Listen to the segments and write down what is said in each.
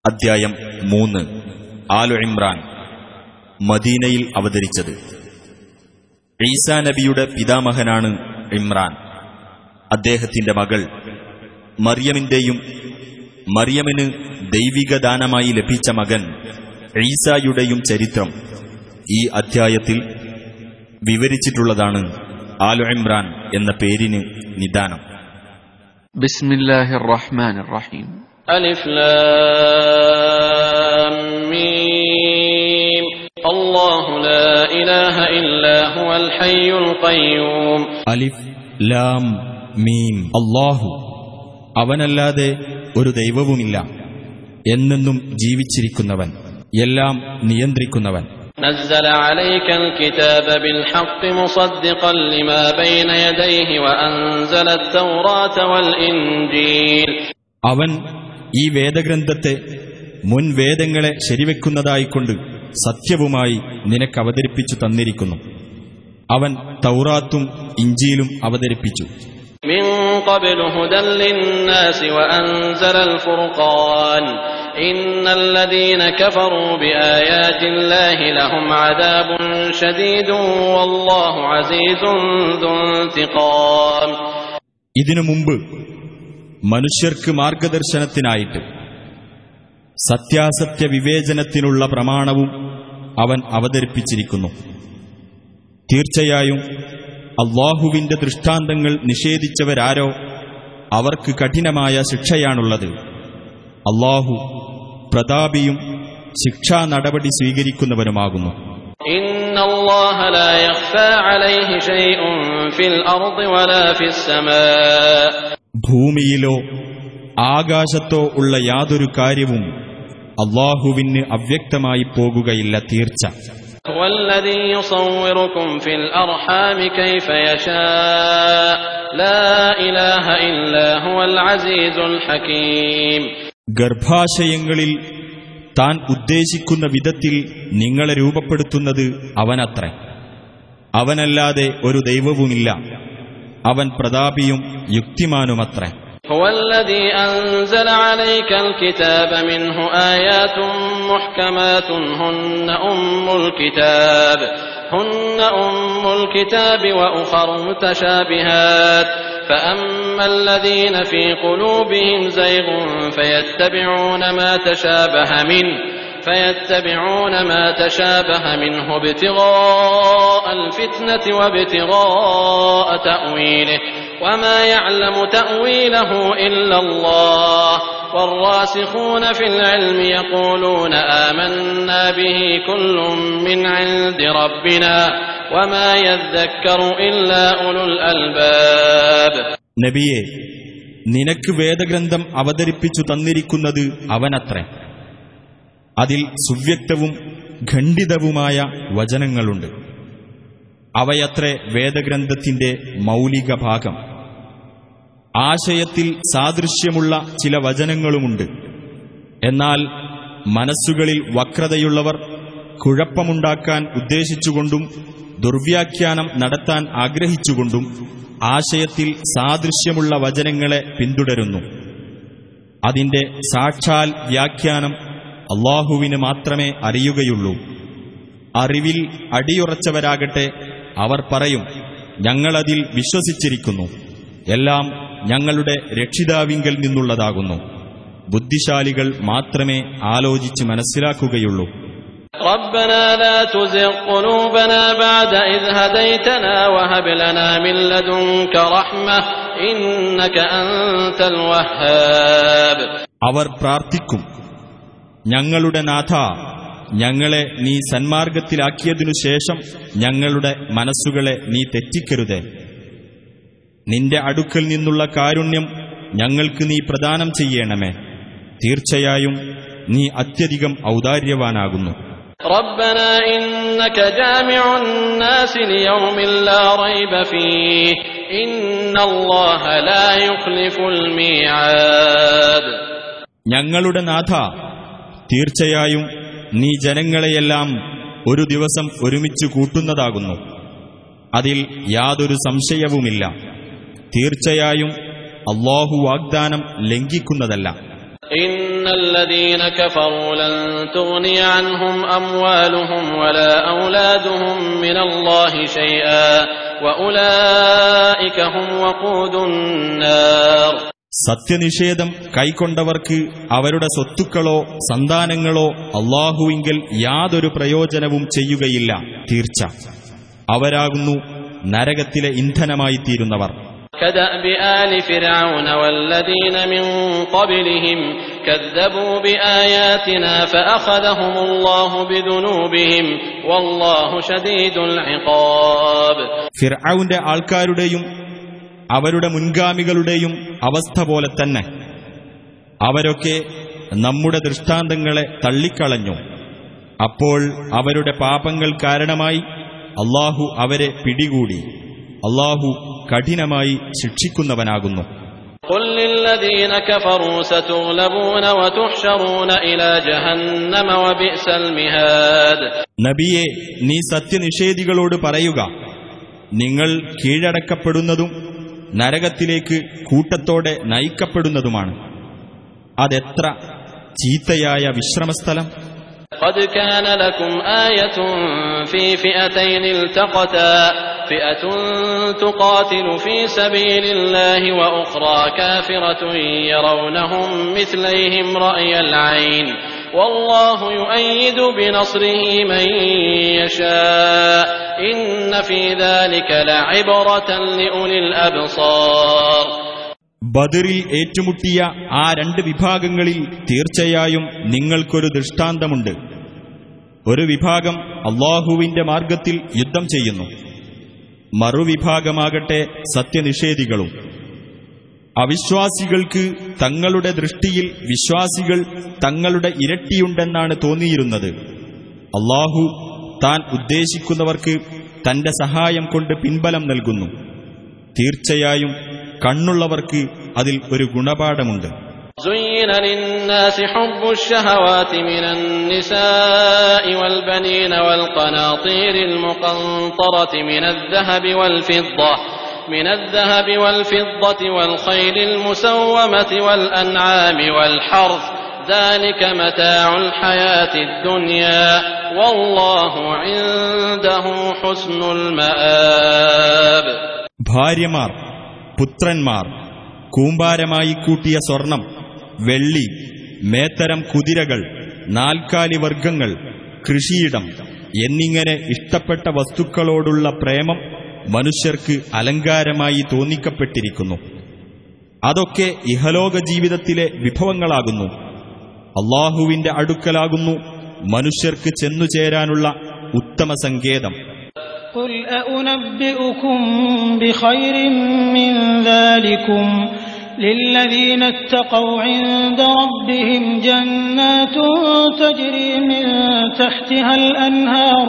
അദ്ധ്യായം 3 ആലു ഇമ്രാൻ. മദീനയിൽ അവതരിച്ചത്. ഈസാ നബിയുടെ പിതാമഹനാണ് ഇമ്രാൻ. അദ്ദേഹത്തിന്റെ മകൾ മറിയമിന്റെയും മറിയമിന് ദൈവിക ദാനമായി ലഭിച്ച മകൻ ഈസായുടെയും ചരിത്രം ഈ അദ്ധ്യായത്തിൽ വിവരിച്ചിട്ടുള്ളതാണ്. ആലു ഇമ്രാൻ എന്ന പേരിന് നിദാനം. ബിസ്മില്ലാഹിർ റഹ്മാനിർ റഹീം. അലിഫ് ലാം മീം. അല്ലാഹു ലാ ഇലാഹ ഇല്ലാ ഹുവൽ ഹയ്യുൽ ഖയ്യൂം. അലിഫ് ലാം മീം. അല്ലാഹു, അവനല്ലാതെ ഒരു ദൈവവുമില്ല, എന്നെന്നും ജീവിച്ചിരിക്കുന്നവൻ, എല്ലാം നിയന്ത്രിക്കുന്നവൻ. نزل عليك الكتاب بالحق مصدقا لما بين يديه وأنزل التوراة والإنجيل. അവൻ ഈ വേദഗ്രന്ഥത്തെ മുൻ വേദങ്ങളെ ശരിവെക്കുന്നതായിക്കൊണ്ട് സത്യവുമായി നിനക്ക് അവതരിപ്പിച്ചു തന്നിരിക്കുന്നു. അവൻ തൗറാത്തും ഇഞ്ചീലും അവതരിപ്പിച്ചു. من قبل هدى للناس وأنزل الفرقان إن الذين كفروا بآيات الله لهم عذاب شديد والله عزيز ذو انتقام. ഇതിനു മുമ്പ് മനുഷ്യർക്ക് മാർഗദർശനത്തിനായിട്ട് സത്യാസത്യ വിവേചനത്തിനുള്ള പ്രമാണവും അവൻ അവതരിപ്പിച്ചിരിക്കുന്നു. തീർച്ചയായും അല്ലാഹുവിന്റെ ദൃഷ്ടാന്തങ്ങൾ നിഷേധിച്ചവരാരോ അവർക്ക് കഠിനമായ ശിക്ഷയാണുള്ളത്. അല്ലാഹു പ്രതാപിയും ശിക്ഷാ നടപടി സ്വീകരിക്കുന്നവനുമാകുന്നു. ഇന്നല്ലാഹ ലാ യഖ്ഫാ അലൈഹി ശൈഉൻ ഫിൽ അർദി വലാ ഫിസ് സമാ. ഭൂമിയിലോ ആകാശത്തോ ഉള്ള യാതൊരു കാര്യവും അല്ലാഹുവിന് അവ്യക്തമായി പോകുകയില്ല, തീർച്ച. വല്ലദീ യുസവ്വിറുകും ഫിൽ അർഹാമി കൈഫ യശാ ലാ ഇലാഹ ഇല്ലാ ഹുവൽ അസീസുൽ ഹകീം. ഗർഭാശയങ്ങളിൽ താൻ ഉദ്ദേശിക്കുന്ന വിധത്തിൽ നിങ്ങളെ രൂപപ്പെടുത്തുന്നത് അവനത്രേ. അവനല്ലാതെ ഒരു ദൈവവുമില്ല, അവൻ പ്രതാപിയും യുക്തിമാനുമത്രേ. ഹുവല്ലദീ അൻസല അലൈക്കൽ കിതാബ മിൻഹു ആയാതും മുഹ്കമാതുൻ ഹുന്ന ഉമ്മുൽ കിതാബ് വഉഖറു മുതശാബിഹാത് فأما الذين في قلوبهم زيغ فيتبعون ما تشابه منه ابتغاء الفتنة وابتغاء تأويله وما يعلم تأويله إلا الله والراسخون في العلم يقولون آمنا به كل من عند ربنا وما يذكر إلا أولو الألباب. നബിയെ, നിനക്ക് വേദഗ്രന്ഥം അവതരിപ്പിച്ചു തന്നിരിക്കുന്നത് അവനത്രേ. അതിൽ സുവ്യക്തവും ഖണ്ഡിതവുമായ വചനങ്ങളുണ്ട്. അവയത്രേ വേദഗ്രന്ഥത്തിന്റെ മൗലിക ഭാഗം. ആശയത്തിൽ സാദൃശ്യമുള്ള ചില വചനങ്ങളുമുണ്ട്. എന്നാൽ മനസ്സുകളിൽ വക്രതയുള്ളവർ കുഴപ്പമുണ്ടാക്കാൻ ഉദ്ദേശിച്ചുകൊണ്ടും ദുർവ്യാഖ്യാനം നടത്താൻ ആഗ്രഹിച്ചുകൊണ്ടും ആശയത്തിൽ സാദൃശ്യമുള്ള വചനങ്ങളെ പിന്തുടരുന്നു. അതിന്റെ സാക്ഷാൽ വ്യാഖ്യാനം അല്ലാഹുവിന് മാത്രമേ അറിയുകയുള്ളൂ. അറിവിൽ അടിയുറച്ചവരാകട്ടെ അവർ പറയും, ഞങ്ങളതിൽ വിശ്വസിച്ചിരിക്കുന്നു, എല്ലാം ഞങ്ങളുടെ രക്ഷിതാവിങ്കൽ നിന്നുള്ളതാകുന്നു. ബുദ്ധിശാലികൾ മാത്രമേ ആലോചിച്ച് മനസ്സിലാക്കുകയുള്ളൂ. ربنا لا تزغ قلوبنا بعد إذ هديتنا وهب لنا من لدنك رحمة إنك أنت الوهاب. അവർ പ്രാർത്ഥിക്കും, ഞങ്ങളുടെ നാഥ, ഞങ്ങളെ നീ സന്മാർഗത്തിലാക്കിയതിനു ശേഷം ഞങ്ങളുടെ മനസ്സുകളെ നീ തെറ്റിക്കരുതേ. നിന്റെ അടുക്കൽ നിന്നുള്ള കാരുണ്യം ഞങ്ങൾക്ക് നീ പ്രദാനം ചെയ്യണമേ. തീർച്ചയായും നീ അത്യധികം ഔദാര്യവാനാകുന്നു. ربنا إنك جامع الناس ليوم لا ريب فيه إن الله لا يخلف الميعاد. ഞങ്ങളുടെ നാഥ, തീർച്ചയായും നീ ജനങ്ങളെയെല്ലാം ഒരു ദിവസം ഒരുമിച്ച് കൂട്ടുന്നതാകുന്നു. അതിൽ യാതൊരു സംശയവുമില്ല. തീർച്ചയായും അല്ലാഹു വാഗ്ദാനം ലംഘിക്കുന്നതല്ല. إن الذين كفروا لن تغني عنهم أموالهم ولا أولادهم من الله شيئا وأولئك هم وقود النار. സത്യനിഷേധം കൈക്കൊണ്ടവർക്ക് അവരുടെ സ്വത്തുക്കളോ സന്താനങ്ങളോ അല്ലാഹുവിങ്കൽ യാതൊരു പ്രയോജനവും ചെയ്യുകയില്ല. തീർച്ച അവരാകുന്നു നരകത്തിലെ ഇന്ധനമായി തീരുന്നവർ. كدأب آل فرعون والذين من قبلهم كذبوا بآياتنا فأخذهم الله بذنوبهم والله شديد العقاب. ഫിർഔന്റെ ആൾക്കാരുടെയും അവരുടെ മുൻഗാമികളുടെയും അവസ്ഥ പോലെ തന്നെ അവരൊക്കെ നമ്മുടെ ദൃഷ്ടാന്തങ്ങളെ തള്ളിക്കളഞ്ഞു. അപ്പോൾ അവരുടെ പാപങ്ങൾ കാരണമായി അല്ലാഹു അവരെ പിടികൂടി. അല്ലാഹു കഠിനമായി ശിക്ഷിക്കുന്നവനാകുന്നു. قل للذين كفروا ستغلبون وتحشرون إلى جهنم وبئس المهاد. നബിയെ, നീ സത്യനിഷേധികളോട് പറയുക, നിങ്ങൾ കീഴടക്കപ്പെടുന്നതും നരകത്തിലേക്ക് കൂട്ടത്തോടെ നയിക്കപ്പെടുന്നതുമാണ്. അതെത്ര ചീത്തയായ വിശ്രമസ്ഥലം. قد كان لكم آية في فئتين التقتا فئة تقاتل في سبيل الله وأخرى كافرة يرونهم مثليهم رأي العين والله يؤيد بنصره من يشاء إن في ذلك لعبرة لأولي الأبصار. ബദറിൽ ഏറ്റുമുട്ടിയ ആ രണ്ട് വിഭാഗങ്ങളിൽ തീർച്ചയായും നിങ്ങൾക്കൊരു ദൃഷ്ടാന്തമുണ്ട്. ഒരു വിഭാഗം അല്ലാഹുവിന്റെ മാർഗത്തിൽ യുദ്ധം ചെയ്യുന്നു, മറുവിഭാഗമാകട്ടെ സത്യനിഷേധികളും. അവിശ്വാസികൾക്ക് തങ്ങളുടെ ദൃഷ്ടിയിൽ വിശ്വാസികൾ തങ്ങളുടെ ഇരട്ടിയുണ്ടെന്നാണ് തോന്നിയിരുന്നത്. അല്ലാഹു താൻ ഉദ്ദേശിക്കുന്നവർക്ക് തന്റെ സഹായം കൊണ്ട് പിൻബലം നൽകുന്നു. തീർച്ചയായും കണ്ണുള്ളവർക്ക് അതിൽ ഒരു ഗുണപാഠമുണ്ട്. زين للناس حب الشهوات من النساء والبنين والقناطير المقنطرة من الذهب والفضة والخيل المسومة والأنعام والحرث ذلك متاع الحياة الدنيا والله عنده حسن المآب. ഭാര്യമാർ, പുത്രന്മാർ, കൂമ്പാരമായി കൂട്ടിയ സ്വർണം, വെള്ളി, മേത്തരം കുതിരകൾ, നാൽക്കാലി വർഗങ്ങൾ, കൃഷിയിടം എന്നിങ്ങനെ ഇഷ്ടപ്പെട്ട വസ്തുക്കളോടുള്ള പ്രേമം മനുഷ്യർക്ക് അലങ്കാരമായി തോന്നിക്കപ്പെട്ടിരിക്കുന്നു. അതൊക്കെ ഇഹലോക ജീവിതത്തിലെ വിഭവങ്ങളാകുന്നു. അല്ലാഹുവിന്റെ അടുക്കലാകുന്നു മനുഷ്യർക്ക് ചെന്നുചേരാനുള്ള ഉത്തമ സങ്കേതം. قل أنبئكم بخير من ذلكم للذين اتقوا عند ربهم جنات تجري من تحتها الأنهار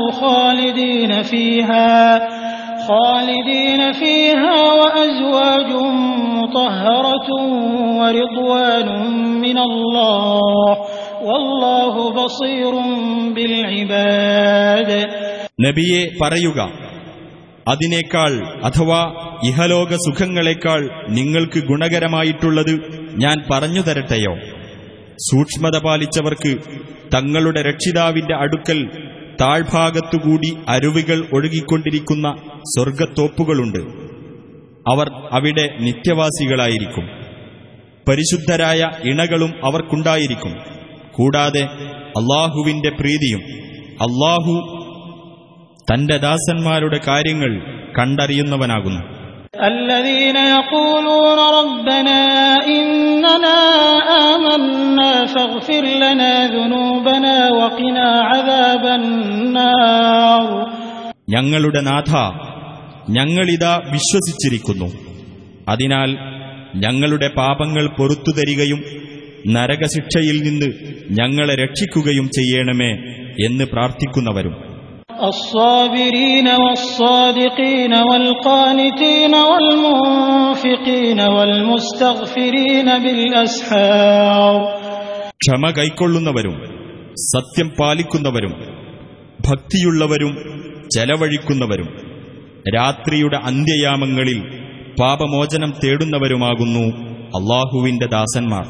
خالدين فيها وأزواج مطهرة ورضوان من الله والله بصير بالعباد. നബിയെ പറയുക, അതിനേക്കാൾ അഥവാ ഇഹലോക സുഖങ്ങളെക്കാൾ നിങ്ങൾക്ക് ഗുണകരമായിട്ടുള്ളത് ഞാൻ പറഞ്ഞു തരട്ടെയോ? സൂക്ഷ്മത പാലിച്ചവർക്ക് തങ്ങളുടെ രക്ഷിതാവിന്റെ അടുക്കൽ താഴ്ഭാഗത്തുകൂടി അരുവികൾ ഒഴുകിക്കൊണ്ടിരിക്കുന്ന സ്വർഗത്തോപ്പുകളുണ്ട്. അവർ അവിടെ നിത്യവാസികളായിരിക്കും. പരിശുദ്ധരായ ഇണകളും അവർക്കുണ്ടായിരിക്കും. കൂടാതെ അല്ലാഹുവിന്റെ പ്രീതിയും. അല്ലാഹു തന്റെ ദാസന്മാരുടെ കാര്യങ്ങൾ കണ്ടറിയുന്നവനാകുന്നു. الذين يقولون ربنا إننا آمنا فاغفر لنا ذنوبنا وقنا عذاب النار. ഞങ്ങളുടെ നാഥ, ഞങ്ങളിതാ വിശ്വസിച്ചിരിക്കുന്നു, അതിനാൽ ഞങ്ങളുടെ പാപങ്ങൾ പൊറുത്തുതരികയും നരകശിക്ഷയിൽ നിന്ന് ഞങ്ങളെ രക്ഷിക്കുകയും ചെയ്യണമേ എന്ന് പ്രാർത്ഥിക്കുന്നവരും. الصابرين والصادقين والقانتين والمنفقين والمستغفرين بالأسحار. ക്ഷമ കൈക്കൊള്ളുന്നവരും സത്യം പാലിക്കുന്നവരും ഭക്തിയുള്ളവരും ചെലവഴിക്കുന്നവരും രാത്രിയുടെ അന്ത്യയാമങ്ങളിൽ പാപമോചനം തേടുന്നവരുമാകുന്നു അല്ലാഹുവിന്റെ ദാസന്മാർ.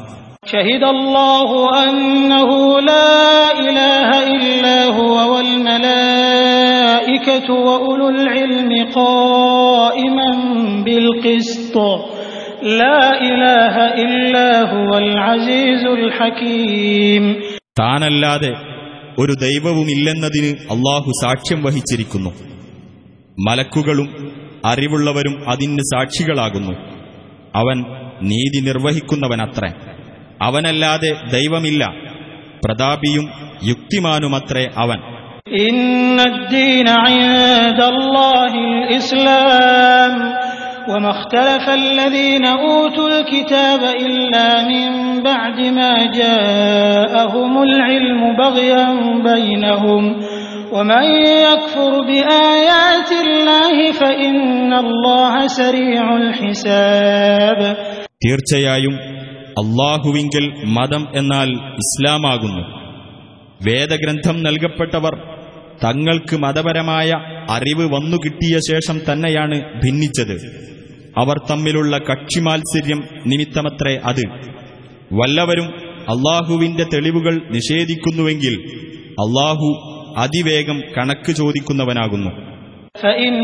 شهد الله أنه لا إله إلا هو والملائكة وأولو العلم قائما بالقسط لا إله إلا هو العزيز الحكيم. താനല്ലാതെ ഒരു ദൈവവുമില്ലെന്നതിന് അല്ലാഹു സാക്ഷ്യം വഹിച്ചിരിക്കുന്നു. മലക്കുകളും അറിവുള്ളവരും അതിന് സാക്ഷികളാകുന്നു. അവൻ നീതി നിർവഹിക്കുന്നവനത്രേ. അവനല്ലാതെ ദൈവമില്ല. പ്രതാപിയും യുക്തിമാനുമത്രേ അവൻ. ഇന്നദ്ദീന ഇൻദല്ലാഹിൽ ഇസ്ലാം വമാ ഇഖ്തലഫ അല്ലദീന ഊതുൽ കിതാബ ഇല്ലാ മിൻ ബഅദി മാ ജാഅഹുമുൽ ഇൽമു ബഗ്യൻ ബൈനഹും വമൻ യക്ഫുർ ബിആയാതില്ലാഹി ഫഇന്നല്ലാഹ സരീഉൽ ഹിസാബ്. തീർച്ചയായും അല്ലാഹുവിങ്കൽ മതം എന്നാൽ ഇസ്ലാമാകുന്നു. വേദഗ്രന്ഥം നൽകപ്പെട്ടവർ തങ്ങൾക്ക് മതപരമായ അറിവ് വന്നുകിട്ടിയ ശേഷം തന്നെയാണ് ഭിന്നിച്ചത്. അവർ തമ്മിലുള്ള കക്ഷിമാത്സര്യം നിമിത്തമത്രേ അത്. വല്ലവരും അല്ലാഹുവിന്റെ തെളിവുകൾ നിഷേധിക്കുന്നുവെങ്കിൽ അല്ലാഹു അതിവേഗം കണക്ക് ചോദിക്കുന്നവനാകുന്നു. فإن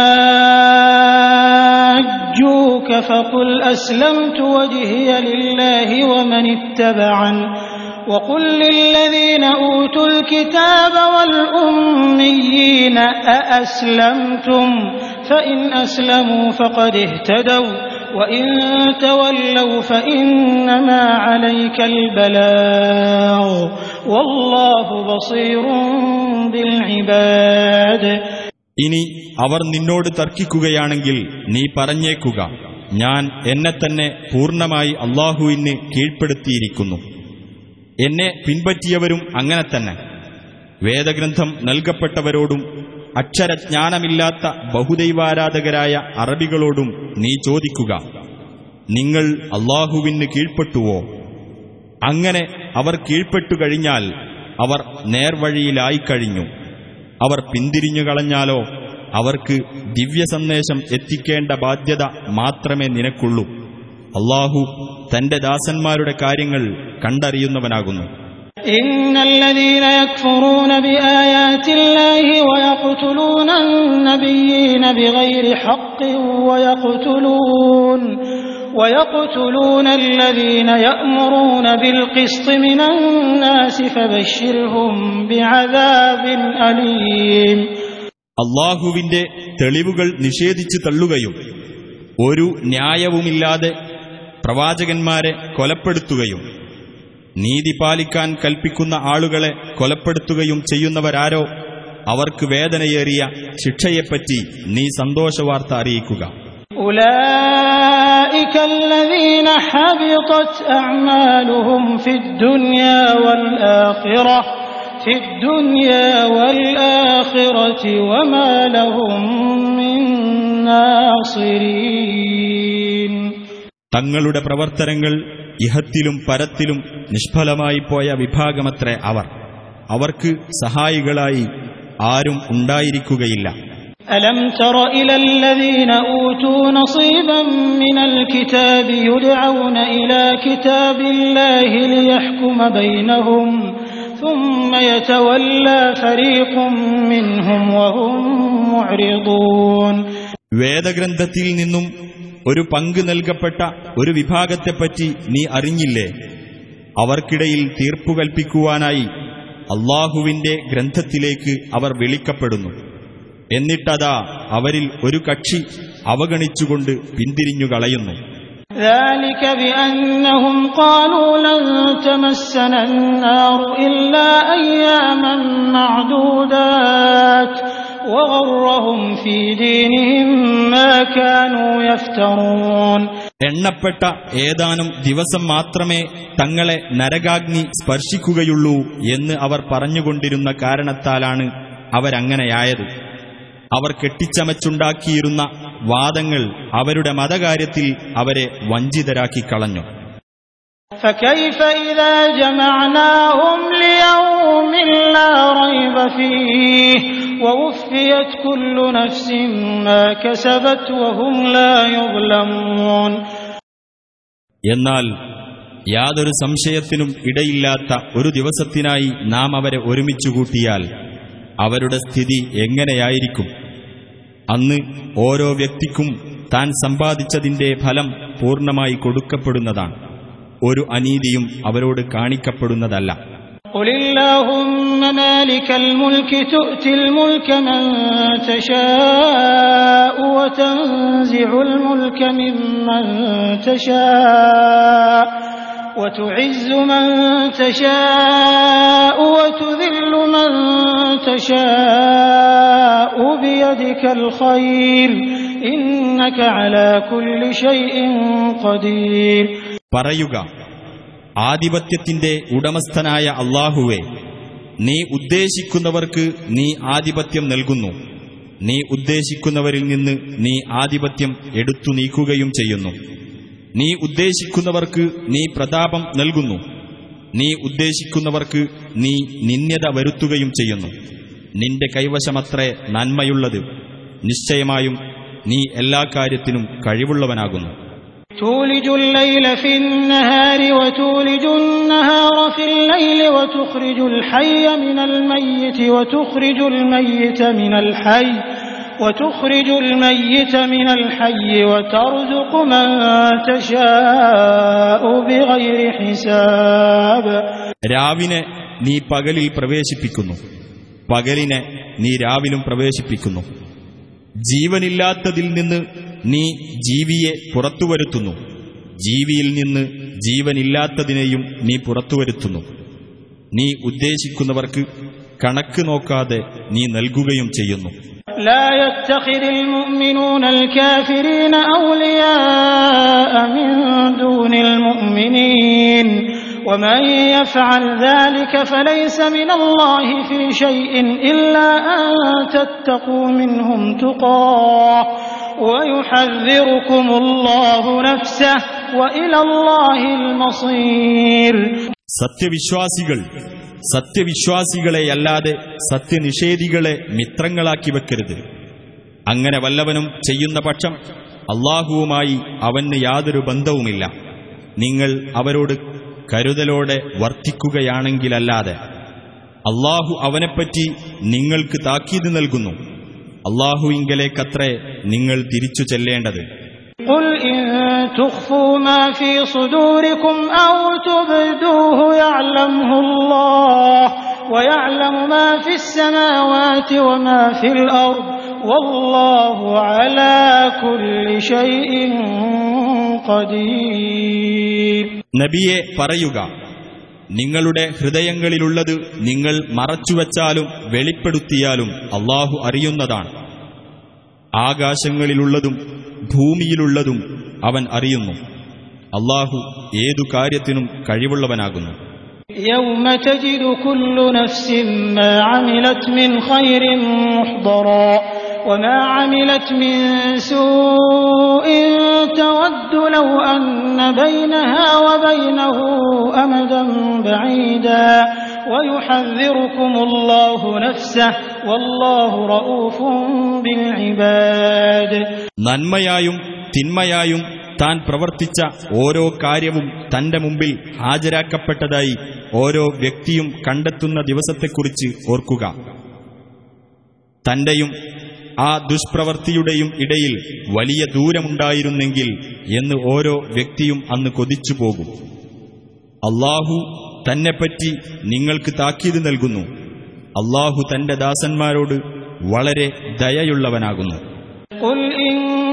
حاجوك فقل أسلمت وجهي لله ومن اتبعني وقل للذين أوتوا الكتاب والأميين أأسلمتم فإن أسلموا فقد اهتدوا وإن تولوا فإنما عليك البلاغ والله بصير بالعباد. ഇനി അവർ നിന്നോട് തർക്കിക്കുകയാണെങ്കിൽ നീ പറഞ്ഞേക്കുക, ഞാൻ എന്നെത്തന്നെ പൂർണ്ണമായി അല്ലാഹുവിന് കീഴ്പ്പെടുത്തിയിരിക്കുന്നു. എന്നെ പിൻപറ്റിയവരും അങ്ങനെ തന്നെ. വേദഗ്രന്ഥം നൽകപ്പെട്ടവരോടും അക്ഷരജ്ഞാനമില്ലാത്ത ബഹുദൈവാരാധകരായ അറബികളോടും നീ ചോദിക്കുക, നിങ്ങൾ അല്ലാഹുവിന് കീഴ്പ്പെട്ടുവോ? അങ്ങനെ അവർ കീഴ്പ്പെട്ടുകഴിഞ്ഞാൽ അവർ നേർവഴിയിലായിക്കഴിഞ്ഞു. അവർ പിന്തിരിഞ്ഞു കളഞ്ഞാലോ അവർക്ക് ദിവ്യസന്ദേശം എത്തിക്കേണ്ട ബാധ്യത മാത്രമേ നിനക്കുള്ളൂ. അല്ലാഹു തന്റെ ദാസന്മാരുടെ കാര്യങ്ങൾ കണ്ടറിയുന്നവനാകുന്നു. ഇന്നല്ലദീന യക്ഫുറൂന ബിആയാതില്ലാഹി വയഖ്തുലൂന അന്നബിയ്യീന ബിഗൈരി ഹഖ്ഖിൻ ويقتلون الذين يأمرون بالقسط من الناس فبشرهم بعذاب أليم. അല്ലാഹുവിന്റെ തെളിവുകൾ നിഷേധിച്ചു തള്ളുകയും ഒരു ന്യായവുമില്ലാതെ പ്രവാചകന്മാരെ കൊലപ്പെടുത്തുകയും നീതി പാലിക്കാൻ കൽപ്പിക്കുന്ന ആളുകളെ കൊലപ്പെടുത്തുകയും ചെയ്യുന്നവരാരോ അവർക്ക് വേദനയേറിയ ശിക്ഷയെപ്പറ്റി നീ സന്തോഷവാർത്ത അറിയിക്കുക. أولئك الذين حبطت أعمالهم في الدنيا والآخرة وما لهم من ناصرين. തങ്ങളുടെ പ്രവർത്തനങ്ങൾ ഇഹത്തിലും പരത്തിലും നിഷ്ഫലമായി പോയ വിഭാഗമത്രേ അവർ. അവർക്ക് സഹായികളായി ആരും ഉണ്ടായിരിക്കുകയില്ല. ألم تر إلى الذين أوتوا نصيبا من الكتاب يدعون إلى كتاب الله ليحكم بينهم ثم يتولى فريق منهم وهم معرضون. വേദഗ്രന്ഥത്തിൽ നിന്നും ഒരു പങ്ക് നൽകപ്പെട്ട ഒരു വിഭാഗത്തെപ്പറ്റി നീ അറിഞ്ഞില്ലേ? അവർക്കിടയിൽ തീർപ്പു കൽപ്പിക്കുവാനായി അല്ലാഹുവിന്റെ ഗ്രന്ഥത്തിലേക്ക് അവർ വിളിക്കപ്പെടുന്നു. എന്നിട്ടതാ അവരിൽ ഒരു കക്ഷി അവഗണിച്ചുകൊണ്ട് പിന്തിരിഞ്ഞു കളയുന്നു. ذلك بأنهم قالوا لن تمسنا النار إلا أياما معدودات وغرهم في دينهم ما كانوا يفترون. എണ്ണപ്പെട്ട ഏതാനും ദിവസം മാത്രമേ തങ്ങളെ നരകാഗ്നി സ്പർശിക്കുകയുള്ളൂ എന്ന് അവർ പറഞ്ഞുകൊണ്ടിരുന്ന കാരണത്താലാണ് അവരങ്ങനെയായത്. അവർ കെട്ടിച്ചമച്ചുണ്ടാക്കിയിരുന്ന വാദങ്ങൾ അവരുടെ മതകാര്യത്തിൽ അവരെ വഞ്ചിതരാക്കി കളഞ്ഞു. فكيف إذا جمعناهم ليوم لا ريب فيه ووفيت كل نفس ما كسبت وهم لا يظلمون. എന്നാൽ യാതൊരു സംശയത്തിനും ഇടയില്ലാത്ത ഒരു ദിവസത്തിനായി നാം അവരെ ഒരുമിച്ചുകൂട്ടിയാൽ അവരുടെ സ്ഥിതി എങ്ങനെയായിരിക്കും? അന്ന് ഓരോ വ്യക്തിക്കും താൻ സമ്പാദിച്ചതിന്റെ ഫലം പൂർണ്ണമായി കൊടുക്കപ്പെടുന്നതാണ്. ഒരു അനീതിയും അവരോട് കാണിക്കപ്പെടുന്നതല്ല. قل اللهم مالك الملك تؤتي الملك من تشاء وتنزع الملك ممن تشاء وتعز من تشاء وتذل من تشاء بيدك الخير إنك على كل شيء قدير. പറയുക, ആധിപത്യത്തിന്റെ ഉടമസ്ഥനായ അല്ലാഹുവേ, നീ ഉദ്ദേശിക്കുന്നവർക്ക് നീ ആധിപത്യം നൽകുന്നു. നീ ഉദ്ദേശിക്കുന്നവരിൽ നിന്ന് നീ ആധിപത്യം എടുത്തു നീക്കുകയും ചെയ്യുന്നു. നീ ഉദ്ദേശിക്കുന്നവർക്ക് നീ പ്രതാപം നൽകുന്നു. നീ ഉദ്ദേശിക്കുന്നവർക്ക് നീ നിന്ദ്യത വരുത്തുകയും ചെയ്യുന്നു. നിന്റെ കൈവശമത്രേ നന്മയുള്ളത്. നിശ്ചയമായും നീ എല്ലാ കാര്യത്തിനും കഴിവുള്ളവനാകുന്നു. تولج الليل في النهار وتولج النهار في الليل وتخرج الحي من الميت وتخرج الميت من الحي وترزق من تشاء بغير حساب. രാവിനെ നീ പകലിൽ പ്രവേശിപ്പിക്കുന്നു, പകലിനെ നീ രാവിലും പ്രവേശിപ്പിക്കുന്നു. ജീവനില്ലാത്തതിൽ നിന്ന് നീ ജീവിയെ പുറത്തുവരുത്തുന്നു, ജീവിയിൽ നിന്ന് ജീവനില്ലാത്തതിനെയും നീ പുറത്തുവരുത്തുന്നു. നീ ഉദ്ദേശിക്കുന്നവർക്ക് കണക്ക് നോക്കാതെ നീ നൽകുകയും ചെയ്യുന്നു. لا يتخذ المؤمنون الكافرين أولياء من دون المؤمنين ومن يفعل ذلك فليس من الله في شيء إلا أن تتقوا منهم تقاه ويحذركم الله نفسه وإلى الله المصير. സത്യവിശ്വാസികളെയല്ലാതെ സത്യനിഷേധികളെ മിത്രങ്ങളാക്കി വെക്കരുത്. അങ്ങനെ വല്ലവനും ചെയ്യുന്ന പക്ഷം അല്ലാഹുവുമായി അവന് യാതൊരു ബന്ധവുമില്ല. നിങ്ങൾ അവരോട് കരുതലോടെ വർത്തിക്കുകയാണെങ്കിലല്ലാതെ. അല്ലാഹു അവനെപ്പറ്റി നിങ്ങൾക്ക് താക്കീത് നൽകുന്നു. അല്ലാഹുവിങ്കലേക്കത്രേ നിങ്ങൾ തിരിച്ചു ചെല്ലേണ്ടത്. قل إن تخفوا ما في صدوركم أو تبدوه يعلمه الله ويعلم ما في السماوات وما في الأرض والله على كل شيء قدير. നബിയെ പറയുക, നിങ്ങളുടെ ഹൃദയങ്ങളിലുള്ളത് നിങ്ങൾ മറച്ചുവച്ചാലും വെളിപ്പെടുത്തിയാലും അല്ലാഹു അറിയുന്നതാണ്. ആകാശങ്ങളിലുള്ളതും ഭൂമിയിലുള്ളതും അവൻ അറിയുന്നു. അല്ലാഹു ഏതു കാര്യത്തിനും കഴിവുള്ളവനാകുന്നു. يوم تجد كل نفس ما عملت من خير محضرا وما عملت من سوء تود لو أن بينها وبينه أمدا بعيدا ويحذركم الله نفسه والله رؤوف بالعباد. നന്മയായും തിന്മയായും താൻ പ്രവർത്തിച്ച ഓരോ കാര്യവും തന്റെ മുമ്പിൽ ഹാജരാക്കപ്പെട്ടതായി ഓരോ വ്യക്തിയും കണ്ടെത്തുന്ന ദിവസത്തെക്കുറിച്ച് ഓർക്കുക. തന്റെയും ആ ദുഷ്പ്രവൃത്തിയുടെയും ഇടയിൽ വലിയ ദൂരമുണ്ടായിരുന്നെങ്കിൽ എന്ന് ഓരോ വ്യക്തിയും അന്ന് കൊതിച്ചുപോകും. അല്ലാഹു തന്നെപ്പറ്റി നിങ്ങൾക്ക് താക്കീത് നൽകുന്നു. അല്ലാഹു തന്റെ ദാസന്മാരോട് വളരെ ദയയുള്ളവനാകുന്നു. قل إن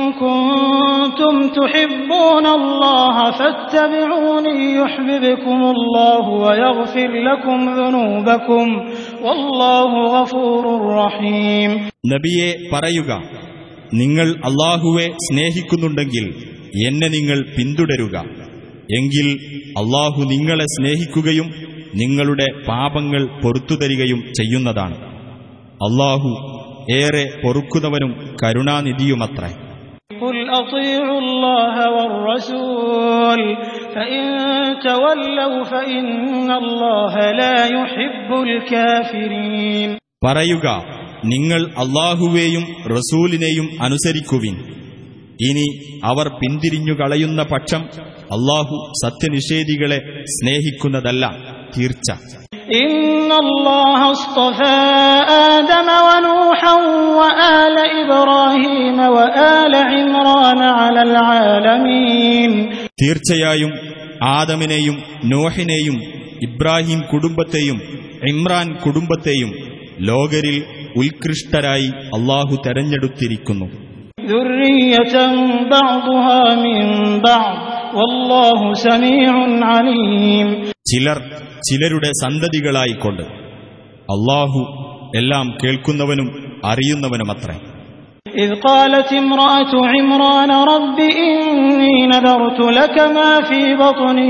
كنتم تحبون الله فاتبعوني يحببكم الله ويغفر لكم ذنوبكم والله غفور رحيم. നബിയെ പറയുക, നിങ്ങൾ അല്ലാഹുവെ സ്നേഹിക്കുന്നുണ്ടെങ്കിൽ എന്നെ നിങ്ങൾ പിന്തുടരുക. എങ്കിൽ അല്ലാഹു നിങ്ങളെ സ്നേഹിക്കുകയും നിങ്ങളുടെ പാപങ്ങൾ പൊറുത്തുതരികയും ചെയ്യുന്നതാണ്. അല്ലാഹു ഏറെ പൊറുക്കുന്നവനും കരുണാനിധിയുമത്രേ. قل أطيعوا الله والرسول فإن تولوا فإن الله لا يحب الكافرين. പറയുക, നിങ്ങൾ അല്ലാഹുവേയും റസൂലിനെയും അനുസരിക്കുവിൻ. ഇനി അവർ പിന്തിരിഞ്ഞു കളയുന്ന പക്ഷം അല്ലാഹു സത്യനിഷേധികളെ സ്നേഹിക്കുന്നതല്ല, തീർച്ച. ഇന്നല്ലാഹ അസ്തഫാ ആദമ വനൂഹൻ വആല ഇബ്രാഹീമ വആല ഇംറാന അലൽ ആലമീൻ. തീർച്ചയായും ആദമിനെയും നോഹിനെയും ഇബ്രാഹിം കുടുംബത്തെയും ഇമ്രാൻ കുടുംബത്തെയും ലോകരിൽ ഉത്കൃഷ്ടരായി അല്ലാഹു തെരഞ്ഞെടുത്തിരിക്കുന്നു. ദുർരിയതൻ ബഅ്ദുഹാ മിൻ ബഅദ് വല്ലാഹു സമീഉൻ അലീം. ചിലർ ചിലരുടെ സന്തതികളായിക്കൊണ്ട് അല്ലാഹു എല്ലാം കേൾക്കുന്നവനും അറിയുന്നവനുമത്രേ. إذ قالت امرأة عمران رب إني نذرت لك ما في بطني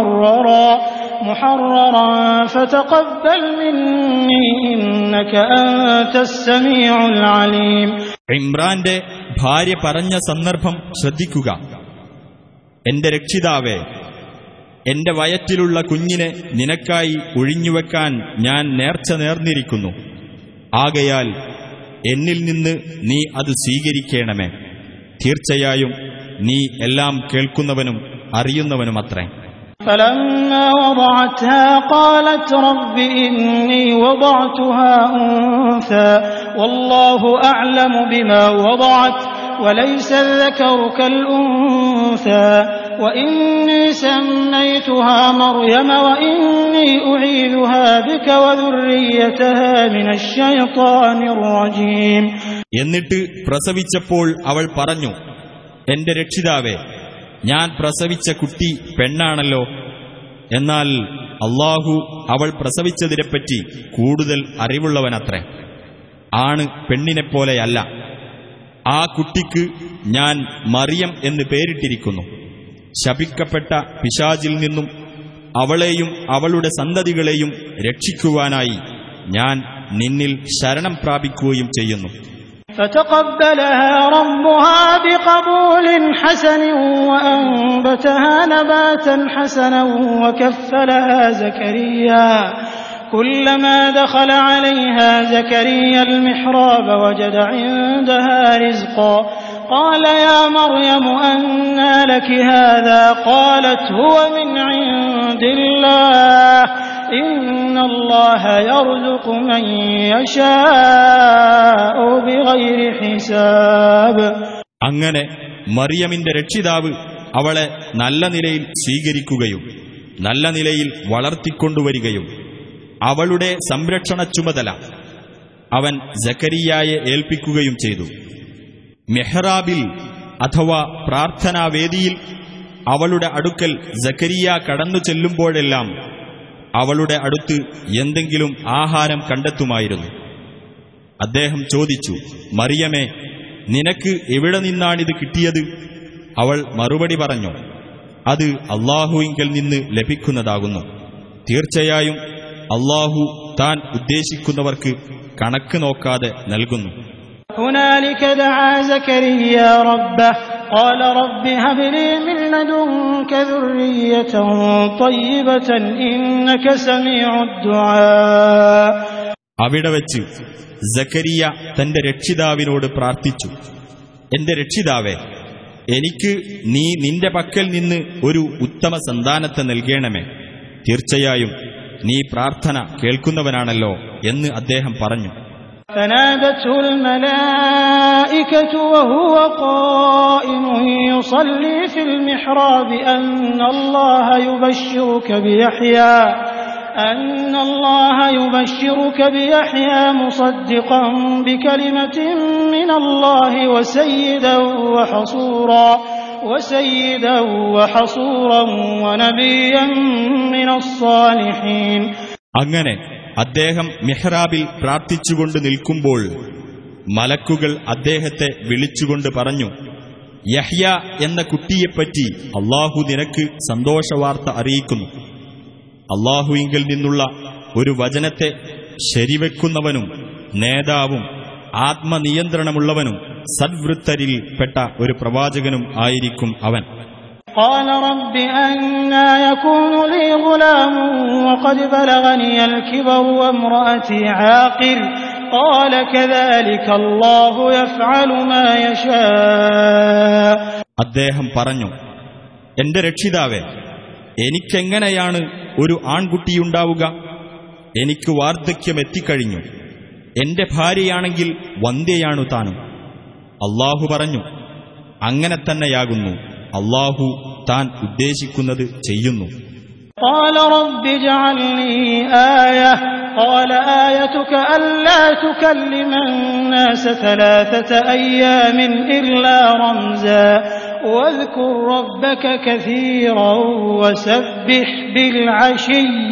محررا فتقبل مني إنك أنت السميع العليم. ഇമ്രാന്റെ ഭാര്യ പറഞ്ഞ സന്ദർഭം ശ്രദ്ധിക്കുക. എന്റെ രക്ഷിതാവേ, എന്റെ വയറ്റിലുള്ള കുഞ്ഞിനെ നിനക്കായി ഒഴിഞ്ഞുവെക്കാൻ ഞാൻ നേർച്ച നേർന്നിരിക്കുന്നു. ആകയാൽ എന്നിൽ നിന്ന് നീ അത് സ്വീകരിക്കണമേ. തീർച്ചയായും നീ എല്ലാം കേൾക്കുന്നവനും അറിയുന്നവനുമത്രേ. فلما وضعتها قالت رب إني وضعتها أنثى والله أعلم بما وضعت وليس الذكر كالأنثى وإني سميتها مريم وإني أعيذها بك وذريتها من الشيطان الرجيم. എന്നിട്ട് പ്രസവിച്ചപ്പോൾ അവൾ പറഞ്ഞു, എന്റെ രക്ഷിതാവേ, ഞാൻ പ്രസവിച്ച കുട്ടി പെണ്ണാണല്ലോ. എന്നാൽ അല്ലാഹു അവൾ പ്രസവിച്ചതിനെപ്പറ്റി കൂടുതൽ അറിവുള്ളവനത്രേ. ആണ് പെണ്ണിനെപ്പോലെയല്ല. ആ കുട്ടിക്ക് ഞാൻ മറിയം എന്ന് പേരിട്ടിരിക്കുന്നു. ശപിക്കപ്പെട്ട പിശാചിൽ നിന്നും അവളെയും അവളുടെ സന്തതികളെയും രക്ഷിക്കുവാനായി ഞാൻ നിന്നിൽ ശരണം പ്രാപിക്കുകയും ചെയ്യുന്നു. فتقبلها ربها بقبول حسن وأنبتها نباتا حسنا وكفلها زكريا كلما دخل عليها زكريا المحراب وجد عندها رزقا قال يا مريم أنى لك هذا قالت هو من عند الله إن الله يرزق من يشاء بغير حساب. അങ്ങനെ മറിയമിന്റെ രക്ഷിതാവ് അവളെ നല്ല നിലയിൽ സ്വീകരിക്കുകയും നല്ല നിലയിൽ വളർത്തിക്കൊണ്ടുവരികയും അവളുടെ സംരക്ഷണ ചുമതല അവൻ സക്കരിയായെ ഏൽപ്പിക്കുകയും ചെയ്തു. മെഹ്റാബിൽ അഥവാ പ്രാർത്ഥനാവേദിയിൽ അവളുടെ അടുക്കൽ സക്കരിയ കടന്നു ചെല്ലുമ്പോഴെല്ലാം അവളുടെ അടുത്ത് എന്തെങ്കിലും ആഹാരം കണ്ടെത്തുമായിരുന്നു. അദ്ദേഹം ചോദിച്ചു, മറിയമേ, നിനക്ക് എവിടെ നിന്നാണിത് കിട്ടിയത്? അവൾ മറുപടി പറഞ്ഞു, അത് അല്ലാഹുവിങ്കൽ നിന്ന് ലഭിക്കുന്നതാകുന്നു. തീർച്ചയായും അല്ലാഹു താൻ ഉദ്ദേശിക്കുന്നവർക്ക് കണക്ക് നോക്കാതെ നൽകുന്നു. هنالك دعا زكريا ربه قال رب هب لي من لدنك ذرية طيبة إنك سميع الدعاء. അവിടെ വെച്ച് സക്കരിയ തന്റെ രക്ഷിതാവിനോട് പ്രാർത്ഥിച്ചു, എന്റെ രക്ഷിതാവേ, എനിക്ക് നീ നിന്റെ പക്കൽ നിന്ന് ഒരു ഉത്തമ സന്താനത്തെ നൽകണമേ. തീർച്ചയായും നീ പ്രാർത്ഥന കേൾക്കുന്നവനാണല്ലോ എന്ന് അദ്ദേഹം പറഞ്ഞു. فنادته الملائكة وهو قائم يصلي في المحراب أن الله يبشرك بيحيى مصدقا بكلمة من الله وسيدا وحصورا ونبيا من الصالحين. അങ്ങനെ അദ്ദേഹം മിഹ്റാബിൽ പ്രാർത്ഥിച്ചുകൊണ്ട് നിൽക്കുമ്പോൾ മലക്കുകൾ അദ്ദേഹത്തെ വിളിച്ചുകൊണ്ട് പറഞ്ഞു, യഹ്യ എന്ന കുട്ടിയെപ്പറ്റി അല്ലാഹു നിനക്ക് സന്തോഷവാർത്ത അറിയിക്കുന്നു. അല്ലാഹുവിങ്കൽ നിന്നുള്ള ഒരു വചനത്തെ ശരിവെക്കുന്നവനും നേതാവും ആത്മനിയന്ത്രണമുള്ളവനും സദ്വൃത്തരിൽപ്പെട്ട ഒരു പ്രവാചകനും ആയിരിക്കും അവൻ. قال رب أنى يكون لي غلام وقد بلغني الكبر وامرأتي عاقر قال كذلك الله يفعل ما يشاء. അദ്ദേഹം പറഞ്ഞു, എന്റെ രക്ഷിതാവേ, എനിക്കെങ്ങനെയാണ് ഒരു ആൺകുട്ടിയുണ്ടാവുക? എനിക്ക് വാർദ്ധക്യമെത്തിക്കഴിഞ്ഞു. എന്റെ ഭാര്യയാണെങ്കിൽ വന്ധ്യയാണു താനും. അല്ലാഹു പറഞ്ഞു, അങ്ങനെ തന്നെയാകുന്നു. അല്ലാഹു താൻ ഉദ്ദേശിക്കുന്നത് ചെയ്യുന്നു. قال رب اجعل لي آية قال آيتك ألا تكلم الناس 3 أيام إلا رمزا واذكر ربك كثيرا وسبح بالعشي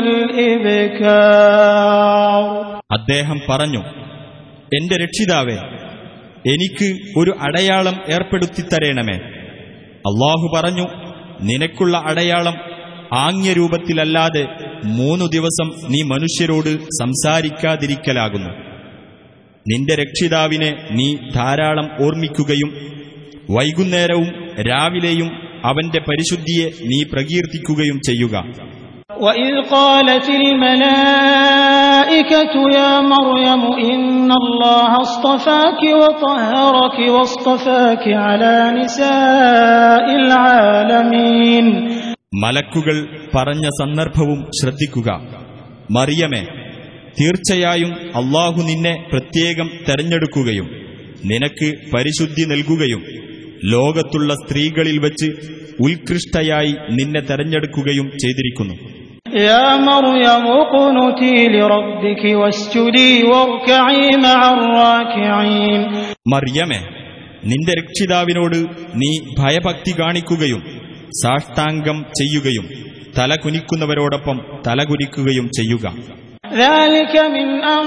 والإبكار. അദ്ദേഹം പറഞ്ഞു, എന്റെ രക്ഷിതാവേ, എനിക്ക് ഒരു അടയാളം ഏർപ്പെടുത്തിത്തരേണമേ. അല്ലാഹു പറഞ്ഞു, നിനക്കുള്ള അടയാളം ആംഗ്യരൂപത്തിലല്ലാതെ 3 ദിവസം നീ മനുഷ്യരോട് സംസാരിക്കാതിരിക്കലാകുന്നു. നിന്റെ രക്ഷിതാവിനെ നീ ധാരാളം ഓർമ്മിക്കുകയും വൈകുന്നേരവും രാവിലെയും അവന്റെ പരിശുദ്ധിയെ നീ പ്രകീർത്തിക്കുകയും ചെയ്യുക. وَإِذْ قَالَتِ الْمَلَائِكَةُ يَا مَرْيَمُ إِنَّ اللَّهَ اصْطَفَاكِ وَطَهَّرَكِ وَاصْطَفَاكِ عَلَى نِسَاءِ الْعَالَمِينَ. മലക്കുകൾ പറഞ്ഞ സന്ദർഭവും ശ്രദ്ധിക്കുക. മറിയമേ, തീർച്ചയായും അല്ലാഹു നിന്നെ പ്രത്യേകം തെരഞ്ഞെടുക്കുകയും നിനക്ക് പരിശുദ്ധി നൽകുകയും ലോകത്തുള്ള സ്ത്രീകളിൽ വച്ച് ഉത്കൃഷ്ടയായി നിന്നെ തെരഞ്ഞെടുക്കുകയും ചെയ്തിരിക്കുന്നു. يا مريم اقنتي لربك واسجدي واركعي مع الراكعين. മറിയമേ, നിന്റെ രക്ഷിതാവിനോട് നീ ഭയഭക്തി കാണിക്കുകയും സാഷ്ടാംഗം ചെയ്യുകയും തല കുനിക്കുന്നവരോടൊപ്പം തലകുനിക്കുകയും ചെയ്യുക. ذلك من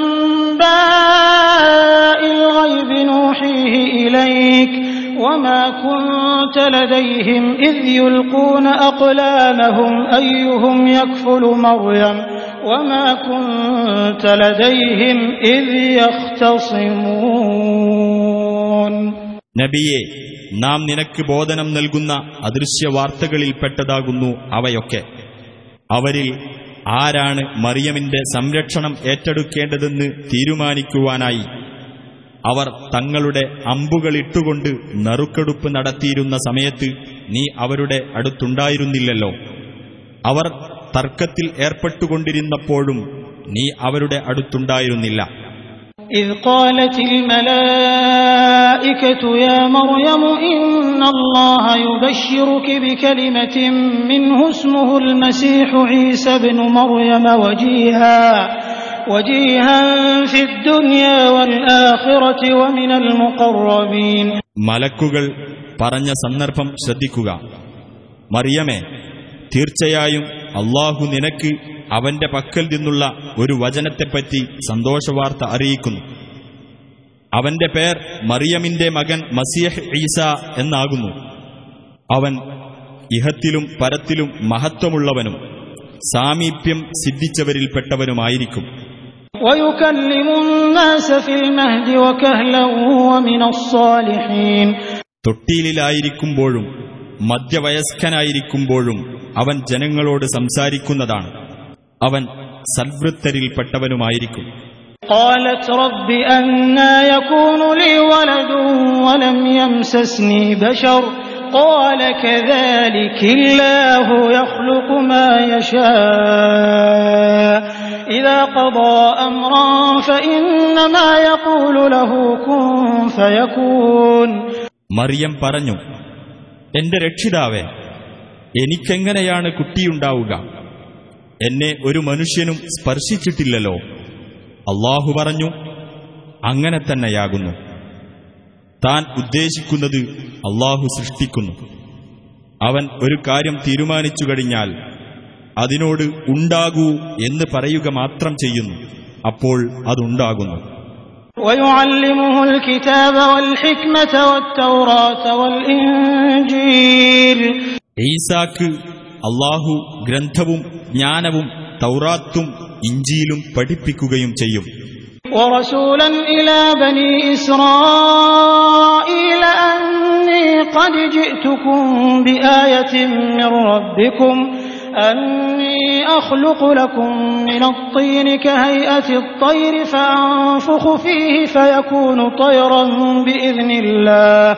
أنباء الغيب نوحيه إليك وما كنت لديهم إذ يلقون أقلامهم أيهم يكفل مريم وما كنت لديهم إذ يختصمون. നബിയെ, നാം നിനക്ക് ബോധനം നൽകുന്ന അദൃശ്യ വാർത്തകളിൽപ്പെട്ടതാകുന്നു അവയൊക്കെ. അവരിൽ ആരാണ് മറിയമിന്റെ സംരക്ഷണം ഏറ്റെടുക്കേണ്ടതെന്ന് തീരുമാനിക്കുവാനായി അവർ തങ്ങളുടെ അമ്പുകളിട്ടുകൊണ്ട് നറുക്കെടുപ്പ് നടത്തിയിരുന്ന സമയത്ത് നീ അവരുടെ അടുത്തുണ്ടായിരുന്നില്ലല്ലോ. അവർ തർക്കത്തിൽ ഏർപ്പെട്ടുകൊണ്ടിരുന്നപ്പോഴും നീ അവരുടെ അടുത്തുണ്ടായിരുന്നില്ല. إذ قالت الملائكة يا مريم إن الله يبشرك بكلمة منه اسمه المسيح عيسى ابن مريم وجيها في الدنيا والآخرة ومن المقربين. മലക്കുകൾ പറഞ്ഞ സന്ദർഭം ശ്രദ്ധിക്കുക. മറിയമേ, തീർച്ചയായും അല്ലാഹു നിനക്ക് അവന്റെ പക്കൽ നിന്നുള്ള ഒരു വചനത്തെപ്പറ്റി സന്തോഷവാർത്ത അറിയിക്കുന്നു. അവന്റെ പേർ മറിയമിന്റെ മകൻ മസീഹ് ഈസ എന്നാകുന്നു. അവൻ ഇഹത്തിലും പരത്തിലും മഹത്വമുള്ളവനും സാമീപ്യം സിദ്ധിച്ചവരിൽപ്പെട്ടവനുമായിരിക്കും. തൊട്ടിയിലായിരിക്കുമ്പോഴും മധ്യവയസ്കനായിരിക്കുമ്പോഴും അവൻ ജനങ്ങളോട് സംസാരിക്കുന്നതാണ്. അവൻ സൽവൃത്തരിൽപ്പെട്ടവനുമായിരിക്കും. قالت رب أنى يكون لي ولد ولم يمسسني بشر قال كذلك الله يخلق ما يشاء إذا قضى أمرا فإنما يقول له كن فيكون. മറിയം പറഞ്ഞു, എന്റെ രക്ഷിതാവേ, എനിക്കെങ്ങനെയാണ് കുട്ടിയുണ്ടാവുക? എന്നെ ഒരു മനുഷ്യനും സ്പർശിച്ചിട്ടില്ലല്ലോ. അല്ലാഹു പറഞ്ഞു, അങ്ങനെ തന്നെയാകുന്നു. താൻ ഉദ്ദേശിക്കുന്നത് അല്ലാഹു സൃഷ്ടിക്കുന്നു. അവൻ ഒരു കാര്യം തീരുമാനിച്ചു കഴിഞ്ഞാൽ അതിനോട് ഉണ്ടാകൂ എന്ന് പറയുക മാത്രം ചെയ്യുന്നു. അപ്പോൾ അതുണ്ടാകുന്നു. ويعلمه الكتاب والحكمة والتوراة والإنجيل. ഈസാക്ക് അല്ലാഹു ഗ്രന്ഥവും ജ്ഞാനവും തൗറാത്തും ഇഞ്ചീലും പഠിപ്പിക്കുകയും ചെയ്യും. ورسولا إلى بني إسرائيل أني قد جئتكم بآية من ربكم أني أخلق لكم من الطين كهيئة الطير فأنفخ فيه فيكون طيرا بإذن الله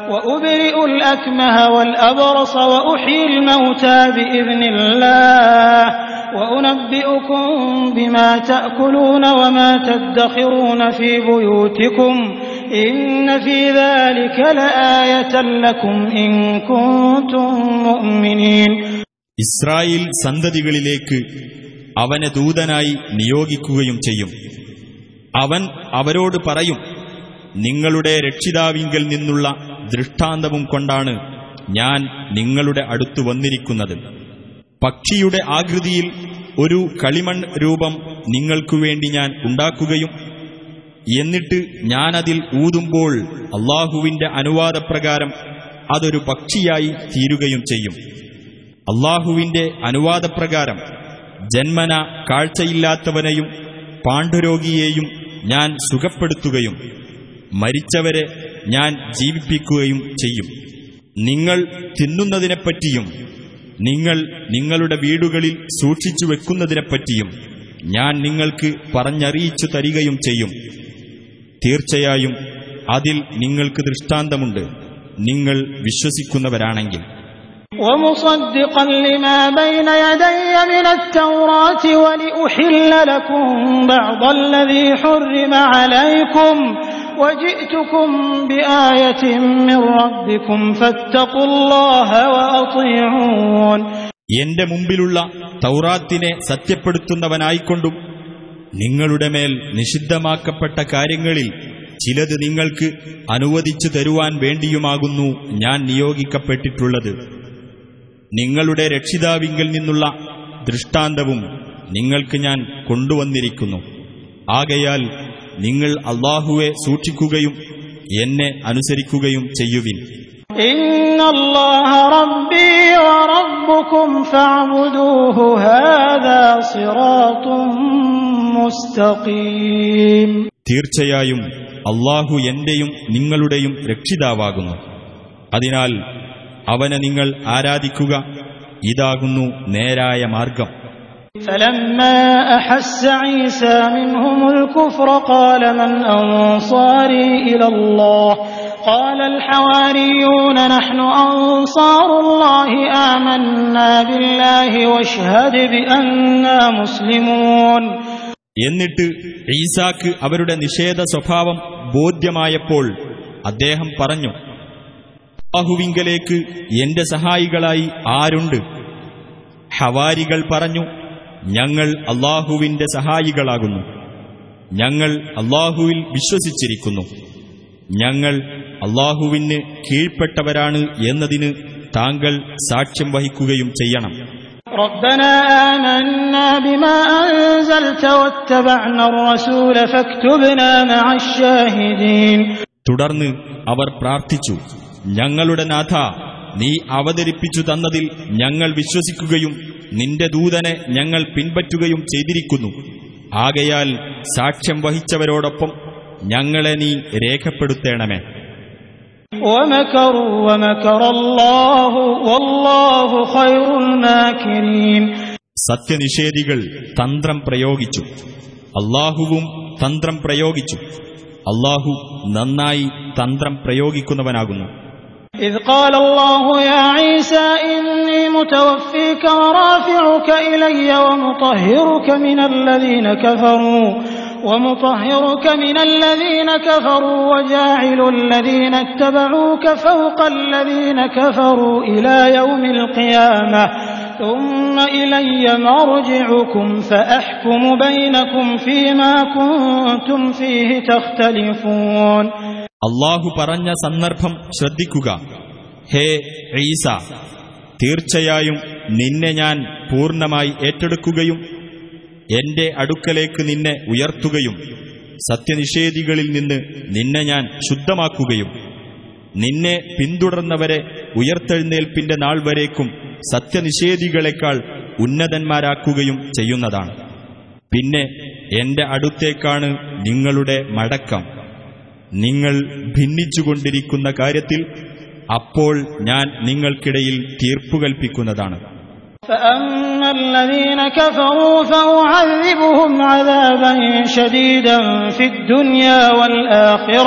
وأبرئ الأكمه والأبرص وأحيي الموتى بإذن الله وأنبئكم بما تأكلون وما تدخرون في بيوتكم إن في ذلك لآية لكم إن كنتم مؤمنين. ഇസ്രായേൽ സന്തതികളിലേക്ക് അവനെ ദൂതനായി നിയോഗിക്കുകയും ചെയ്യും. അവൻ അവരോട് പറയും, നിങ്ങളുടെ രക്ഷിതാവിങ്കൽ നിന്നുള്ള ദൃഷ്ടാന്തവും കൊണ്ടാണ് ഞാൻ നിങ്ങളുടെ അടുത്തു വന്നിരിക്കുന്നത്. പക്ഷിയുടെ ആകൃതിയിൽ ഒരു കളിമൺ രൂപം നിങ്ങൾക്കുവേണ്ടി ഞാൻ ഉണ്ടാക്കുകയും എന്നിട്ട് ഞാനതിൽ ഊതുമ്പോൾ അല്ലാഹുവിന്റെ അനുവാദപ്രകാരം അതൊരു പക്ഷിയായി തീരുകയും ചെയ്യും. അല്ലാഹുവിന്റെ അനുവാദപ്രകാരം ജന്മന കാഴ്ചയില്ലാത്തവനെയും പാണ്ഡുരോഗിയെയും ഞാൻ സുഖപ്പെടുത്തുകയും മരിച്ചവരെ ഞാൻ ജീവിപ്പിക്കുകയും ചെയ്യും. നിങ്ങൾ തിന്നുന്നതിനെപ്പറ്റിയും നിങ്ങൾ നിങ്ങളുടെ വീടുകളിൽ സൂക്ഷിച്ചു വെക്കുന്നതിനെപ്പറ്റിയും ഞാൻ നിങ്ങൾക്ക് പറഞ്ഞറിയിച്ചു തരികയും ചെയ്യും. തീർച്ചയായും അതിൽ നിങ്ങൾക്ക് ദൃഷ്ടാന്തമുണ്ട്, നിങ്ങൾ വിശ്വസിക്കുന്നവരാണെങ്കിൽ. ومصدقا لما بين يدي من التوراة ولأحل لكم بعض الذي حرم عليكم وجئتكم بآية من ربكم فاتقوا الله وأطيعون. എന്റെ മുമ്പിലുള്ള തൗറാത്തിനെ സത്യപ്പെടുത്തുന്നവനായിക്കൊണ്ടും നിങ്ങളുടെ മേൽ നിഷിദ്ധമാക്കപ്പെട്ട കാര്യങ്ങളിൽ ചിലത് നിങ്ങൾക്ക് അനുവദിച്ചു തരുവാൻ വേണ്ടിയുമാകുന്നു ഞാൻ നിയോഗിക്കപ്പെട്ടിട്ടുള്ളത്. നിങ്ങളുടെ രക്ഷിതാവിങ്കൽ നിന്നുള്ള ദൃഷ്ടാന്തവും നിങ്ങൾക്ക് ഞാൻ കൊണ്ടുവന്നിരിക്കുന്നു. ആകയാൽ നിങ്ങൾ അല്ലാഹുവെ സൂക്ഷിക്കുകയും എന്നെ അനുസരിക്കുകയും ചെയ്യുവിൻ. ഇന്നല്ലാഹ റബ്ബീ വറബ്ബുകും ഫഅബ്ദൂഹു ഹാദാ സിറാത്തും മുസ്തഖീം. തീർച്ചയായും അല്ലാഹു എന്റെയും നിങ്ങളുടെയും രക്ഷിതാവാകുന്നു. അതിനാൽ അവനെ നിങ്ങൾ ആരാധിക്കുക, ഇതാകുന്നു നേരായ മാർഗം. فلما أحس عيسى منهم الكفر قال من أنصاري إلى الله قال الحواريون نحن أنصار الله آمنا بالله واشهد بأننا مسلمون. എന്നിട്ട് ഈസാക്ക് അവരുടെ നിഷേധ സ്വഭാവം ബോധ്യമായപ്പോൾ അദ്ദേഹം പറഞ്ഞു, അല്ലാഹുവിങ്കലേക്ക് എന്റെ സഹായികളായി ആരുണ്ട്? ഹവാരികൾ പറഞ്ഞു, ഞങ്ങൾ അല്ലാഹുവിന്റെ സഹായികളാകുന്നു. ഞങ്ങൾ അല്ലാഹുവിൽ വിശ്വസിച്ചിരിക്കുന്നു. ഞങ്ങൾ അല്ലാഹുവിന് കീഴ്പ്പെട്ടവരാണ് എന്നതിന് താങ്കൾ സാക്ഷ്യം വഹിക്കുകയും ചെയ്യണം. ربنا آمنا بما أنزلت واتبعنا الرسول فاكتبنا مع الشاهدين. തുടർന്ന് അവർ പ്രാർത്ഥിച്ചു, ഞങ്ങളുടെ നാഥ, നീ അവതരിപ്പിച്ചു തന്നതിൽ ഞങ്ങൾ വിശ്വസിക്കുകയും നിന്റെ ദൂതനെ ഞങ്ങൾ പിൻപറ്റുകയും ചെയ്തിരിക്കുന്നു. ആകയാൽ സാക്ഷ്യം വഹിച്ചവരോടൊപ്പം ഞങ്ങളെ നീ രേഖപ്പെടുത്തേണമേ. ومكروا ومكر الله والله خير الماكرين. സത്യനിഷേധികൾ തന്ത്രം പ്രയോഗിച്ചു, അല്ലാഹുവും തന്ത്രം പ്രയോഗിച്ചു. അല്ലാഹു നന്നായി തന്ത്രം പ്രയോഗിക്കുന്നവനാകുന്നു. إذ قال الله يا عيسى إني متوفيك ورافعك إلي ومطهرك من الذين كفروا وجاعل الذين اتبعوك فوق الذين كفروا إلى يوم القيامة ثم إلي مرجعكم فأحكم بينكم فيما كنتم فيه تختلفون. അല്ലാഹു പറഞ്ഞ സന്ദർഭം ശ്രദ്ധിക്കുക. ഹേ ഈസ, തീർച്ചയായും നിന്നെ ഞാൻ പൂർണ്ണമായി ഏറ്റെടുക്കുകയും എന്റെ അടുക്കലേക്ക് നിന്നെ ഉയർത്തുകയും സത്യനിഷേധികളിൽ നിന്ന് നിന്നെ ഞാൻ ശുദ്ധമാക്കുകയും നിന്നെ പിന്തുടർന്നവരെ ഉയർത്തെഴുന്നേൽപ്പിന്റെ നാൾ വരേക്കും സത്യനിഷേധികളെക്കാൾ ഉന്നതന്മാരാക്കുകയും ചെയ്യുന്നതാണ്. പിന്നെ എന്റെ അടുത്തേക്കാണ് നിങ്ങളുടെ മടക്കം. നിങ്ങൾ ഭിന്നിച്ചുകൊണ്ടിരിക്കുന്ന കാര്യത്തിൽ അപ്പോൾ ഞാൻ നിങ്ങൾക്കിടയിൽ തീർപ്പുകൽപ്പിക്കുന്നതാണ്. فأما الذين كفروا فأعذبهم عذابا شديدا في الدنيا والآخرة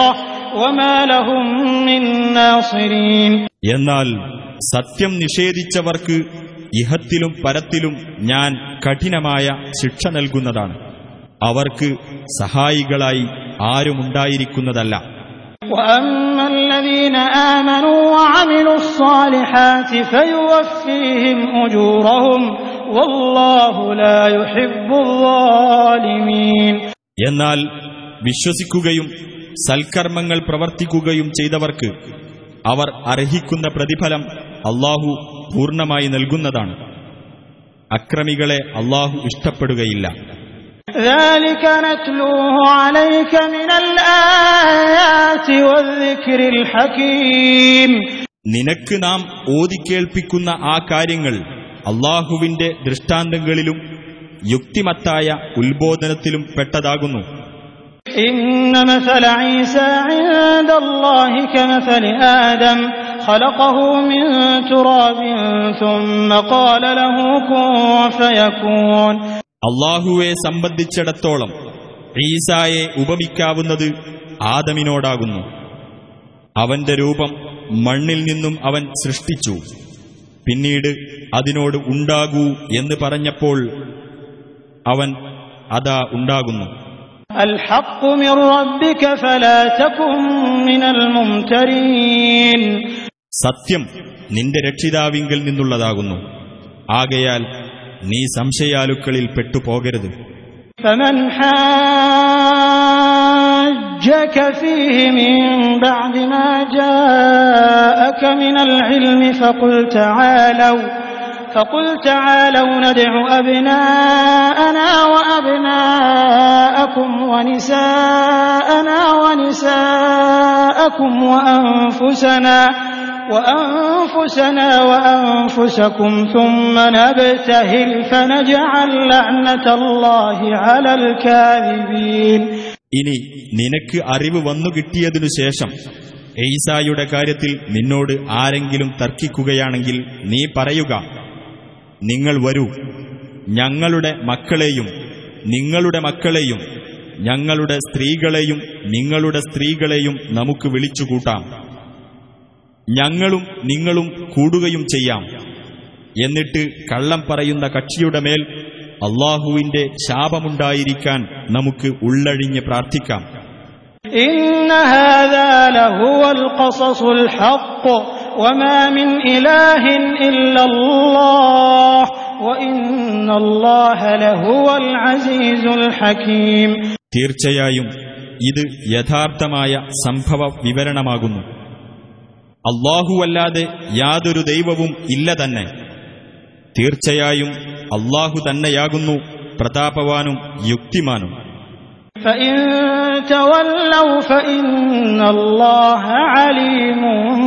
وما لهم من ناصرين. എന്നാൽ സത്യം നിഷേധിച്ചവർക്ക് ഇഹത്തിലും പരത്തിലും ഞാൻ കഠിനമായ ശിക്ഷ നൽകുന്നതാണ്. അവർക്ക് സഹായികളായി ആരുമുണ്ടായിരിക്കുന്നതല്ല. وأما الذين آمنوا وعملوا الصالحات فيوفيهم أجورهم والله لا يحب الظالمين. എന്നാൽ വിശ്വസിക്കുകയും സൽക്കർമ്മങ്ങൾ പ്രവർത്തിക്കുകയും ചെയ്തവർക്ക് അവർ അർഹിക്കുന്ന പ്രതിഫലം അല്ലാഹു പൂർണ്ണമായി നൽകുന്നതാണ്. അക്രമികളെ അല്ലാഹു ഇഷ്ടപ്പെടുകയില്ല. ذلك نتلوه عليك من الآيات والذكر الحكيم. നിനക്ക് നാം ഓതിക്കേൾപ്പിക്കുന്ന ആ കാര്യങ്ങൾ അല്ലാഹുവിന്റെ ദൃഷ്ടാന്തങ്ങളിലും യുക്തിമത്തായ ഉത്ബോധനത്തിലും പെട്ടതാകുന്നു. إن مثل عيسى عند الله كمثل آدم خلقه من تراب ثم قال له كن فيكون. അല്ലാഹുവെ സംബന്ധിച്ചിടത്തോളം ഈസായെ ഉപമിക്കാവുന്നത് ആദമിനോടാകുന്നു. അവന്റെ രൂപം മണ്ണിൽ നിന്നും അവൻ സൃഷ്ടിച്ചു. പിന്നീട് അതിനോട് ഉണ്ടാകൂ എന്ന് പറഞ്ഞപ്പോൾ അവൻ അതാ ഉണ്ടാകുന്നു. الحق من ربك فلا تكن من الممترين. സത്യം നിന്റെ രക്ഷിതാവിങ്കിൽ നിന്നുള്ളതാകുന്നു. ആകയാൽ നീ സംശയാലുക്കളിൽ പെട്ടുപോകരുത്. فمن حاجك فيه من بعد ما جاءك من العلم فقل تعالوا ندع أبناءنا وأبناءكم ونساءنا ونساءكم وأنفسنا وأنفسكم ثم نبتهل فنجعل لعنة الله على الكاذبين. ഇനി നിനക്ക് അറിവ് വന്നുകിട്ടിയതിനു ശേഷം ഈസായുടെ കാര്യത്തിൽ നിന്നോട് ആരെങ്കിലും തർക്കിക്കുകയാണെങ്കിൽ നീ പറയുക, നിങ്ങൾ വരൂ, ഞങ്ങളുടെ മക്കളെയും നിങ്ങളുടെ മക്കളെയും ഞങ്ങളുടെ സ്ത്രീകളെയും നിങ്ങളുടെ സ്ത്രീകളെയും നമുക്ക് വിളിച്ചുകൂട്ടാം, ഞങ്ങളും നിങ്ങളും കൂടുകയും ചെയ്യാം. എന്നിട്ട് കള്ളം പറയുന്ന കക്ഷിയുടെ മേൽ അല്ലാഹുവിന്റെ ശാപമുണ്ടായിരിക്കാൻ നമുക്ക് ഉള്ളഴിഞ്ഞ് പ്രാർത്ഥിക്കാം. ഇന്ന ഹാദാ ലഹുവൽ ഖസസുൽ ഹഖ് വമാ മിൻ ഇലാഹിൻ ഇല്ലല്ലാഹ് വഇന്നല്ലാഹ ലഹുവൽ അസീസുൽ ഹകീം. തീർച്ചയായും ഇത് യഥാർത്ഥമായ സംഭവ വിവരണമാകുന്നു. അല്ലാഹുവല്ലാതെ യാതൊരു ദൈവവും ഇല്ല തന്നെ. തീർച്ചയായും അല്ലാഹു തന്നെയാകുന്നു പ്രതാപവാനും യുക്തിമാനും. فإن تولوا فإن الله عليم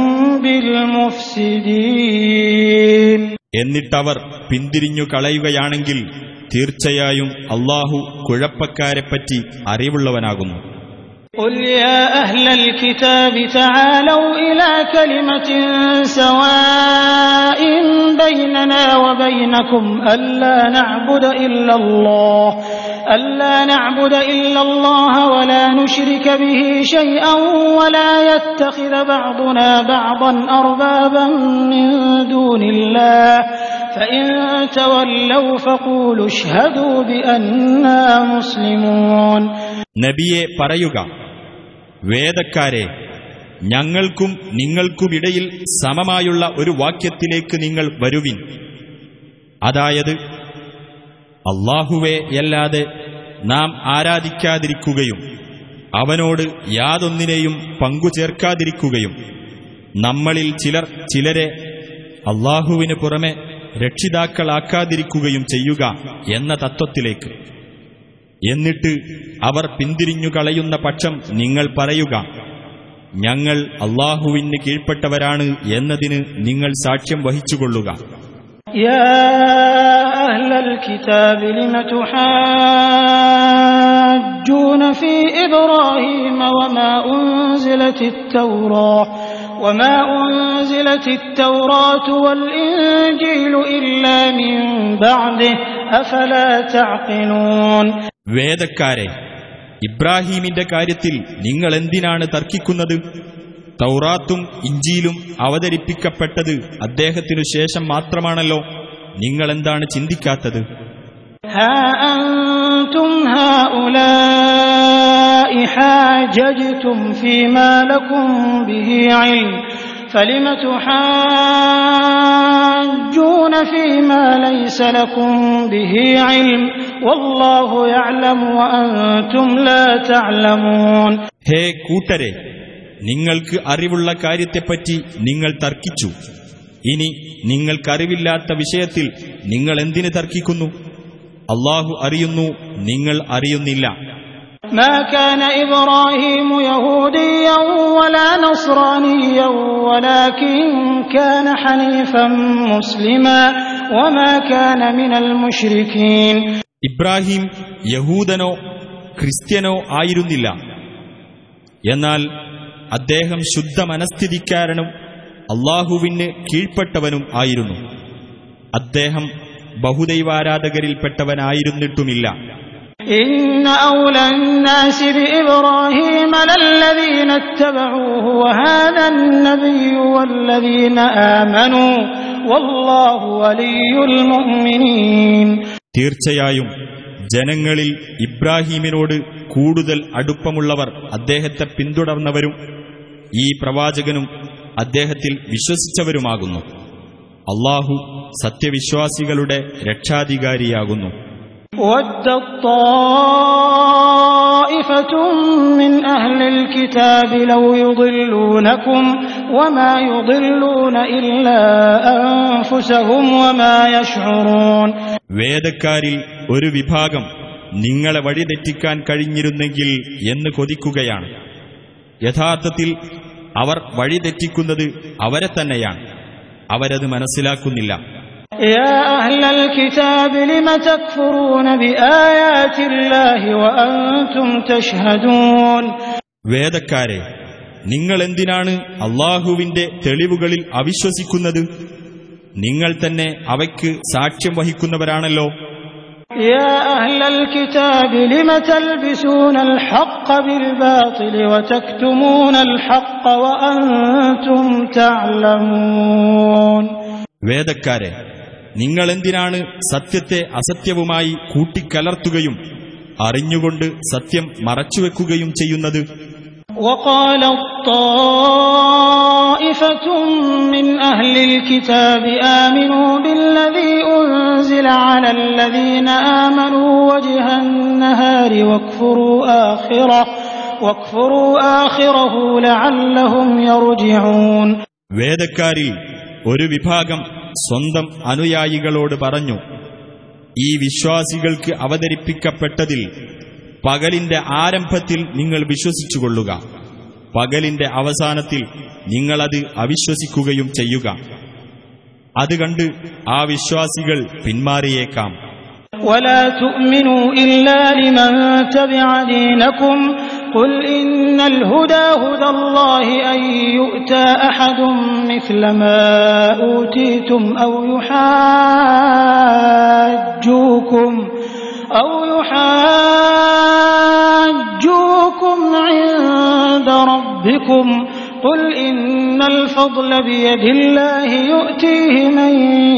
بالمفسدين. എന്നിട്ടവർ പിന്തിരിഞ്ഞു കളയുകയാണെങ്കിൽ തീർച്ചയായും അല്ലാഹു കുഴപ്പക്കാരെപ്പറ്റി അറിവുള്ളവനാകുന്നു. قل يا أهل الكتاب تعالوا إلى كلمة سواء بيننا وبينكم ألا نعبد إلا الله ولا نشرك به شيئا ولا يتخذ بعضنا بعضا أربابا من دون الله فإن تولوا فقولوا اشهدوا بأننا مسلمون. നബിയെ പറയുക, വേദക്കാരെ, ഞങ്ങൾക്കും നിങ്ങൾക്കുമിടയിൽ സമമായുള്ള ഒരു വാക്യത്തിലേക്ക് നിങ്ങൾ വരുവിൻ. അതായത്, അല്ലാഹുവെയല്ലാതെ നാം ആരാധിക്കാതിരിക്കുകയും അവനോട് യാതൊന്നിനെയും പങ്കുചേർക്കാതിരിക്കുകയും നമ്മളിൽ ചിലർ ചിലരെ അല്ലാഹുവിന് പുറമെ രക്ഷിതാക്കളാക്കാതിരിക്കുകയും ചെയ്യുക എന്ന തത്വത്തിലേക്ക്. എന്നിട്ട് അവർ പിന്തിരിഞ്ഞു കളയുന്ന പക്ഷം നിങ്ങൾ പറയുക, ഞങ്ങൾ അല്ലാഹുവിന് കീഴ്പ്പെട്ടവരാണ് എന്നതിന് നിങ്ങൾ സാക്ഷ്യം വഹിച്ചുകൊള്ളുക. യാ അഹ്ലൽ കിതാബി ലിമ തുഹാജ്ജൂന ഫീ ഇബ്രാഹീമ وما أنزلت التوراة والإنجيل إلا من بعده أفلا تعقلون. വേദക്കാരെ, ഇബ്രാഹീമിന്റെ കാര്യത്തിൽ നിങ്ങൾ എന്തിനാണ് തർക്കിക്കുന്നത്? തൗറാത്തും ഇഞ്ചീലും അവതരിപ്പിക്കപ്പെട്ടത് അദ്ദേഹത്തിനു ശേഷം മാത്രമാണല്ലോ. നിങ്ങൾ എന്താണ് ചിന്തിക്കാത്തത്? ഹാ അൻതും ഹൗലാഇ ഹാജജ്തും ഫീമാ ലകും ബിഹി ഇൽം ഫലിമ തുഹാജ്ജൂന ഫീമാ ലൈസ ലകും ബിഹി ഇൽം വല്ലാഹു യഅലമു വഅൻതും ലാ തഅലമൂൻ. ഹേ കൂട്ടരെ, നിങ്ങൾക്ക് അറിവുള്ള കാര്യത്തെപ്പറ്റി നിങ്ങൾ തർക്കിച്ചു. ഇനി നിങ്ങൾക്കറിവില്ലാത്ത വിഷയത്തിൽ നിങ്ങൾ എന്തിന് തർക്കിക്കുന്നു? അല്ലാഹു അറിയുന്നു, നിങ്ങൾ അറിയുന്നില്ല. ما كان إبراهيم يهوديا ولا نصرانيا ولكن كان حنيفا مسلما وما كان من المشركين. ഇബ്രാഹിം യഹൂദനോ ക്രിസ്ത്യനോ ആയിരുന്നില്ല. എന്നാൽ അദ്ദേഹം ശുദ്ധ മനസ്ഥിതിക്കാരനും അല്ലാഹുവിന് കീഴ്പ്പെട്ടവനും ആയിരുന്നു. അദ്ദേഹം ബഹുദൈവാരാധകരിൽപ്പെട്ടവനായിരുന്നിട്ടുമില്ല. إن أولى الناس بإبراهيم للذين اتبعوه وهذا النبي والذين آمنوا والله ولي المؤمنين. തീർച്ചയായും ജനങ്ങളിൽ ഇബ്രാഹീമിനോട് കൂടുതൽ അടുപ്പമുള്ളവർ അദ്ദേഹത്തെ പിന്തുടർന്നവരും ഈ പ്രവാചകനും അദ്ദേഹത്തിൽ വിശ്വസിച്ചവരുമാകുന്നു. അല്ലാഹു സത്യവിശ്വാസികളുടെ രക്ഷാധികാരിയാകുന്നു. وَدَّت طَّائِفَةٌ مِّنْ أَهْلِ الْكِتَابِ لَوْ يُضِلُّونَكُمْ وَمَا يُضِلُّونَ إِلَّا أَنفُسَهُمْ وَمَا يَشْعُرُونَ. വേദക്കാരിൽ ഒരു വിഭാഗം നിങ്ങളെ വഴിതെറ്റിക്കാൻ കഴിഞ്ഞിരുന്നെങ്കിൽ എന്ന് കൊതിക്കുകയാണ്. യഥാർത്ഥത്തിൽ അവർ വഴിതെറ്റിക്കുന്നത് അവരെ തന്നെയാണ്. അവരത് മനസ്സിലാക്കുന്നില്ല. يا أهل الكتاب لم تكفرون بآيات الله وأنتم تشهدون. വേദക്കാരെ, നിങ്ങൾ എന്തിനാണ് അല്ലാഹുവിന്റെ തെളിവുകളിൽ അവിശ്വസിക്കുന്നത്? നിങ്ങൾ തന്നെ അവയ്ക്ക് സാക്ഷ്യം വഹിക്കുന്നവരാണല്ലോ. يا أهل الكتاب لم تلبسون الحق بالباطل وتكتمون الحق وأنتم تعلمون. വേദക്കാരെ, നിങ്ങൾ എന്തിനാണ് സത്യത്തെ അസത്യവുമായി കൂട്ടിക്കലർത്തുകയും അറിഞ്ഞുകൊണ്ട് സത്യം മറച്ചുവെക്കുകയും ചെയ്യുന്നത്? وقالت طائفة من أهل الكتاب آمنوا بالذي أنزل على الذين آمنوا وجه النهار واكفروا آخره لعلهم يرجعون. വേദക്കാരിൽ ഒരു വിഭാഗം സ്വന്തം അനുയായികളോട് പറഞ്ഞു, ഈ വിശ്വാസികൾക്ക് അവതരിപ്പിക്കപ്പെട്ടതിൽ പകലിന്റെ ആരംഭത്തിൽ നിങ്ങൾ വിശ്വസിച്ചുകൊള്ളുക, പകലിന്റെ അവസാനത്തിൽ നിങ്ങളത് അവിശ്വസിക്കുകയും ചെയ്യുക. അത് കണ്ട് ആ വിശ്വാസികൾ പിന്മാറിയേക്കാം. ولا تؤمنوا إلا لمن تبع دينكم قل إن الهدى هدى الله أن يؤتى أحد مثل ما أوتيتم أو يحاجوكم عند ربكم قل إن الفضل بيد الله يؤتيه من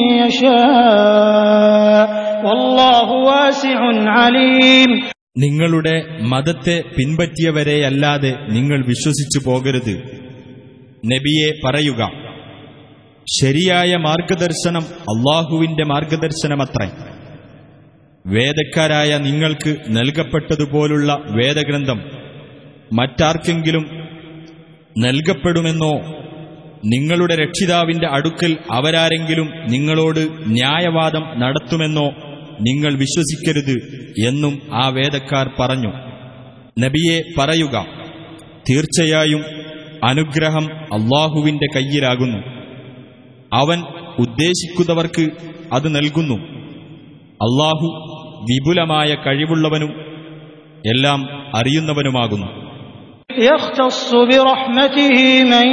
يشاء والله واسع عليم. നിങ്ങളുടെ മതത്തെ പിൻപറ്റിയവരെയല്ലാതെ നിങ്ങൾ വിശ്വസിച്ചു പോകരുത്. നബിയെ പറയുക, ശരിയായ മാർഗദർശനം അല്ലാഹുവിന്റെ മാർഗദർശനമത്രേ. വേദക്കാരായ നിങ്ങൾക്ക് നൽകപ്പെട്ടതുപോലുള്ള വേദഗ്രന്ഥം മറ്റാർക്കെങ്കിലും നൽകപ്പെടുമെന്നോ നിങ്ങളുടെ രക്ഷിതാവിന്റെ അടുക്കൽ അവരാരെങ്കിലും നിങ്ങളോട് ന്യായവാദം നടത്തുമെന്നോ നിങ്ങൾ വിശ്വസിക്കരുത് എന്നും ആ വേദക്കാർ പറഞ്ഞു. നബിയെ പറയുക, തീർച്ചയായും അനുഗ്രഹം അല്ലാഹുവിന്റെ കയ്യിലാകുന്നു. അവൻ ഉദ്ദേശിക്കുന്നവർക്ക് അത് നൽകുന്നു. അല്ലാഹു വിപുലമായ കഴിവുള്ളവനും എല്ലാം അറിയുന്നവനുമാകുന്നു. يختص برحمته من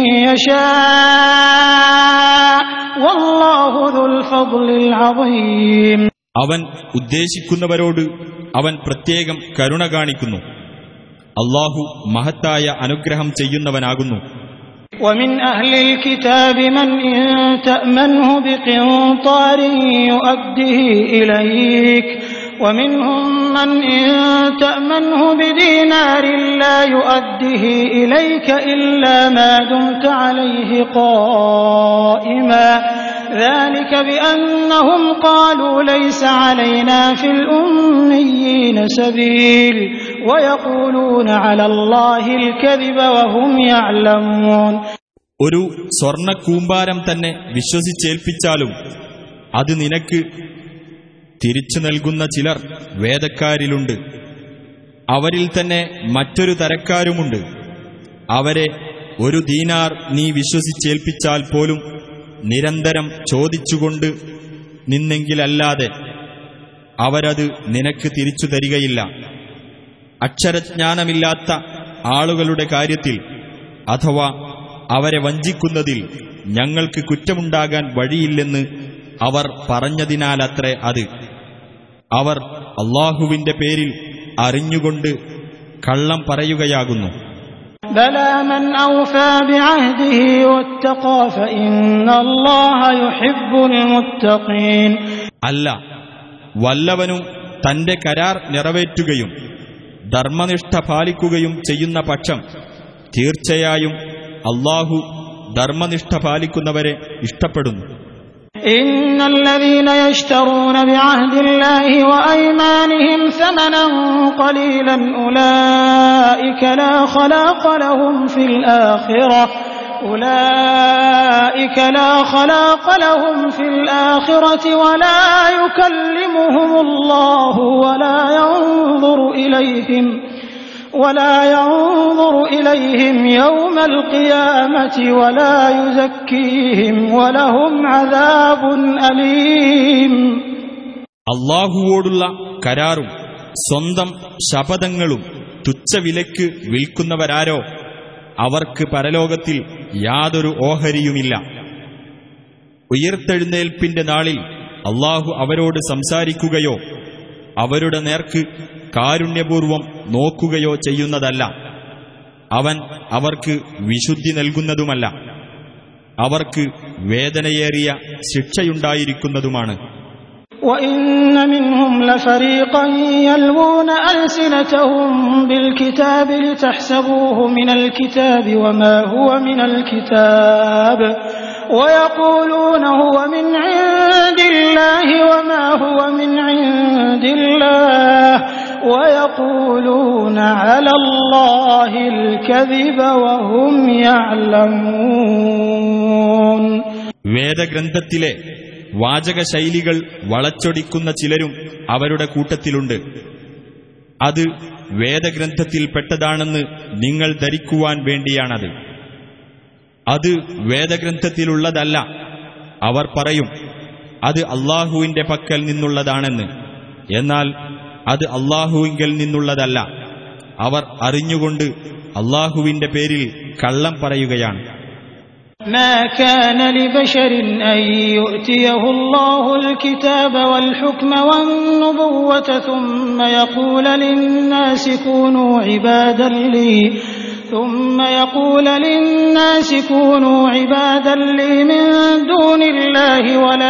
يشاء والله ذو الفضل العظيم. അവൻ ഉദ്ദേശിക്കുന്നവരോട് അവൻ പ്രത്യേകം കരുണ കാണിക്കുന്നു. അല്ലാഹു മഹത്തായ അനുഗ്രഹം ചെയ്യുന്നവനാകുന്നു. ومن أهل الكتاب من إن تأمنه بقنطار يؤده إليك ومنهم من إن تأمنه بدينار لا يؤده إليك إلا ما دمت عليه قائما ذلك بأنهم قالوا ليس علينا في الأميين سبيل ويقولون على الله الكذب وهم يعلمون. ഒരു സ്വർണ്ണക്കൂമ്പാരം തന്നെ വിശ്വസിച്ചേൽപ്പിച്ചാലും അത് നിനക്ക് തിരിച്ചു നൽകുന്ന ചിലർ വേദക്കാരിലുണ്ട്. അവരിൽ തന്നെ മറ്റൊരു തരക്കാരുമുണ്ട്. അവരെ ഒരു ദീനാർ നീ വിശ്വസിച്ചേൽപ്പിച്ചാൽ പോലും നിരന്തരം ചോദിച്ചുകൊണ്ട് നിന്നെങ്കിലല്ലാതെ അവരത് നിനക്ക് തിരിച്ചു തരികയില്ല. അക്ഷരജ്ഞാനമില്ലാത്ത ആളുകളുടെ കാര്യത്തിൽ അഥവാ അവരെ വഞ്ചിക്കുന്നതിൽ ഞങ്ങൾക്ക് കുറ്റമുണ്ടാകാൻ വഴിയില്ലെന്ന് അവർ പറഞ്ഞതിനാലത്രേ അത്. അവർ അല്ലാഹുവിന്റെ പേരിൽ അറിഞ്ഞുകൊണ്ട് കള്ളം പറയുകയാകുന്നു. بلى من أوفى بعهده واتقى فإن الله يحب المتقين. അല്ല, വല്ലവനും തന്റെ കരാർ നിറവേറ്റുകയും ധർമ്മനിഷ്ഠ പാലിക്കുകയും ചെയ്യുന്ന പക്ഷം തീർച്ചയായും അല്ലാഹു ധർമ്മനിഷ്ഠ പാലിക്കുന്നവരെ ഇഷ്ടപ്പെടുന്നു. إن الذين يشترون بعهد الله وأيمانهم ثمنا قليلا أولئك لا خلاق لهم في الآخرة ولا يكلمهم الله ولا ينظر إليهم يوم القيامة ولا يزكيهم ولهم عذاب أليم. അല്ലാഹുവോടുള്ള കരാറും സ്വന്തം ശപഥങ്ങളും തുച്ഛവിലയ്ക്ക് വിൽക്കുന്നവരാരോ അവർക്ക് പരലോകത്തിൽ യാതൊരു ഓഹരിയുമില്ല. ഉയിർത്തെഴുന്നേൽപ്പിന്റെ നാളിൽ അല്ലാഹു അവരോട് സംസാരിക്കുകയോ അവരുടെ നേർക്ക് കാരുണ്യപൂർവം നോക്കുകയോ ചെയ്യുന്നതല്ല. അവൻ അവർക്ക് വിശുദ്ധി നൽകുന്നതുമല്ല. അവർക്ക് വേദനയേറിയ ശിക്ഷയുണ്ടായിരിക്കുന്നതുമാണ്. وَإِنَّ مِنْهُمْ لَفَرِيقًا يَلْوُونَ أَلْسِنَتَهُم بِالْكِتَابِ لِتَحْسَبُوهُ مِنَ الْكِتَابِ وَمَا هُوَ مِنَ الْكِتَابِ وَيَقُولُونَ هُوَ مِنْ عِندِ اللَّهِ وَمَا هُوَ مِنْ عِندِ اللَّهِ وَيَقُولُونَ عَلَى اللَّهِ الْكَذِبَ وَهُمْ يَعْلَمُونَ. വേദഗ്രന്ഥത്തിലെ വാചകശൈലികൾ വളച്ചൊടിക്കുന്ന ചിലരും അവരുടെ കൂട്ടത്തിലുണ്ട്. അത് വേദഗ്രന്ഥത്തിൽപ്പെട്ടതാണെന്ന് നിങ്ങൾ ധരിക്കുവാൻ വേണ്ടിയാണത്. അത് വേദഗ്രന്ഥത്തിലുള്ളതല്ല. അവർ പറയും അത് അല്ലാഹുവിന്റെ പക്കൽ നിന്നുള്ളതാണെന്ന്. എന്നാൽ അത് അല്ലാഹുവിങ്കൽ നിന്നുള്ളതല്ല. അവർ അറിഞ്ഞുകൊണ്ട് അല്ലാഹുവിന്റെ പേരിൽ കള്ളം പറയുകയാണ്. ما كان لبشر أن يؤتيه الله الكتاب والحكم والنبوة ثم يقول للناس كونوا عبادا لي من دون الله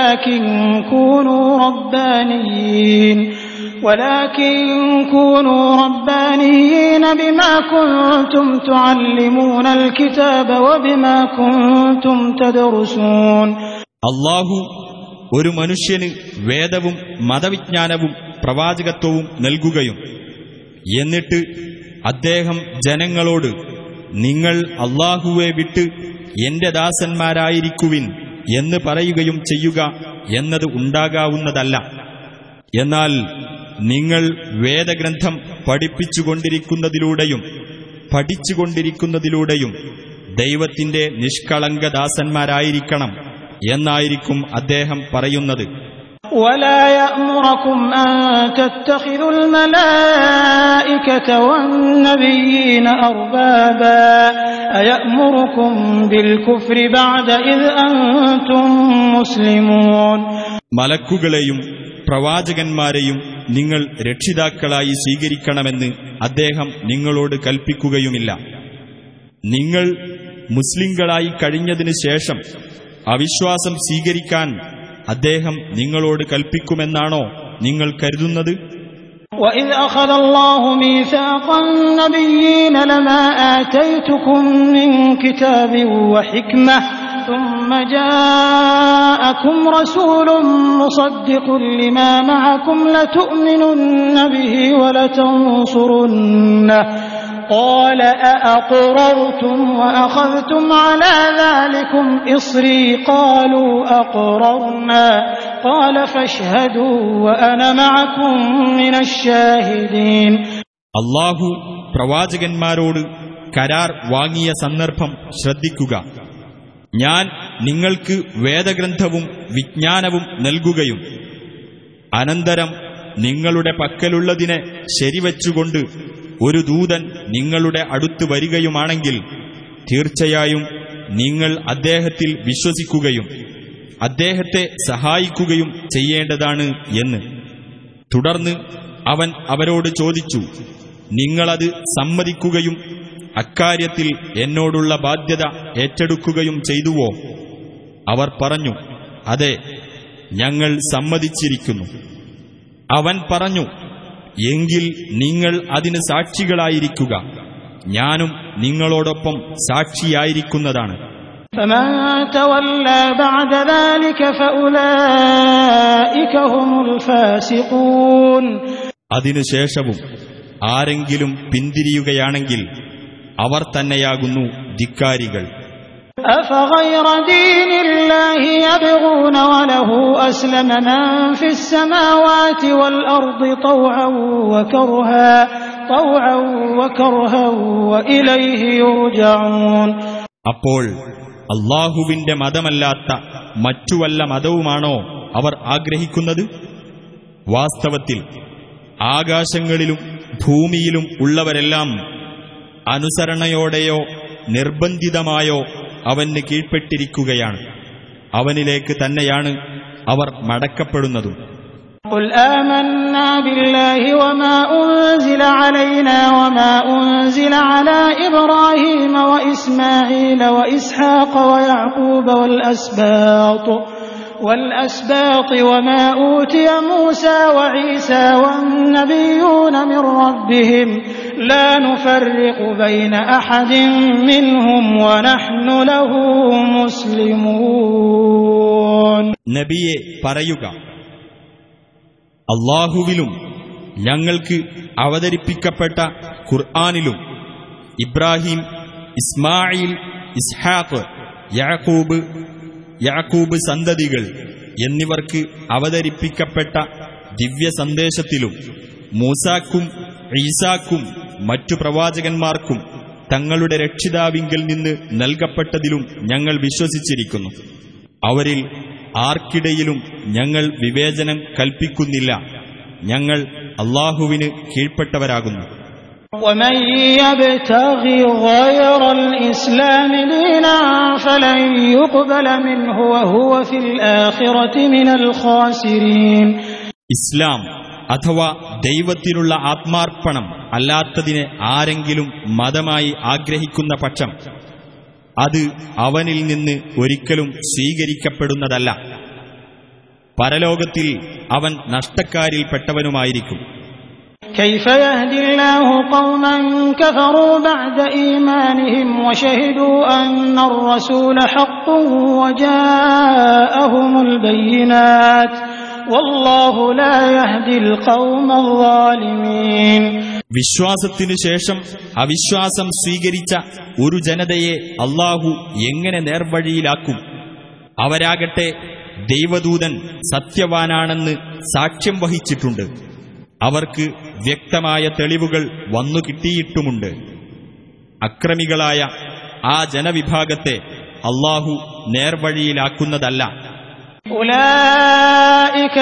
ولكن كونوا ربانيين بما كنتم تعلمون الكتاب وبما كنتم تدرسون. അല്ലാഹു ഒരു മനുഷ്യന് വേദവും മതവിജ്ഞാനവും പ്രവാചകത്വവും നൽകുകയും എന്നിട്ട് അദ്ദേഹം ജനങ്ങളോട് നിങ്ങൾ അല്ലാഹുവെ വിട്ട് എന്റെ ദാസന്മാരായിരിക്കുവിൻ എന്ന് പറയുകയും ചെയ്യുക എന്നത് ഉണ്ടാകാവുന്നതല്ല. എന്നാൽ നിങ്ങൾ വേദഗ്രന്ഥം പഠിച്ചുകൊണ്ടിരിക്കുന്നതിലൂടെയും ദൈവത്തിന്റെ നിഷ്കളങ്കദാസന്മാരായിരിക്കണം എന്നായിരിക്കും അദ്ദേഹം പറയുന്നത്. ولا يأمركم أن تتخذوا الملائكة والنبيين أربابا أيأمركم بالكفر بعد إذ أنتم مسلمون. മലക്കുകളെയും പ്രവാചകന്മാരെയും നിങ്ങൾ രക്ഷിതാക്കളായി സ്വീകരിക്കണമെന്ന് അദ്ദേഹം നിങ്ങളോട് കൽപ്പിക്കുകയുമില്ല. നിങ്ങൾ മുസ്ലിങ്ങളായി കഴിഞ്ഞതിനു ശേഷം അവിശ്വാസം സ്വീകരിക്കാൻ അദ്ദേഹം നിങ്ങളോട് കൽപ്പിക്കുമെന്നാണോ നിങ്ങൾ കരുതുന്നത്? وَإِذْ أَخَذَ اللَّهُ مِيثَاقَ النَّبِيِّينَ لَمَا آتَيْتُكُم مِّن كِتَابٍ وَحِكْمَةٍ ثُمَّ جَاءَكُمْ رَسُولٌ مُّصَدِّقٌ لِّمَا مَعَكُمْ لَتُؤْمِنُنَّ بِهِ وَلَتَنصُرُنَّهُ قَالَ أَأَقْرَرْتُمْ وَأَخَذْتُمْ عَلَى ذَلِكُمْ إِصْرِي قَالُوا أَقْرَرْنَا قَالَ فَاشْهَدُوا وَأَنَا مَعَكُمْ مِنَ الشَّاهِدِينَ. അല്ലാഹു പ്രവാചകന്മാരോട് കരാർ വാങ്ങിയ സന്ദർഭം ശ്രദ്ധിക്കുക. ഞാൻ നിങ്ങൾക്ക് വേദഗ്രന്ഥവും വിജ്ഞാനവും നൽകുകയും അനന്തരം നിങ്ങളുടെ പക്കലുള്ളതിനെ ശരിവച്ചുകൊണ്ട് ഒരു ദൂതൻ നിങ്ങളുടെ അടുത്ത് വരികയുമാണെങ്കിൽ തീർച്ചയായും നിങ്ങൾ അദ്ദേഹത്തിൽ വിശ്വസിക്കുകയും അദ്ദേഹത്തെ സഹായിക്കുകയും ചെയ്യേണ്ടതാണ് എന്ന്. തുടർന്ന് അവൻ അവരോട് ചോദിച്ചു, നിങ്ങളത് സമ്മതിക്കുകയും അക്കാര്യത്തിൽ എന്നോടുള്ള ബാധ്യത ഏറ്റെടുക്കുകയും ചെയ്തുവോ? അവർ പറഞ്ഞു, അതെ, ഞങ്ങൾ സമ്മതിച്ചിരിക്കുന്നു. അവൻ പറഞ്ഞു, എങ്കിൽ നിങ്ങൾ അതിന് സാക്ഷികളായിരിക്കുക, ഞാനും നിങ്ങളോടൊപ്പം സാക്ഷിയായിരിക്കുന്നതാണ്. فمن تولى بعد ذلك فأولئك هم الفاسقون. അതിനുശേഷവും ആരെങ്കിലും പിന്തിരിയുകയാണെങ്കിൽ അവർ തന്നെയാകുന്നു ധിക്കാരികൾ. أفغير دين الله يبغون وله أسلم من في السماوات والأرض طوعا وكرها وإليه يرجعون. അപ്പോൾ അല്ലാഹുവിന്റെ മതമല്ലാത്ത മറ്റു വല്ല മതവുമാണോ അവർ ആഗ്രഹിക്കുന്നത്? വാസ്തവത്തിൽ ആകാശങ്ങളിലും ഭൂമിയിലും ഉള്ളവരെല്ലാം അനുസരണയോടെയോ നിർബന്ധിതമായോ അവന് കീഴ്പ്പെട്ടിരിക്കുകയാണ്. അവനിലേക്ക് തന്നെയാണ് അവർ മടക്കപ്പെടുന്നതും. قل آمنا بالله وما أنزل علينا وما أنزل على إبراهيم وإسماعيل وإسحاق ويعقوب والأسباط وما أوتي موسى وعيسى والنبيون من ربهم لا نفرق بين أحد منهم ونحن له مسلمون. നബിയെ പറയുക, അല്ലാഹുവിലും ഞങ്ങൾക്ക് അവതരിപ്പിക്കപ്പെട്ട ഖുർആനിലും ഇബ്രാഹിം, ഇസ്മായിൽ, ഇസ്ഹാഖ്, യാക്കൂബ് സന്തതികൾ എന്നിവർക്ക് അവതരിപ്പിക്കപ്പെട്ട ദിവ്യ സന്ദേശത്തിലും മൂസാക്കും ഈസാക്കും മറ്റു പ്രവാചകന്മാർക്കും തങ്ങളുടെ രക്ഷിതാവിങ്കൽ നിന്ന് നൽകപ്പെട്ടതിലും ഞങ്ങൾ വിശ്വസിച്ചിരിക്കുന്നു. അവരിൽ ആർക്കിടയിലും ഞങ്ങൾ വിവേചനം കൽപ്പിക്കുന്നില്ല. ഞങ്ങൾ അല്ലാഹുവിന് കീഴ്പ്പെട്ടവരാകുന്നു. ومن يبتغي غير الإسلام دينا فلن يقبل منه وهو في الآخرة من الخاسرين. ഇസ്ലാം അഥവാ ദൈവത്തിനുള്ള ആത്മാർപ്പണം അല്ലാത്തതിനെ ആരെങ്കിലും മതമായി ആഗ്രഹിക്കുന്ന പക്ഷം അത് അവനിൽ നിന്ന് ഒരിക്കലും സ്വീകരിക്കപ്പെടുന്നതല്ല. പരലോകത്തിൽ അവൻ നഷ്ടക്കാരിൽപ്പെട്ടവനുമായിരിക്കും. كيف يهدي الله قوما كفروا بعد إيمانهم وشهدوا أن الرسول حق وجاءهم البينات والله لا يهدي القوم الظالمين. വിശ്വാസത്തിനു ശേഷം അവിശ്വാസം സ്വീകരിച്ച ഒരു ജനതയെ അല്ലാഹു എങ്ങനെ നേർവഴിയിലാക്കും? അവരാകട്ടെ ദൈവദൂതൻ സത്യവാനാണെന്ന് സാക്ഷ്യം വഹിച്ചിട്ടുണ്ട്. അവർക്ക് വ്യക്തമായ തെളിവുകൾ വന്നു കിട്ടിയിട്ടുമുണ്ട്. അക്രമികളായ ആ ജനവിഭാഗത്തെ അല്ലാഹു നേർവഴിയിലാക്കുന്നതല്ല. أولئك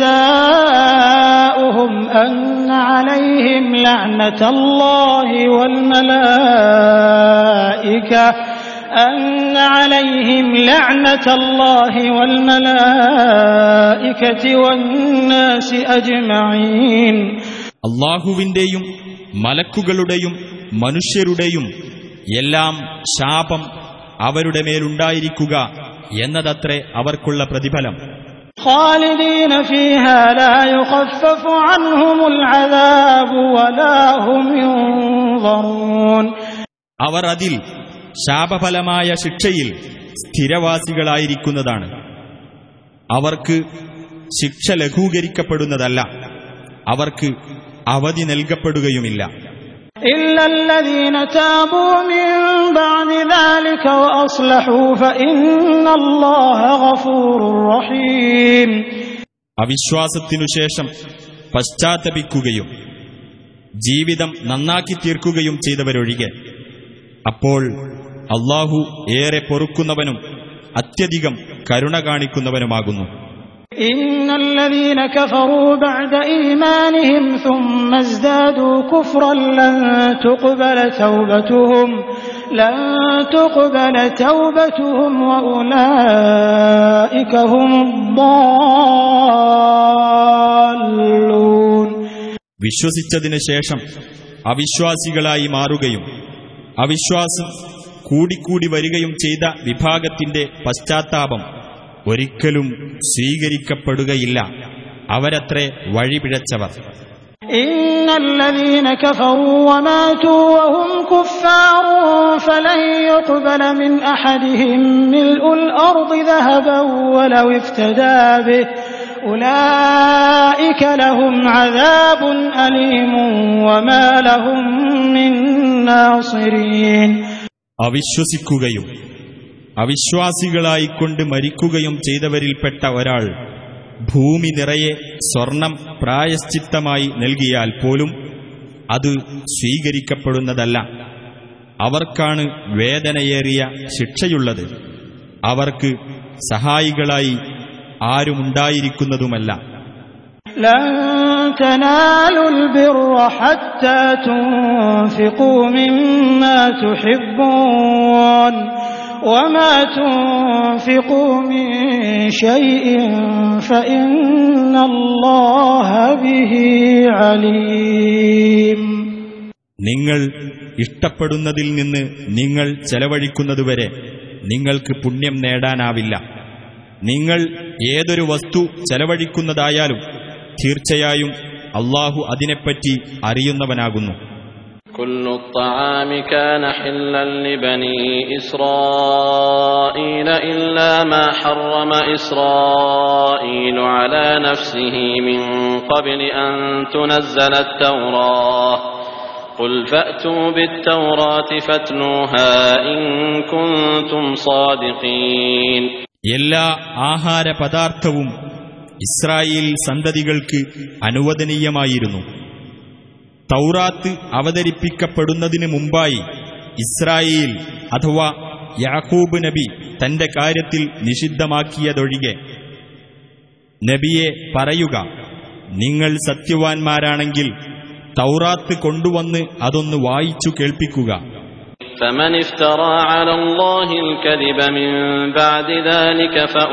جزاؤهم أن عليهم لعنة الله أن عليهم لعنة الله والملائكة والناس أجمعين. അല്ലാഹുവിന്റെയും മലക്കുകളുടെയും മനുഷ്യരുടെയും എല്ലാം ശാപം അവരുടെ മേലുണ്ടായിരിക്കുക എന്നതത്രേ അവർക്കുള്ള പ്രതിഫലം. خالدين فيها لا يخفف عنهم العذاب ولا هم ينظرون. അവർ അതിൽ ശാപഫലമായ ശിക്ഷയിൽ സ്ഥിരവാസികളായിരിക്കുന്നതാണ്. അവർക്ക് ശിക്ഷ ലഘൂകരിക്കപ്പെടുന്നതല്ല, അവർക്ക് അവധി നൽകപ്പെടുകയുമില്ല. إلا الذين تابوا من بعد ذلك وأصلحوا فإن الله غفور رحيم. അവിശ്വാസത്തിനു ശേഷം പശ്ചാത്തപിക്കുകയും ജീവിതം നന്നാക്കി തീർക്കുകയും ചെയ്തവരൊഴികെ അപ്പോൾ അല്ലാഹു ഏറെ പൊറുക്കുന്നവനും അത്യധികം കരുണ കാണിക്കുന്നവനുമാകുന്നു. إن الذين كفروا بعد إيمانهم ثم ازدادوا كفرا لن تقبل توبتهم وأولئك هم الضالون. വിശ്വസിച്ചതിനു ശേഷം അവിശ്വാസികളായി മാറുകയും അവിശ്വാസം കൂടിക്കൂടി വരികയും ചെയ്ത വിഭാഗത്തിന്റെ പശ്ചാത്താപം ഒരിക്കലും സ്വീകരിക്കപ്പെടുകയില്ല. അവരത്രേ വഴിപിഴച്ചവർ. ഇന്നല്ലദീന കഫറൂ വമാതൂ വഹും കുഫാറു ഫലൻ യുഖ്ബല മിൻ അഹദിഹിം മിൽഉൽ അർദി ദഹബൻ വലൗ ഇഫ്തദാ ബിഹി ഉലൈക ലഹും അദാബുൻ അലീമുൻ വമാ ലഹും മിൻ നാസിരീൻ. അവിശ്വസിക്കുകയും അവിശ്വാസികളായിക്കൊണ്ട് മരിക്കുകയും ചെയ്തവരിൽപ്പെട്ട ഒരാൾ ഭൂമി നിറയെ സ്വർണം പ്രായശ്ചിത്തമായി നൽകിയാൽ പോലും അത് സ്വീകരിക്കപ്പെടുന്നതല്ല. അവർക്കാണ് വേദനയേറിയ ശിക്ഷയുള്ളത്. അവർക്ക് സഹായികളായി ആരുമുണ്ടായിരിക്കുന്നതുമല്ല. ലൻ തനാലുൽ ബിർറ ഹത്താ തുൻഫിഖൂ മിമ്മാ തുഹിബ്ബൂൻ وما تنفقوا من شيء فإن الله به عليم. നിങ്ങൾ ഇഷ്ടപ്പെടുന്നതിൽ നിന്ന് നിങ്ങൾ ചെലവഴിക്കുന്നതുവരെ നിങ്ങൾക്ക് പുണ്യം നേടാനാവില്ല. നിങ്ങൾ ഏതൊരു വസ്തു ചെലവഴിക്കുന്നതായാലും തീർച്ചയായും അല്ലാഹു അതിനെപ്പറ്റി അറിയുന്നവനാകുന്നു. كل الطعام كان حلا لبني إسرائيل إلا ما حرم إسرائيل على نفسه من قبل أن تنزل التوراة قل فأتوا بالتوراة فاتلوها إن كنتم صادقين. എല്ലാ ആഹാര പദാർത്ഥവും ഇസ്രായേൽ സന്തതികൾക്ക് അനുവദനീയമായിരുന്നു. തൗറാത്ത് അവതരിപ്പിക്കപ്പെടുന്നതിന് മുമ്പായി ഇസ്രായേൽ അഥവാ യാക്കൂബ് നബി തന്റെ കാര്യത്തിൽ നിഷിദ്ധമാക്കിയതൊഴികെ. നബിയെ പറയുക, നിങ്ങൾ സത്യവാൻമാരാണെങ്കിൽ തൗറാത്ത് കൊണ്ടുവന്ന് അതൊന്ന് വായിച്ചു കേൾപ്പിക്കുക. فمن افترى على الله الكذب من بعد ذلك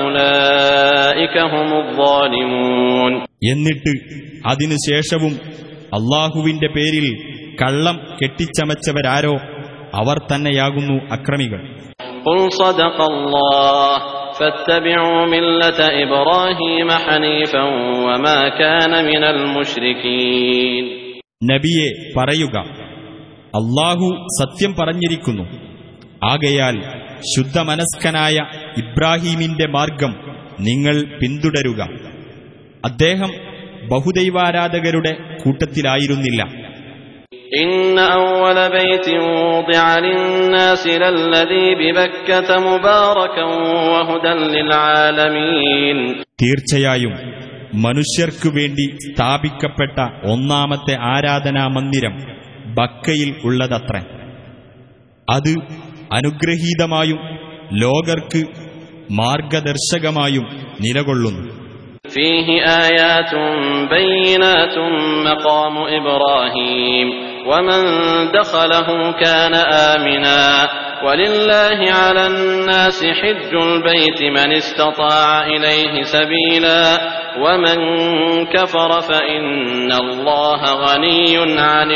فأولئك هم الظالمون. എന്നിട്ട് അതിനുശേഷവും അല്ലാഹുവിന്റെ പേരിൽ കള്ളം കെട്ടിച്ചമച്ചവരാരോ അവർ തന്നെയാകുന്നു അക്രമികൾ. ഖുൽ സദഖല്ലാഹ് ഫത്തബിഉ മില്ലത ഇബ്രാഹീമ ഹനീഫൻ വമാ കാന മിനൽ മുശ്രികീൻ. നബിയെ പറയുക, അല്ലാഹു സത്യം പറഞ്ഞിരിക്കുന്നു. ആകയാൽ ശുദ്ധമനസ്കനായ ഇബ്രാഹീമിന്റെ മാർഗം നിങ്ങൾ പിന്തുടരുക. അദ്ദേഹം ബഹുദൈവാരാധകരുടെ കൂട്ടത്തിലായിരുന്നില്ല. ഇന്ന അവ്വല ബൈതിൻ വുദിഅ ലിന്നാസി ലല്ലദീ ബിബക്കത മുബാറകൻ വഹുദൻ ലിൽആലമീൻ. തീർച്ചയായും മനുഷ്യർക്കു വേണ്ടി സ്ഥാപിക്കപ്പെട്ട ഒന്നാമത്തെ ആരാധനാ മന്ദിരം ബക്കയിൽ ഉള്ളതത്രേ. അത് അനുഗ്രഹീതമായും ലോകർക്ക് മാർഗദർശകമായും നിലകൊള്ളുന്നു. ഫീഹി ആയാതുൻ ബയ്യിനാതുൻ മഖാമു ഇബ്രാഹീം വമൻ ദഖലഹു കാന ആമിനാ ولله على الناس حج البيت من استطاع إليه سبيلا ومن كفر فإن الله غني عن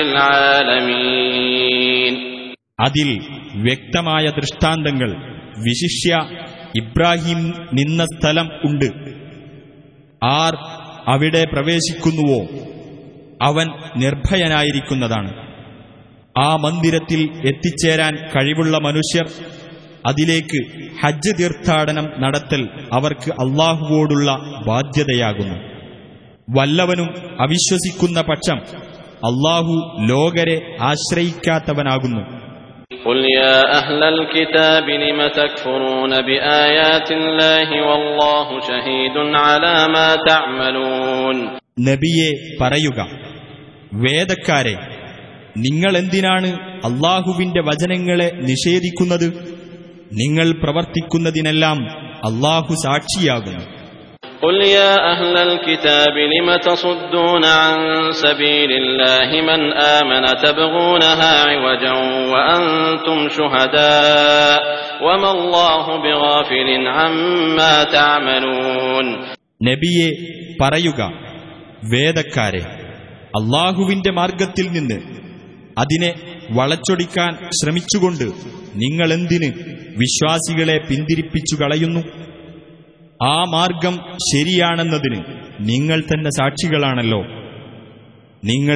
العالمين. അതിൽ വ്യക്തമായ ദൃഷ്ടാന്തങ്ങൾ വിശിഷ്യ ഇബ്രാഹിം നിന്ന സ്ഥലം ഉണ്ട്. ആർ അവിടെ പ്രവേശിക്കുന്നുവോ അവൻ നിർഭയനായിരിക്കുന്നതാണ്. ആ മന്ദിരത്തിൽ എത്തിച്ചേരാൻ കഴിവുള്ള മനുഷ്യർ അതിലേക്ക് ഹജ്ജ് തീർത്ഥാടനം നടത്തൽ അവർക്ക് അല്ലാഹുവോടുള്ള ബാധ്യതയാകുന്നു. വല്ലവനും അവിശ്വസിക്കുന്ന പക്ഷം അല്ലാഹു ലോകരെ ആശ്രയിക്കാത്തവനാകുന്നു. قل يا أهل الكتاب لم تكفرون بآيات الله والله شهيد على ما تعملون. നബിയെ പറയുക, വേദക്കാരെ, നിങ്ങളെന്തിനാണ് അല്ലാഹുവിന്റെ വചനങ്ങളെ നിഷേധിക്കുന്നത്? നിങ്ങൾ പ്രവർത്തിക്കുന്നതിനെല്ലാം അല്ലാഹു സാക്ഷിയാകുന്നു. قل يا أهل الكتاب لم تصدون عن سبيل الله من آمن تبغونها عوجا وأنتم شهداء وما الله بغافل عما تعملون. നബിയെ പറയുക, വേദക്കാരെ, അല്ലാഹുവിന്റെ മാർഗത്തിൽ നിന്ന് അതിനെ വളച്ചൊടിക്കാൻ ശ്രമിച്ചുകൊണ്ട് നിങ്ങളെന്തിന് വിശ്വാസികളെ പിന്തിരിപ്പിച്ചു കളയുന്നു? ആ മാർഗം ശരിയാണെന്നതിന് നിങ്ങൾ തന്നെ സാക്ഷികളാണല്ലോ. നിങ്ങൾ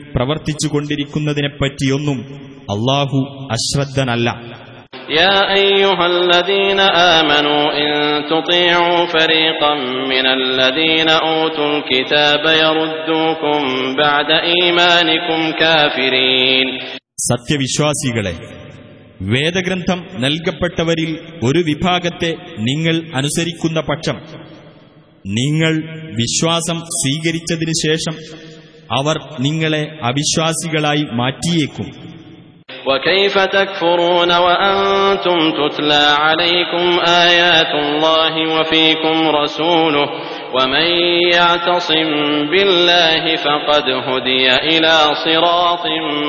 പ്രവർത്തിച്ചുകൊണ്ടിരിക്കുന്നതിനെപ്പറ്റിയൊന്നും അല്ലാഹു അശ്രദ്ധനല്ല. يا أيها الذين آمنوا إن تطيعوا فريقا من الذين أوتوا الكتاب يردوكم بعد إيمانكم كافرين. സത്യവിശ്വാസികളെ, വേദഗ്രന്ഥം നൽകപ്പെട്ടവരിൽ ഒരു വിഭാഗത്തെ നിങ്ങൾ അനുസരിക്കുന്ന പക്ഷം നിങ്ങൾ വിശ്വാസം സ്വീകരിച്ചതിനു ശേഷം അവർ നിങ്ങളെ അവിശ്വാസികളായി മാറ്റിയേക്കും. وكيف تكفرون وأنتم تتلى عليكم آيات الله وفيكم رسوله ومن يعتصم بالله فقد هدي إلى صراط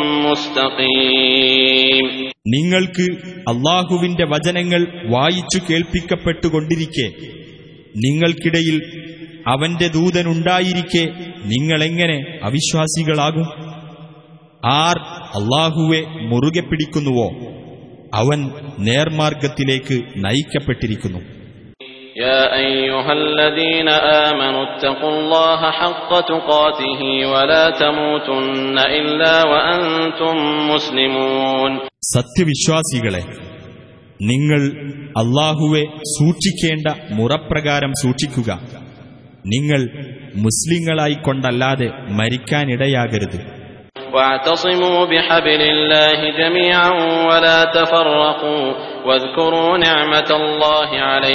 مستقيم. നിങ്ങൾക്ക് അല്ലാഹുവിന്റെ വചനങ്ങൾ വായിച്ചു കേൾപ്പിക്കപ്പെട്ടുകൊണ്ടിരിക്കെ നിങ്ങൾക്കിടയിൽ അവന്റെ ദൂതനുണ്ടായിരിക്കെ നിങ്ങളെങ്ങനെ അവിശ്വാസികളാകും? ആർ അല്ലാഹുവെ മുറുകെ പിടിക്കുന്നുവോ അവൻ നേർമാർഗത്തിലേക്ക് നയിക്കപ്പെട്ടിരിക്കുന്നു. يا أيها الذين آمنوا اتقوا الله حق تقاته ولا تموتن إلا وأنتم مسلمون. സത്യവിശ്വാസികളെ, നിങ്ങൾ അല്ലാഹുവെ സൂക്ഷിക്കേണ്ട മുറപ്രകാരം സൂക്ഷിക്കുക. നിങ്ങൾ മുസ്ലിങ്ങളായിക്കൊണ്ടല്ലാതെ മരിക്കാനിടയാകരുത്. واعتصموا بحبل الله جميعا ولا تفرقوا واذكروا نعمة الله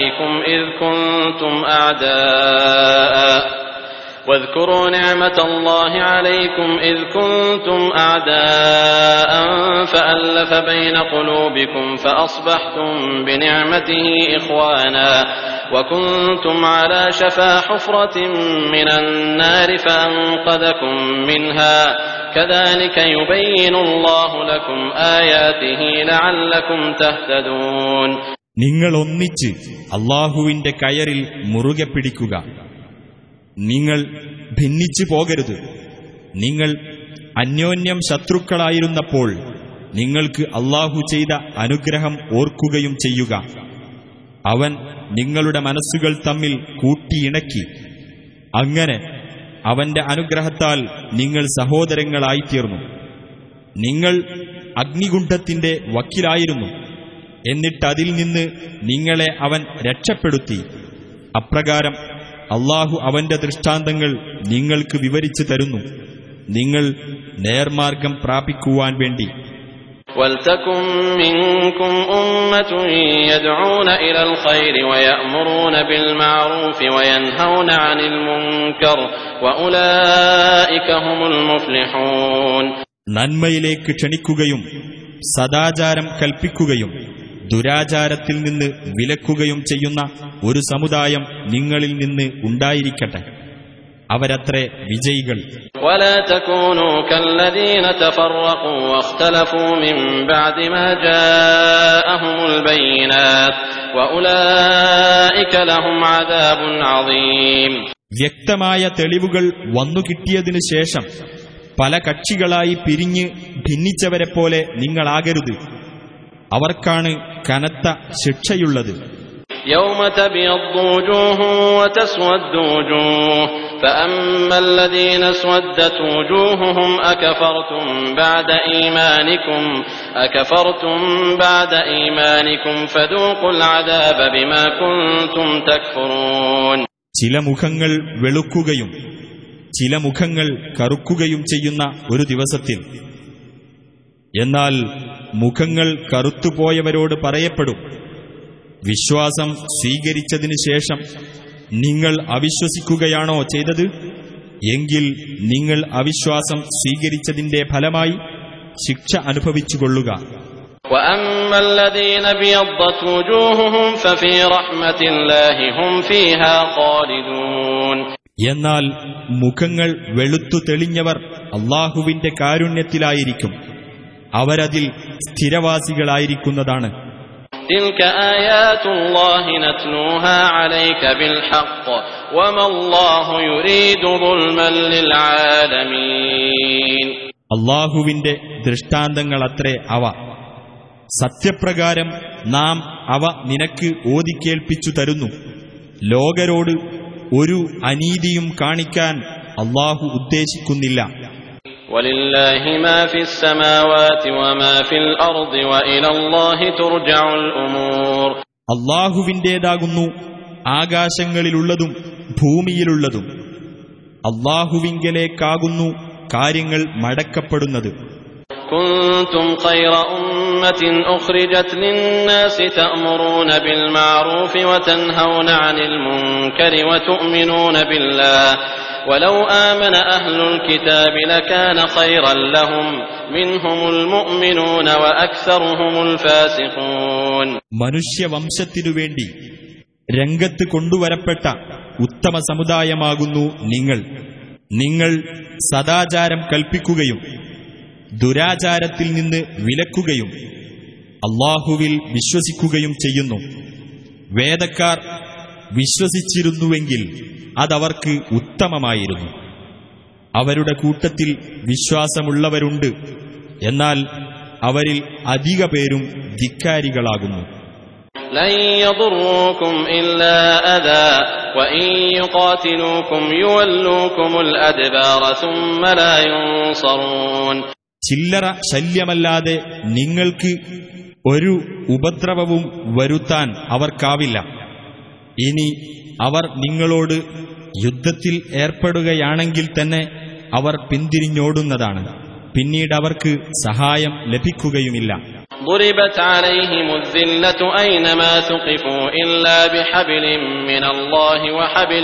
عليكم إذ كنتم أعداء فألف بين قلوبكم فأصبحتم بنعمته إخوانا وكنتم على شفا حفرة من النار فأنقذكم منها كذلك يبين الله لكم آياته لعلكم تهتدون. നിങ്ങൾ ഒന്നിച്ച് അല്ലാഹുവിന്റെ കയറിൽ മുറുകെ പിടിക്കുക. നിങ്ങൾ ഭിന്നിച്ചു പോകരുത്. നിങ്ങൾ അന്യോന്യം ശത്രുക്കളായിരുന്നപ്പോൾ നിങ്ങൾക്ക് അല്ലാഹു ചെയ്ത അനുഗ്രഹം ഓർക്കുകയും ചെയ്യുക. അവൻ നിങ്ങളുടെ മനസ്സുകൾ തമ്മിൽ കൂട്ടിയിണക്കി. അങ്ങനെ അവന്റെ അനുഗ്രഹത്താൽ നിങ്ങൾ സഹോദരങ്ങളായിത്തീർന്നു. നിങ്ങൾ അഗ്നികുണ്ഠത്തിന്റെ വക്കിലായിരുന്നു. എന്നിട്ടതിൽ നിന്ന് നിങ്ങളെ അവൻ രക്ഷപ്പെടുത്തി. അപ്രകാരം അല്ലാഹു അവന്റെ ദൃഷ്ടാന്തങ്ങൾ നിങ്ങൾക്ക് വിവരിച്ചു തരുന്നു, നിങ്ങൾ നേർമാർഗം പ്രാപിക്കുവാൻ വേണ്ടി. وَلْتَكُنْ مِنْكُمْ أُمَّةٌ يَدْعُونَ إِلَى الْخَيْرِ وَيَأْمُرُونَ بِالْمَعْرُوفِ وَيَنْهَوْنَ عَنِ الْمُنْكَرِ وَأُولَئِكَ هُمُ الْمُفْلِحُونَ. നന്മയിലേക്ക് ക്ഷണിക്കുകയും സദാചാരം കൽപ്പിക്കുകയും ദുരാചാരത്തിൽ നിന്ന് വിലക്കുകയും ചെയ്യുന്ന ഒരു സമുദായം നിങ്ങളിൽ നിന്ന് ഉണ്ടായിരിക്കട്ടെ. അവരത്രേ വിജയികൾ. ولا تكونوا كالذين تفرقوا واختلفوا من بعد ما جاءهم البينات وأولئك لهم عذاب عظيم. വ്യക്തമായ തെളിവുകൾ വന്നു കിട്ടിയതിനു ശേഷം പല കക്ഷികളായി പിരിഞ്ഞ് ഭിന്നിച്ചവരെപ്പോലെ നിങ്ങളാകരുത്. അവർക്കാണ് കനത്ത ശിക്ഷയുള്ളത്. يوم تبيض وجوه وتسود وجوه فأما الذين اسودت وجوههم أكفرتم بعد إيمانكم فذوقوا العذاب بما كنتم تكفرون. ചില മുഖങ്ങൾ വെളുക്കുകയും ചില മുഖങ്ങൾ കറുക്കുകയും ചെയ്യുന്ന ഒരു ദിവസത്തിൽ എന്നാൽ മുഖങ്ങൾ കറുത്തുപോയവരോട് പറയപ്പെടും, വിശ്വാസം സ്വീകരിച്ചതിനു ശേഷം നിങ്ങൾ അവിശ്വസിക്കുകയാണോ ചെയ്തത്? എങ്കിൽ നിങ്ങൾ അവിശ്വാസം സ്വീകരിച്ചതിന്റെ ഫലമായി ശിക്ഷ അനുഭവിച്ചുകൊള്ളുക. وَأَمَّا الَّذِينَ ابْيَضَّتْ وُجُوهُهُمْ فَفِي رَحْمَةِ اللَّهِ هُمْ فِيهَا خَالِدُونَ. എന്നാൽ മുഖങ്ങൾ വെളുത്തു തെളിഞ്ഞവർ അല്ലാഹുവിന്റെ കാരുണ്യത്തിലായിരിക്കും, അവരതിൽ സ്ഥിരവാസികളായിരിക്കുന്നതാണ്. تِلْكَ آيَاتُ اللَّهِ نَتْلُوهَا عَلَيْكَ بِالْحَقِّ وَمَا اللَّهُ يُرِيدُ ظُلْمًا لِلْعَالَمِينَ. അല്ലാഹുവിന്റെ ദൃഷ്ടാന്തങ്ങളത്രേ അവ. സത്യപ്രകാരം നാം അവ നിനക്ക് ഓതിക്കേൾപ്പിച്ചു തരുന്നു. ലോകരോട് ഒരു അനീതിയും കാണിക്കാൻ അല്ലാഹു ഉദ്ദേശിക്കുന്നില്ല. وَلِلَّهِ مَا فِي السَّمَاوَاتِ وَمَا فِي الْأَرْضِ وَإِلَى اللَّهِ تُرْجَعُ الْأُمُورُ. അല്ലാഹുവിന്റേതാകുന്നു ആകാശങ്ങളിലുള്ളതും ഭൂമിയിലുള്ളതും. അല്ലാഹുവിങ്കലേക്കാകുന്നു കാര്യങ്ങൾ മടക്കപ്പെടുന്നത്. كنتم خير أمة أخرجت للناس تأمرون بالمعروف وتنهون عن المنكر وتؤمنون بالله ولو آمن أهل الكتاب لكان خيرا لهم منهم المؤمنون وأكثرهم الفاسقون. മനുഷ്യവംശത്തിനുവേണ്ടി രംഗത്ത് കൊണ്ടുവരപ്പെട്ട ഉത്തമ സമുദായമാകുന്നു നിങ്ങൾ സദാചാരം കൽപ്പിക്കുകയും ദുരാചാരത്തിൽ നിന്ന് വിലക്കുകയും അല്ലാഹുവിൽ വിശ്വസിക്കുകയും ചെയ്യുന്നു. വേദക്കാർ വിശ്വസിച്ചിരുന്നുവെങ്കിൽ അതവർക്ക് ഉത്തമമായിരുന്നു. അവരുടെ കൂട്ടത്തിൽ വിശ്വാസമുള്ളവരുണ്ട്, എന്നാൽ അവരിൽ അധിക പേരും ധിക്കാരികളാകുന്നു. لن يضروكم إلا أذى وإن يقاتلوكم يولوكم الأدبار ثم لا ينصرون. ചില്ലറ ശല്യമല്ലാതെ നിങ്ങൾക്ക് ഒരു ഉപദ്രവവും വരുത്താൻ അവർക്കാവില്ല. ഇനി അവർ നിങ്ങളോട് യുദ്ധത്തിൽ ഏർപ്പെടുകയാണെങ്കിൽ തന്നെ അവർ പിന്തിരിഞ്ഞോടുന്നതാണ്. പിന്നീട് അവർക്ക് സഹായം ലഭിക്കുകയുമില്ല. ضربت عليهم الذلة أينما ثقفوا إلا بحبل من الله وحبل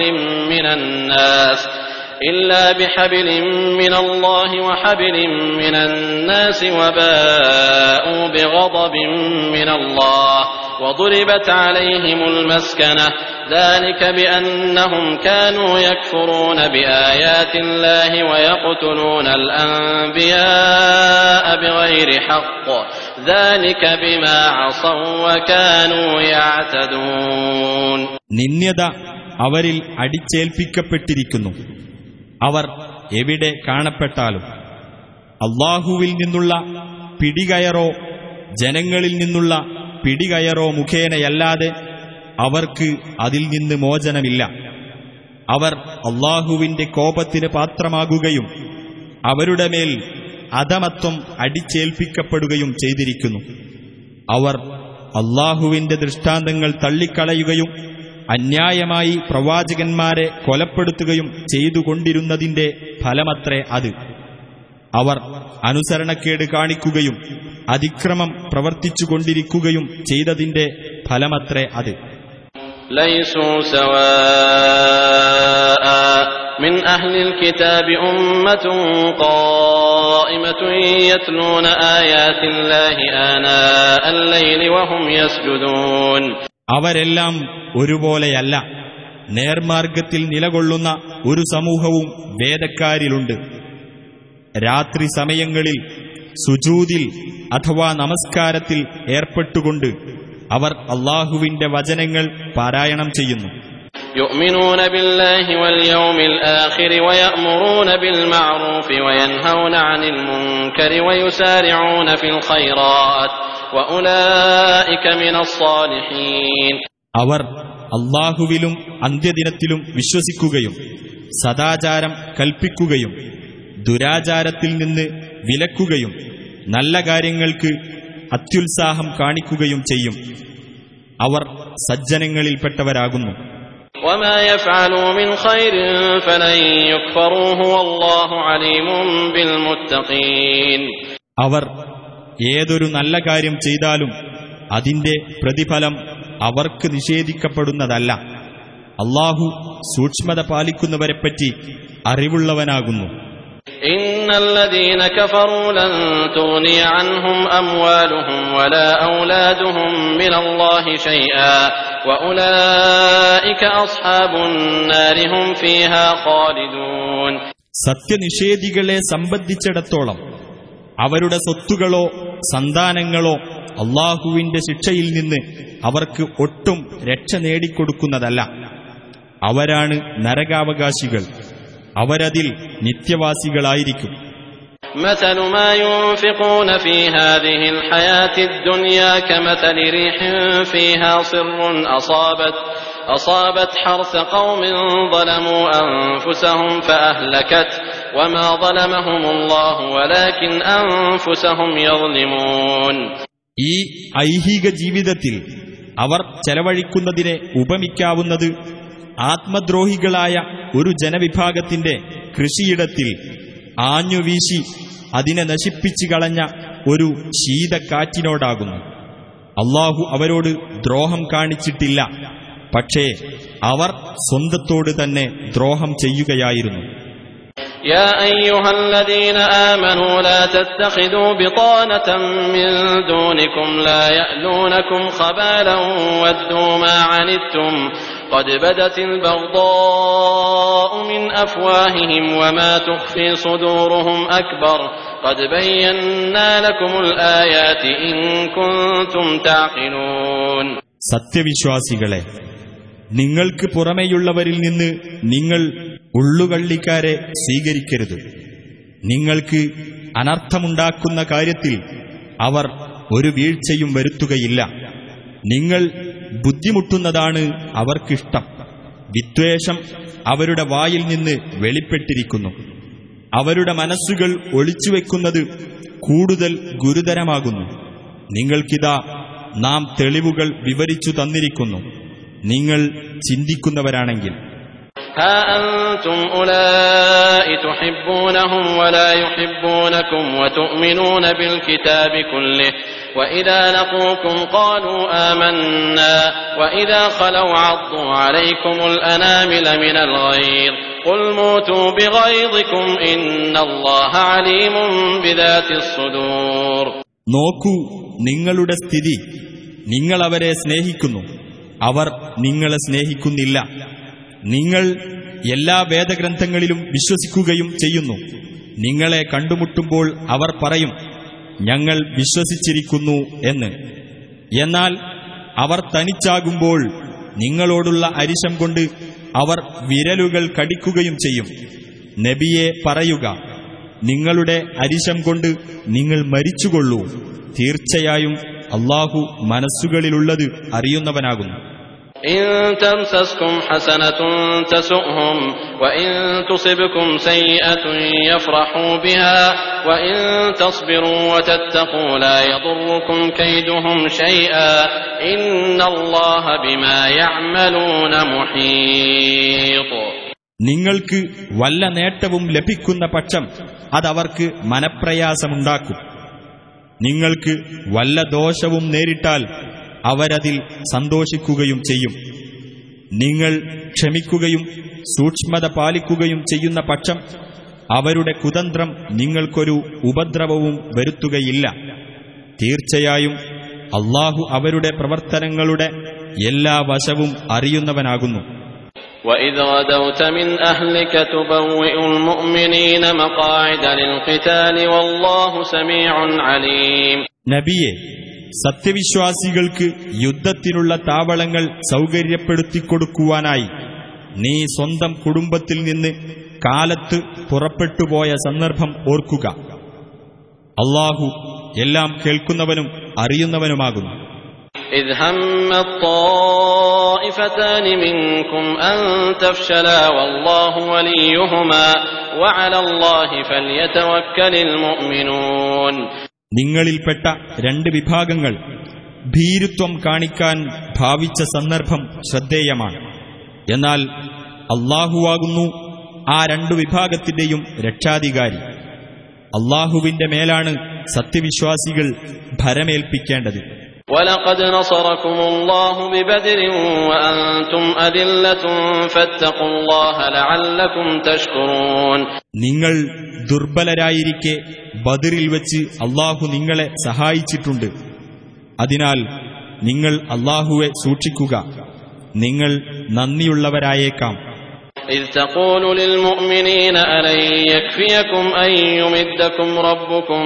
من الناس وباءوا بغضب من الله وضربت عليهم المسكنة ذلك بأنهم كانوا يكفرون بآيات الله ويقتلون الأنبياء بغير حق ذلك بما عصوا وكانوا يعتدون. നിന്ദ്യത അവരിൽ അടിച്ചേൽപ്പിക്കപ്പെട്ടിരിക്കുന്നു. അവർ എവിടെ കാണപ്പെട്ടാലും അല്ലാഹുവിൽ നിന്നുള്ള പിടികയറോ ജനങ്ങളിൽ നിന്നുള്ള പിടികയറോ മുഖേനയല്ലാതെ അവർക്ക് അതിൽ നിന്ന് മോചനമില്ല. അവർ അല്ലാഹുവിന്റെ കോപത്തിന് പാത്രമാകുകയും അവരുടെ മേൽ അധമത്വം അടിച്ചേൽപ്പിക്കപ്പെടുകയും ചെയ്തിരിക്കുന്നു. അവർ അല്ലാഹുവിന്റെ ദൃഷ്ടാന്തങ്ങൾ തള്ളിക്കളയുകയും അന്യായമായി പ്രവാചകന്മാരെ കൊലപ്പെടുത്തുകയും ചെയ്തുകൊണ്ടിരുന്നതിന്റെ ഫലമത്രേ അത്. അവർ അനുസരണക്കേട് കാണിക്കുകയും അതിക്രമം പ്രവർത്തിച്ചുകൊണ്ടിരിക്കുകയും ചെയ്തതിന്റെ ഫലമത്രേ അത്. ലൈസൂ സവാആ മിൻ അഹ്ലിൽ കിതാബി ഉമ്മത്തുൻ ഖായിമത്തുൻ യത്ലൂന ആയാത്തില്ലാഹി ആനാഅൽ ലൈലി വഹും യസ്ജുദൂൻ. അവരെല്ലാം ഒരുപോലെയല്ല. നേർമാർഗത്തിൽ നിലകൊള്ളുന്ന ഒരു സമൂഹവും വേദക്കാരിലുണ്ട്. രാത്രി സമയങ്ങളിൽ സുജൂദിൽ അഥവാ നമസ്കാരത്തിൽ ഏർപ്പെട്ടുകൊണ്ട് അവർ അല്ലാഹുവിന്റെ വചനങ്ങൾ പാരായണം ചെയ്യുന്നു. يؤمنون بالله واليوم الآخر ويأمرون بالمعروف وينهون عن المنكر ويسارعون في الخيرات وأولئك من الصالحين. അവർ അല്ലാഹുവിലും അന്ത്യദിനത്തിലും വിശ്വസിക്കുകയും സദാചാരം കൽപ്പിക്കുകയും ദുരാചാരത്തിൽ നിന്ന് വിലക്കുകയും നല്ല കാര്യങ്ങൾക്ക് അത്യുത്സാഹം കാണിക്കുകയും ചെയ്യും. അവർ സജ്ജനങ്ങളിൽപ്പെട്ടവരാകുന്നു. وما يفعلوا من خير فلن يكفروه والله عليم بالمتقين. അവർ ഏതൊരു നല്ല കാര്യം ചെയ്താലും അതിന്റെ പ്രതിഫലം അവർക്ക് നിഷേധിക്കപ്പെടുന്നതല്ല. അല്ലാഹു സൂക്ഷ്മത പാലിക്കുന്നവരെപ്പറ്റി അറിവുള്ളവനാകുന്നു. إن الذين كفروا لن تغني عنهم أموالهم ولا أولادهم من الله شيئا وأولئك أصحاب النار هم فيها خالدون. സത്യനിഷേധികളെ സംബന്ധിച്ചിടത്തോളം അവരുടെ സ്വത്തുകളോ സന്താനങ്ങളോ അല്ലാഹുവിന്റെ ശിക്ഷയിൽ നിന്ന് അവർക്ക് ഒട്ടും രക്ഷ നേടിക്കൊടുക്കുന്നതല്ല. അവരാണ് നരകാവകാശികൾ. അവരതിൽ നിത്യവാസികളായിരിക്കും. مثل ما ينفقون في هذه الحياة الدنيا كمثل ريح فيها صر أصابت حرث قوم ظلموا أنفسهم فأهلكت وما ظلمهم الله ولكن أنفسهم يظلمون. ഈ ഐഹിക ജീവിതത്തിൽ അവർ ചെലവഴിക്കുന്നതിനെ ഉപമിക്കാവുന്നത് ആത്മദ്രോഹികളായ ഒരു ജനവിഭാഗത്തിന്റെ കൃഷിയിടത്തിൽ ആഞ്ഞുവീശി അതിനെ നശിപ്പിച്ചു കളഞ്ഞ ഒരു ശീതക്കാറ്റിനോടാകുന്നു. അല്ലാഹു അവരോട് ദ്രോഹം കാണിച്ചിട്ടില്ല, പക്ഷേ അവർ സ്വന്തത്തോട് തന്നെ ദ്രോഹം ചെയ്യുകയായിരുന്നു. يا أيها الذين آمنوا لا تتخذوا بطانة من دونكم لا يألونكم خبالا ودوا ما عنتم قد بدت البغضاء من أفواههم وما تخفي صدورهم أكبر قد بينا لكم الآيات إن كنتم تعقلون. സത്യവിശ്വാസികളെ, നിങ്ങൾക്ക് പുറമെയുള്ളവരിൽ നിന്ന് നിങ്ങൾ ഉള്ളുകള്ളിക്കാരെ സ്വീകരിക്കരുത്. നിങ്ങൾക്ക് അനർത്ഥമുണ്ടാക്കുന്ന കാര്യത്തിൽ അവർ ഒരു വീഴ്ചയും വരുത്തുകയില്ല. നിങ്ങൾ ബുദ്ധിമുട്ടുന്നതാണ് അവർക്കിഷ്ടം. വിദ്വേഷം അവരുടെ വായിൽ നിന്ന് വെളിപ്പെട്ടിരിക്കുന്നു. അവരുടെ മനസ്സുകൾ ഒളിച്ചുവെക്കുന്നത് കൂടുതൽ ഗുരുതരമാകുന്നു. നിങ്ങൾക്കിതാ നാം തെളിവുകൾ വിവരിച്ചു തന്നിരിക്കുന്നു. നിങ്ങൾ ചിന്തിക്കുന്നവരാണെങ്കിൽ. ها أنتم أولئك تحبونهم ولا يحبونكم وتؤمنون بالكتاب كله وإذا لقوكم قالوا آمنا وإذا خلوا عضوا عليكم الأنامل من الغيظ قل موتوا بغيظكم إن الله عليم بذات الصدور. നോക്കൂ നിങ്ങളുടെ സ്ഥിതി. നിങ്ങൾ അവരെ സ്നേഹിക്കുന്നു, അവർ നിങ്ങളെ സ്നേഹിക്കുന്നില്ല. നിങ്ങൾ എല്ലാ വേദഗ്രന്ഥങ്ങളിലും വിശ്വസിക്കുകയും ചെയ്യുന്നു. നിങ്ങളെ കണ്ടുമുട്ടുമ്പോൾ അവർ പറയും, ഞങ്ങൾ വിശ്വസിച്ചിരിക്കുന്നു എന്ന്. എന്നാൽ അവർ തനിച്ചാകുമ്പോൾ നിങ്ങളോടുള്ള അരിശം കൊണ്ട് അവർ വിരലുകൾ കടിക്കുകയും ചെയ്യും. നബിയെ പറയുക, നിങ്ങളുടെ അരിശം കൊണ്ട് നിങ്ങൾ മരിച്ചുകൊള്ളൂ. തീർച്ചയായും അല്ലാഹു മനസ്സുകളിലുള്ളത് അറിയുന്നവനാകുന്നു. إن تمسسكم حسنة تسؤهم وإن تصبكم سيئة يفرحوا بها وإن تصبروا وتتقوا لا يضركم كيدهم شيئا إن الله بما يعملون محيط. നിങ്ങൾക്ക് വല്ല നേട്ടവും ലഭിക്കുന്ന പക്ഷം അതവർക്ക് മനപ്രയാസമുണ്ടാക്കും. നിങ്ങൾക്ക് വല്ല ദോഷവും നേരിട്ടാൽ അവരതിൽ സന്തോഷിക്കുകയും ചെയ്യും. നിങ്ങൾ ക്ഷമിക്കുകയും സൂക്ഷ്മത പാലിക്കുകയും ചെയ്യുന്ന പക്ഷം അവരുടെ കുതന്ത്രം നിങ്ങൾക്കൊരു ഉപദ്രവവും വരുത്തുകയില്ല. തീർച്ചയായും അല്ലാഹു അവരുടെ പ്രവർത്തനങ്ങളുടെ എല്ലാ വശവും അറിയുന്നവനാകുന്നു. وَإِذْ غَدَوْتَ مِنْ أَهْلِكَ تُبَوِّئُ الْمُؤْمِنِينَ مَقَاعِدَ لِلْقِتَالِ وَاللَّهُ سَمِيعٌ عَلِيمٌ. നബിയെ, സത്യവിശ്വാസികൾക്ക് യുദ്ധത്തിനുള്ള താവളങ്ങൾ സൗകര്യപ്പെടുത്തിക്കൊടുക്കുവാനായി നീ സ്വന്തം കുടുംബത്തിൽ നിന്ന് കാലത്ത് പുറപ്പെട്ടുപോയ സന്ദർഭം ഓർക്കുക. അല്ലാഹു എല്ലാം കേൾക്കുന്നവനും അറിയുന്നവനുമാകുന്നു. إذ هم الطائفتان منكم أن تفشلا والله وليهما وعلى الله فليتوكل المؤمنون. നിങ്ങളിൽപ്പെട്ട രണ്ട് വിഭാഗങ്ങൾ ഭീരുത്വം കാണിക്കാൻ ഭാവിച്ച സന്ദർഭം ശ്രദ്ധേയമാണ്. എന്നാൽ അല്ലാഹുവാകുന്നു ആ രണ്ടു വിഭാഗത്തിന്റെയും രക്ഷാധികാരി. അല്ലാഹുവിന്റെ മേലാണ് സത്യവിശ്വാസികൾ ഭരമേൽപ്പിക്കേണ്ടത്. وَلَقَدْ نَصَرَكُمُ اللَّهُ بِبَدْرٍ وَأَنْتُمْ أَذِلَّةٌ فَاتَّقُوا اللَّهَ لَعَلَّكُمْ تَشْكُرُونَ. നിങ്ങൾ ദുർബലരായിരിക്കെ ബദറിൽ വെച്ച് അല്ലാഹു നിങ്ങളെ സഹായിച്ചിട്ടുണ്ട്. അതിനാൽ നിങ്ങൾ അല്ലാഹുവെ സൂക്ഷിക്കുക, നിങ്ങൾ നന്ദിയുള്ളവരായേക്കാം. إذ تقول للمؤمنين ألن يكفيكم أن يمدكم ربكم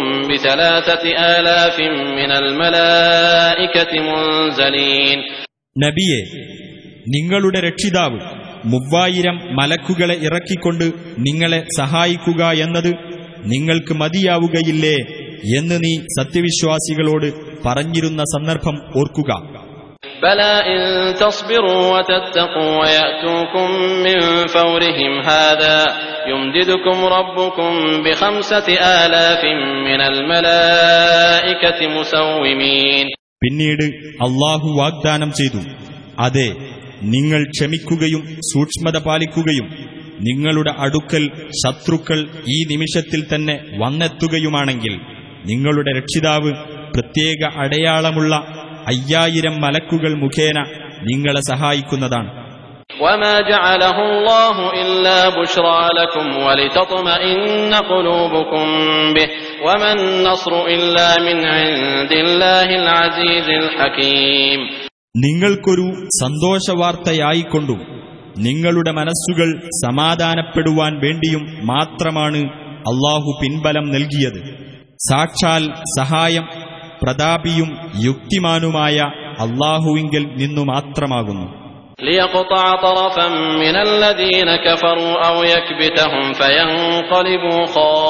ب3,000 من الملائكة منزلين. നബിയെ, നിങ്ങളുടെ രക്ഷിതാവ് 3000 മലക്കുകളെ ഇറക്കിക്കൊണ്ട് നിങ്ങളെ സഹായിക്കുക എന്നത് നിങ്ങൾക്ക് മതിയാവുകയില്ലേ എന്ന് നീ സത്യവിശ്വാസികളോട് പറഞ്ഞിരുന്ന സന്ദർഭം ഓർക്കുക. بلى إن تصبروا وتتقوا ويأتوكم من فورهم هذا يمددكم ربكم ب5,000 من الملائكة مسومين. പിന്നീട് അല്ലാഹു വാഗ്ദാനം ചെയ്തു, അതെ, നിങ്ങൾ ക്ഷമിക്കുകയും സൂക്ഷ്മത പാലിക്കുകയും നിങ്ങളുടെ അടുക്കൽ ശത്രുക്കൾ ഈ നിമിഷത്തിൽ തന്നെ വന്നെത്തുകയുമാണെങ്കിൽ നിങ്ങളുടെ രക്ഷിതാവ് പ്രത്യേക അടയാളമുള്ള 5000 മലക്കുകൾ മുഖേന നിങ്ങളെ സഹായിക്കുന്നതാണ്. وما جعله الله إلا بشرى لكم ولتطمئن قلوبكم به وما النصر إلا من عند الله العزيز الحكيم. നിങ്ങൾക്കൊരു സന്തോഷവാർത്തയായിക്കൊണ്ടും നിങ്ങളുടെ മനസ്സുകൾ സമാധാനപ്പെടുവാൻ വേണ്ടിയും മാത്രമാണ് അല്ലാഹു പിൻബലം നൽകിയത്. സാക്ഷാൽ സഹായം പ്രതാപിയും യുക്തിമാനുമായ അല്ലാഹുവിങ്കൽ നിന്നു മാത്രമാകുന്നു. ليقطع طرفا من الذين كفروا أو يكبتهم فينقلبوا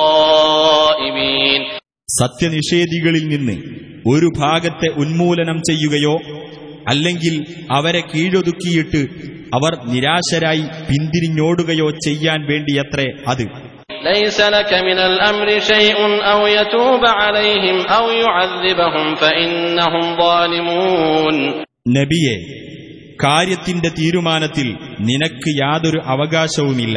خائبين. സത്യനിഷേധികളിൽ നിന്ന് ഒരു ഭാഗത്തെ ഉന്മൂലനം ചെയ്യുകയോ അല്ലെങ്കിൽ അവരെ കീഴൊതുക്കിയിട്ട് അവർ നിരാശരായി പിന്തിരിഞ്ഞോടുകയോ ചെയ്യാൻ വേണ്ടിയത്രേ അത്. ليس لك من الأمر شيء أو يتوب عليهم أو يعذبهم فإنهم ظالمون. നബിയെ, കാര്യത്തിന്റെ തീരുമാനത്തിൽ നിനക്ക് യാതൊരു അവകാശവുമില്ല.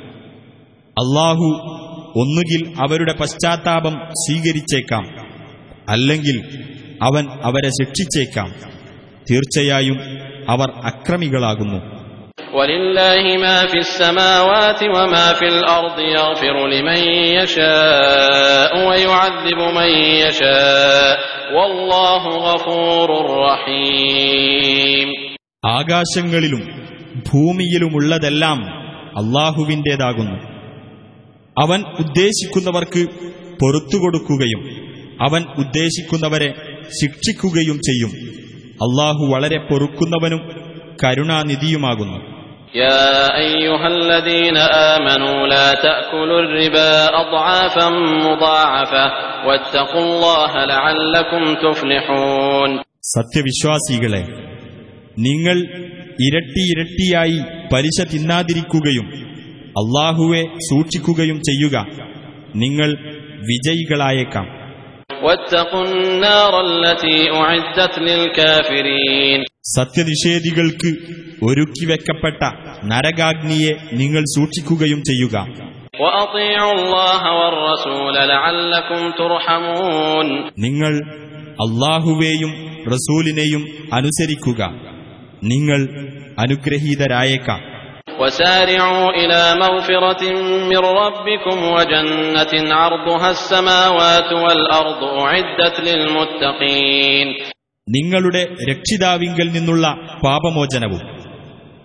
അല്ലാഹു ഒന്നുകിൽ അവരുടെ പശ്ചാത്താപം സ്വീകരിച്ചേക്കാം, അല്ലെങ്കിൽ അവൻ അവരെ ശിക്ഷിച്ചേക്കാം. തീർച്ചയായും അവർ അക്രമികളാകുന്നു. وَلِلَّهِ مَا فِي السَّمَاوَاتِ وَمَا فِي الْأَرْضِ يَغْفِرُ لِمَن يَشَاءُ وَيُعَذِّبُ مَن يَشَاءُ وَاللَّهُ غَفُورٌ رَّحِيمٌ. ആകാശങ്ങളിലും ഭൂമിയിലുമുള്ളതെല്ലാം അല്ലാഹുവിൻ്റേതാകുന്നു. അവൻ ഉദ്ദേശിക്കുന്നവർക്ക് പൊറുത്തുകൊടുക്കുകയും അവൻ ഉദ്ദേശിക്കുന്നവരെ ശിക്ഷിക്കുകയും ചെയ്യും. അല്ലാഹു വളരെ പൊറുക്കുന്നവനും കരുണാനിധിയുമാകുന്നു. يا أيها الذين آمنوا لا تأكلوا الربا أضعافا مضاعفة واتقوا الله لعلكم تفلحون. സത്യവിശ്വാസികളെ, നിങ്ങൾ ഇരട്ടിയായി പലിശ തിന്നാതിരിക്കുകയും അല്ലാഹുവെ സൂക്ഷിക്കുകയും ചെയ്യുക, നിങ്ങൾ വിജയികളായേക്കാം. واتقوا النار التي أعدت للكافرين. സത്യനിഷേധികൾക്ക് ഒരുക്കിവെക്കപ്പെട്ട നരകാഗ്നിയെ നിങ്ങൾ സൂക്ഷിക്കുകയും ചെയ്യുക. وأطيعوا الله والرسول لعلكم ترحمون. നിങ്ങൾ അല്ലാഹുവേയും റസൂലിനെയും അനുസരിക്കുക, നിങ്ങൾ അനുഗ്രഹീതരായേക്കാം. وسارعوا إلى مغفرة من ربكم وجنة عرضها السماوات والأرض أعدت للمتقين. നിങ്ങളുടെ രക്ഷിതാവിങ്കൽ നിന്നുള്ള പാപമോചനവും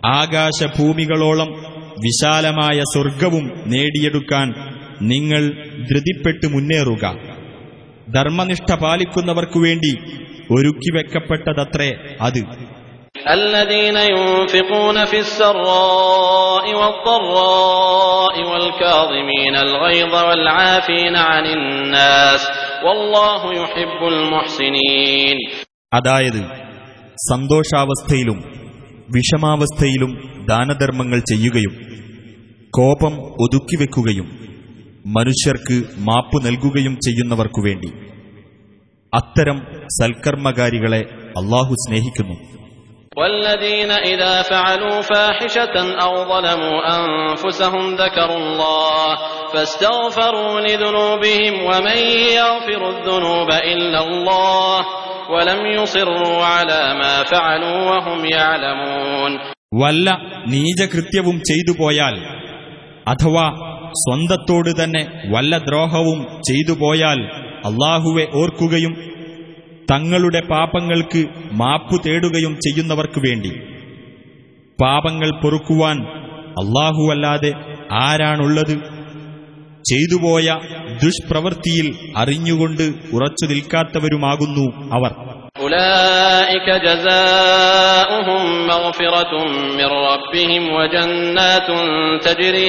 ആകാശഭൂമികളോളം വിശാലമായ സ്വർഗവും നേടിയെടുക്കാൻ നിങ്ങൾ ധൃതിപ്പെട്ട് മുന്നേറുക. ധർമ്മനിഷ്ഠ പാലിക്കുന്നവർക്കു വേണ്ടി ഒരുക്കിവെക്കപ്പെട്ടതത്രേ അത്. الذين ينفقون في السراء والضراء والكاظمين الغيظ والعافين عن الناس والله يحب المحسنين. അതായത് സന്തോഷാവസ്ഥയിലും വിഷമാവസ്ഥയിലും ദാനധർമ്മങ്ങൾ ചെയ്യുകയും കോപം ഒതുക്കിവെക്കുകയും മനുഷ്യർക്ക് മാപ്പു നൽകുകയും ചെയ്യുന്നവർക്കു വേണ്ടി. അത്തരം സൽക്കർമ്മകാരികളെ അല്ലാഹു സ്നേഹിക്കുന്നു. والذين إذا فعلوا فاحشة أو ظلموا أنفسهم ذكروا الله فاستغفروا لذنوبهم ومن يغفر الذنوب إلا الله ولم يصروا على ما فعلوا وهم يعلمون. വല്ല നീചകൃത്യവും ചെയ്തു പോയാൽ അഥവാ സ്വന്തത്തോട് തന്നെ വല്ല ദ്രോഹവും ചെയ്തു പോയാൽ അല്ലാഹുവെ ഓർക്കുകയും തങ്ങളുടെ പാപങ്ങൾക്ക് മാപ്പു തേടുകയും ചെയ്യുന്നവർക്കു വേണ്ടി. പാപങ്ങൾ പൊറുക്കുവാൻ അല്ലാഹുവല്ലാതെ ആരാണുള്ളത്? ചെയ്തുപോയ ദുഷ്പ്രവൃത്തിയിൽ അറിഞ്ഞുകൊണ്ട് ഉറച്ചു നിൽക്കാത്തവരുമാകുന്നു അവർ. أولئك جزاؤهم مغفرة من ربهم وجنات تجري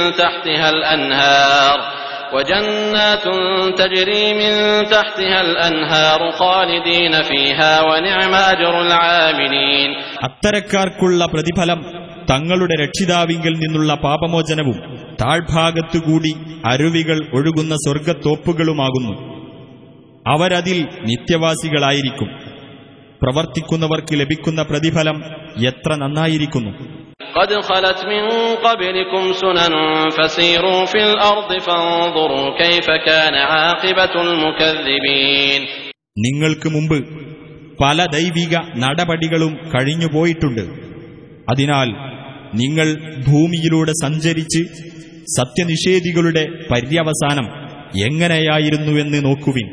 من تحتها الأنهار خالدين فيها ونعم أجر العاملين. അത്തരക്കാർക്കുള്ള പ്രതിഫലം തങ്ങളുടെ രക്ഷിതാവിങ്കിൽ നിന്നുള്ള പാപമോചനവും താഴ്ഭാഗത്തുകൂടി അരുവികൾ ഒഴുകുന്ന സ്വർഗത്തോപ്പുകളുമാകുന്നു. അവരതിൽ നിത്യവാസികളായിരിക്കും. പ്രവർത്തിക്കുന്നവർക്ക് ലഭിക്കുന്ന പ്രതിഫലം എത്ര നന്നായിരിക്കുന്നു. قد خلت من قبلكم سنن فسيروا في الأرض فانظروا كيف كان عاقبة المكذبين. നിങ്ങൾക്ക് മുമ്പ് പല ദൈവിക നടപടികളും കഴിഞ്ഞുപോയിട്ടുണ്ട്. അതിനാൽ നിങ്ങൾ ഭൂമിയിലൂടെ സഞ്ചരിച്ച് സത്യനിഷേധികളുടെ പര്യവസാനം എങ്ങനെയായിരുന്നുവെന്ന് നോക്കുവിൻ.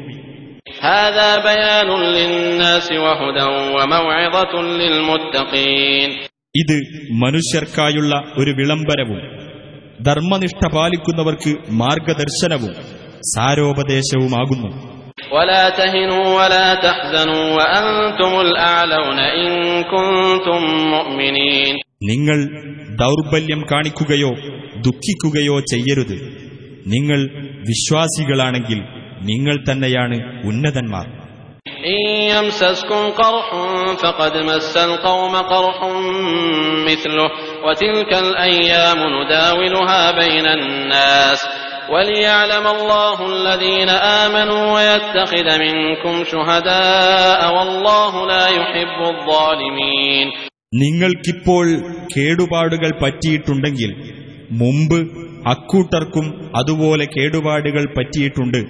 هذا بيان للناس وهدى وموعظة للمتقين. ഇത് മനുഷ്യർക്കായുള്ള ഒരു വിളംബരവും ധർമ്മനിഷ്ഠ പാലിക്കുന്നവർക്ക് മാർഗദർശനവും സാരോപദേശവുമാകുന്നു. ولا تهنوا ولا تحزنوا وأنتم الأعلون إن كنتم مؤمنين. നിങ്ങൾ ദൗർബല്യം കാണിക്കുകയോ ദുഃഖിക്കുകയോ ചെയ്യരുത്. നിങ്ങൾ വിശ്വാസികളാണെങ്കിൽ നിങ്ങൾ തന്നെയാണ് ഉന്നതന്മാർ. إن يمسسكم قرح فقد مس القوم قرح مثله وتلك الأيام نداولها بين الناس وليعلم الله الذين آمنوا ويتخذ منكم شهداء والله لا يحب الظالمين. നിങ്ങൾക്കിപ്പോൾ കേടുപാടുകൾ പറ്റിയിട്ടുണ്ടെങ്കിൽ മുമ്പ് അക്കൂട്ടർക്കും അതുപോലെ കേടുപാടുകൾ പറ്റിയിട്ടുണ്ട്.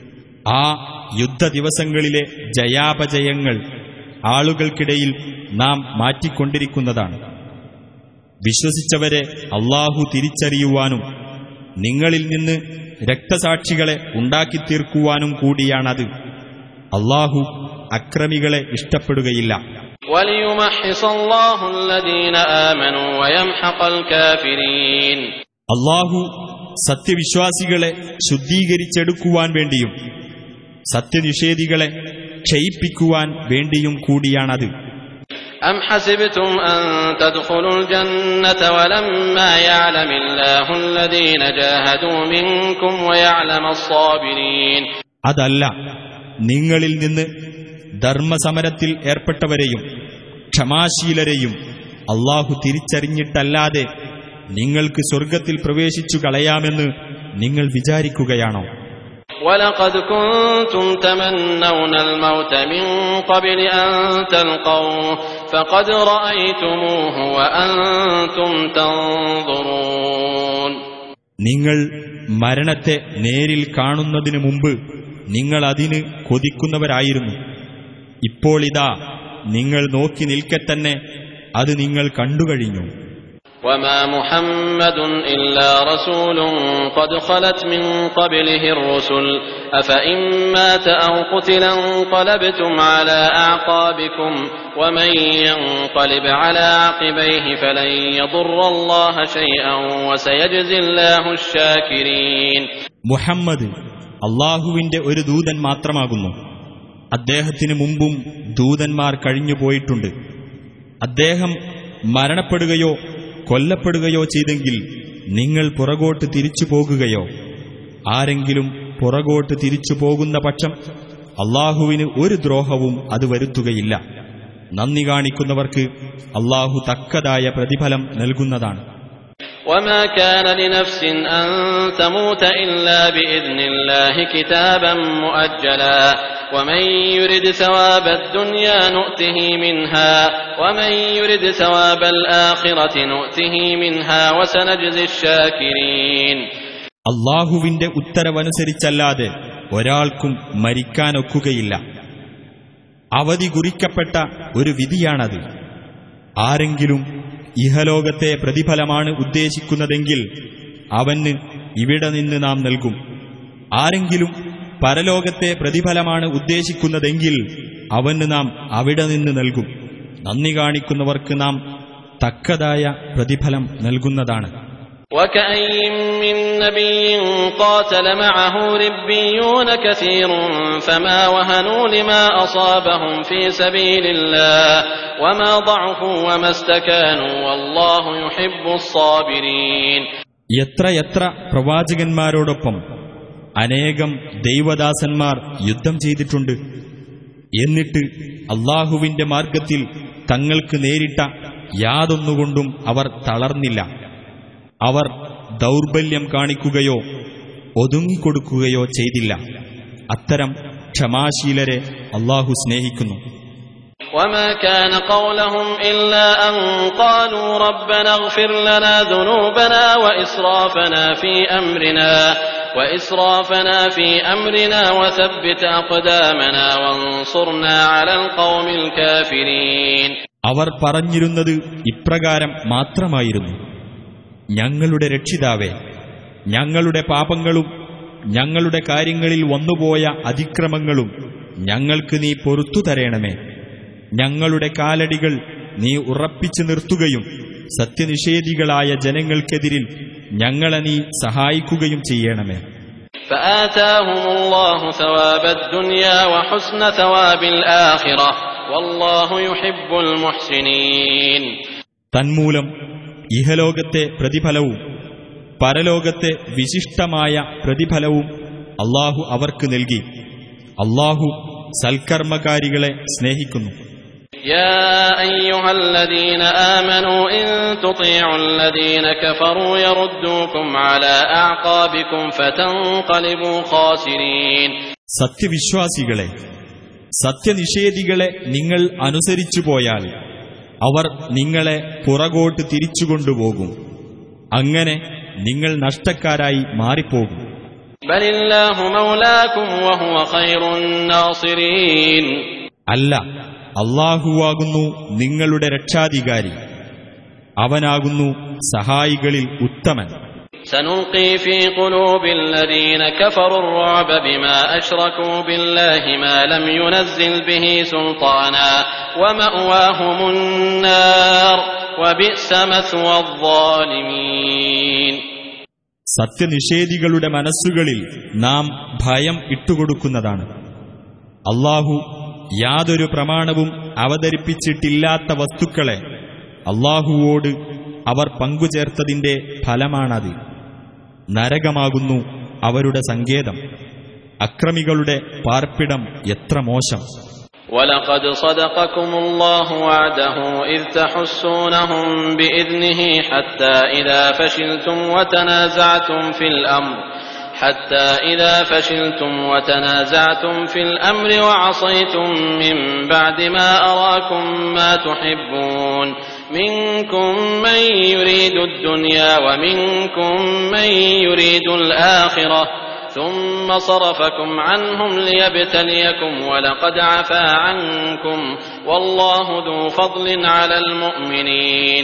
ആ യുദ്ധദിവസങ്ങളിലെ ജയാപജയങ്ങൾ ആളുകൾക്കിടയിൽ നാം മാറ്റിക്കൊണ്ടിരിക്കുന്നതാണ്. വിശ്വസിച്ചവരെ അല്ലാഹു തിരിച്ചറിയുവാനും നിങ്ങളിൽ നിന്ന് രക്തസാക്ഷികളെ ഉണ്ടാക്കിത്തീർക്കുവാനും കൂടിയാണത്. അല്ലാഹു അക്രമികളെ ഇഷ്ടപ്പെടുകയില്ല. അല്ലാഹു സത്യവിശ്വാസികളെ ശുദ്ധീകരിച്ചെടുക്കുവാൻ വേണ്ടിയും സത്യനിഷേധികളെ ക്ഷയിപ്പിക്കുവാൻ വേണ്ടിയും കൂടിയാണത്. أم حسبتم أن تدخلوا الجنة ولما يعلم الله الذين جاهدوا منكم ويعلم الصابرين. അതല്ല, നിങ്ങളിൽ നിന്ന് ധർമ്മസമരത്തിൽ ഏർപ്പെട്ടവരെയും ക്ഷമാശീലരെയും അല്ലാഹു തിരിച്ചറിഞ്ഞിട്ടല്ലാതെ നിങ്ങൾക്ക് സ്വർഗത്തിൽ പ്രവേശിച്ചു കളയാമെന്ന് നിങ്ങൾ വിചാരിക്കുകയാണോ? وَلَقَدْ كُنْتُمْ تَمَنَّوْنَ الْمَوْتَ مِنْ قَبْلِ أَنْ تَلْقَوْهُ فَقَدْ رَأَيْتُمُوهُ وَأَنْتُمْ تَنْظُرُونَ. നിങ്ങൾ മരണത്തെ നേരിൽ കാണുന്നതിനു മുമ്പ് നിങ്ങൾ അതിന് കൊതിക്കുന്നവരായിരുന്നു. ഇപ്പോൾ ഇതാ നിങ്ങൾ നോക്കി നിൽക്കെ തന്നെ അത് നിങ്ങൾ കണ്ടുകഴിഞ്ഞു. وما محمد إلا رسول قد خلت من قبله الرسل أفإن مات أو قتل انقلبتم على أعقابكم ومن ينقلب على عقبيه فلن يضر الله شيئا وسيجزي الله الشاكرين. മുഹമ്മദ് അല്ലാഹുവിന്റെ ഒരു ദൂതൻ മാത്രമാകുന്നു. അദ്ദേഹത്തിന് മുമ്പും ദൂതന്മാർ കഴിഞ്ഞുപോയിട്ടുണ്ട്. അദ്ദേഹം മരണപ്പെടുകയോ കൊല്ലപ്പെടുകയോ ചെയ്തെങ്കിൽ നിങ്ങൾ പുറകോട്ട് തിരിച്ചു പോകുകയോ ആരെങ്കിലും പുറകോട്ട് തിരിച്ചു പോകുന്ന പക്ഷം അല്ലാഹുവിന് ഒരു ദ്രോഹവും അത് വരുത്തുകയില്ല. നന്ദി കാണിക്കുന്നവർക്ക് അല്ലാഹു തക്കതായ പ്രതിഫലം നൽകുന്നതാണ്. وما كان لنفس أن تموت إلا بإذن الله كتابا مؤجلا ومن يرد ثواب الدنيا نؤته منها ومن يرد ثواب الآخرة نؤته منها وسنجزي الشاكرين. അല്ലാഹുവിന്റെ ഉത്തരവനുസരിച്ചല്ലാതെ ഒരാൾക്കും മരിക്കാനൊക്കുകയില്ല. അവധി കുറിക്കപ്പെട്ട ഒരു വിധിയാണത്. ആരെങ്കിലും ഇഹലോകത്തെ പ്രതിഫലമാണ് ഉദ്ദേശിക്കുന്നതെങ്കിൽ അവന് ഇവിടെ നിന്ന് നാം നൽകും. ആരെങ്കിലും പരലോകത്തെ പ്രതിഫലമാണ് ഉദ്ദേശിക്കുന്നതെങ്കിൽ അവന് നാം അവിടെ നിന്ന് നൽകും. നന്ദി കാണിക്കുന്നവർക്ക് നാം തക്കതായ പ്രതിഫലം നൽകുന്നതാണ്. وكأين من نبي قاتل معه ربيون كثير فما وهنوا لما أصابهم في سبيل الله وما ضعفوا وما استكانوا والله يحب الصابرين. എത്ര പ്രവാചകന്മാരോടൊപ്പം അനേകം ദൈവദാസന്മാർ യുദ്ധം ചെയ്തിട്ടുണ്ട്. എന്നിട്ട് അല്ലാഹുവിന്റെ മാർഗത്തിൽ തങ്ങൾക്ക് നേരിട്ട യാതൊന്നുകൊണ്ടും അവർ തളർന്നില്ല. അവർ ദൗർബല്യം കാണിക്കുകയോ ഒതുങ്ങിക്കൊടുക്കുകയോ ചെയ്തില്ല. അത്തരം ക്ഷമാശീലരെ അല്ലാഹു സ്നേഹിക്കുന്നു. وما كان قولهم إلا أن قالوا ربنا اغفر لنا ذنوبنا وإسرافنا في أمرنا وثبت أقدامنا وانصرنا على القوم الكافرين. അവർ പറഞ്ഞിരുന്നത് ഇപ്രകാരം മാത്രമായിരുന്നു: ഞങ്ങളുടെ രക്ഷിതാവേ, ഞങ്ങളുടെ പാപങ്ങളും ഞങ്ങളുടെ കാര്യങ്ങളിൽ വന്നുപോയ അതിക്രമങ്ങളും ഞങ്ങൾക്ക് നീ പൊറുത്തു തരേണമേ. ഞങ്ങളുടെ കാലടികൾ നീ ഉറപ്പിച്ചു നിർത്തുകയും സത്യനിഷേധികളായ ജനങ്ങൾക്കെതിരിൽ ഞങ്ങളെ നീ സഹായിക്കുകയും ചെയ്യണമേ. فآتاهم الله ثواب الدنيا وحسن ثواب الآخرة والله يحب المحسنين. തന്മൂലം ഇഹലോകത്തെ പ്രതിഫലവും പരലോകത്തെ വിശിഷ്ടമായ പ്രതിഫലവും അല്ലാഹു അവർക്ക് നൽകി. അല്ലാഹു സൽക്കർമ്മകാരികളെ സ്നേഹിക്കുന്നു. يا أيها الذين آمنوا إن تطيعوا الذين كفروا يردوكم على أعقابكم فتنقلبوا خاسرين. സത്യവിശ്വാസികളെ, സത്യനിഷേധികളെ നിങ്ങൾ അനുസരിച്ചു പോയാൽ അവർ നിങ്ങളെ പുറകോട്ട് തിരിച്ചുകൊണ്ടുപോകും. അങ്ങനെ നിങ്ങൾ നഷ്ടക്കാരായി മാറിപ്പോകും. ബലില്ലാഹു മൗലാകും വഹുവ ഖൈറുൻ നാസിരീൻ. അല്ല, അല്ലാഹുവാകുന്നു നിങ്ങളുടെ രക്ഷാധികാരി, അവനാകുന്നു സഹായികളിൽ ഉത്തമൻ. سنلقي في قلوب الذين كفروا الرعب بما أشركوا بالله ما لم ينزل به سلطانا ومأواهم النار وبئس مثوى الظالمين. സത്യനിഷേധികളുടെ മനസ്സുകളിൽ നാം ഭയം ഇട്ടുകൊടുക്കുന്നതാണ്. അല്ലാഹു യാതൊരു പ്രമാണവും അവതരിപ്പിച്ചിട്ടില്ലാത്ത വസ്തുക്കളെ അല്ലാഹുവോട് അവർ പങ്കുചേർത്തതിന്റെ ഫലമാണത്. നരകമാകുന്നു അവരുടെ സങ്കേതം. അക്രമികളുടെ പാർപ്പിടം എത്ര മോശം. وَلَقَدْ صَدَقَكُمُ اللَّهُ وَعْدَهُ إِذْ تَحُسُّونَهُم بِإِذْنِهِ حَتَّى إِذَا فَشِلْتُمْ وَتَنَازَعْتُمْ فِي الْأَمْرِ وَعَصَيْتُمْ مِنْ بَعْدِ مَا أَرَاكُمْ مَا تُحِبُّونَ مِنكُم مَّن يُرِيدُ الدُّنْيَا وَمِنكُم مَّن يُرِيدُ الْآخِرَةَ ثُمَّ صَرَفَكُمْ عَنْهُمْ لِيَبْتَلِيَكُمْ وَلَقَدْ عَفَا عَنكُمْ وَاللَّهُ ذُو فَضْلٍ عَلَى الْمُؤْمِنِينَ.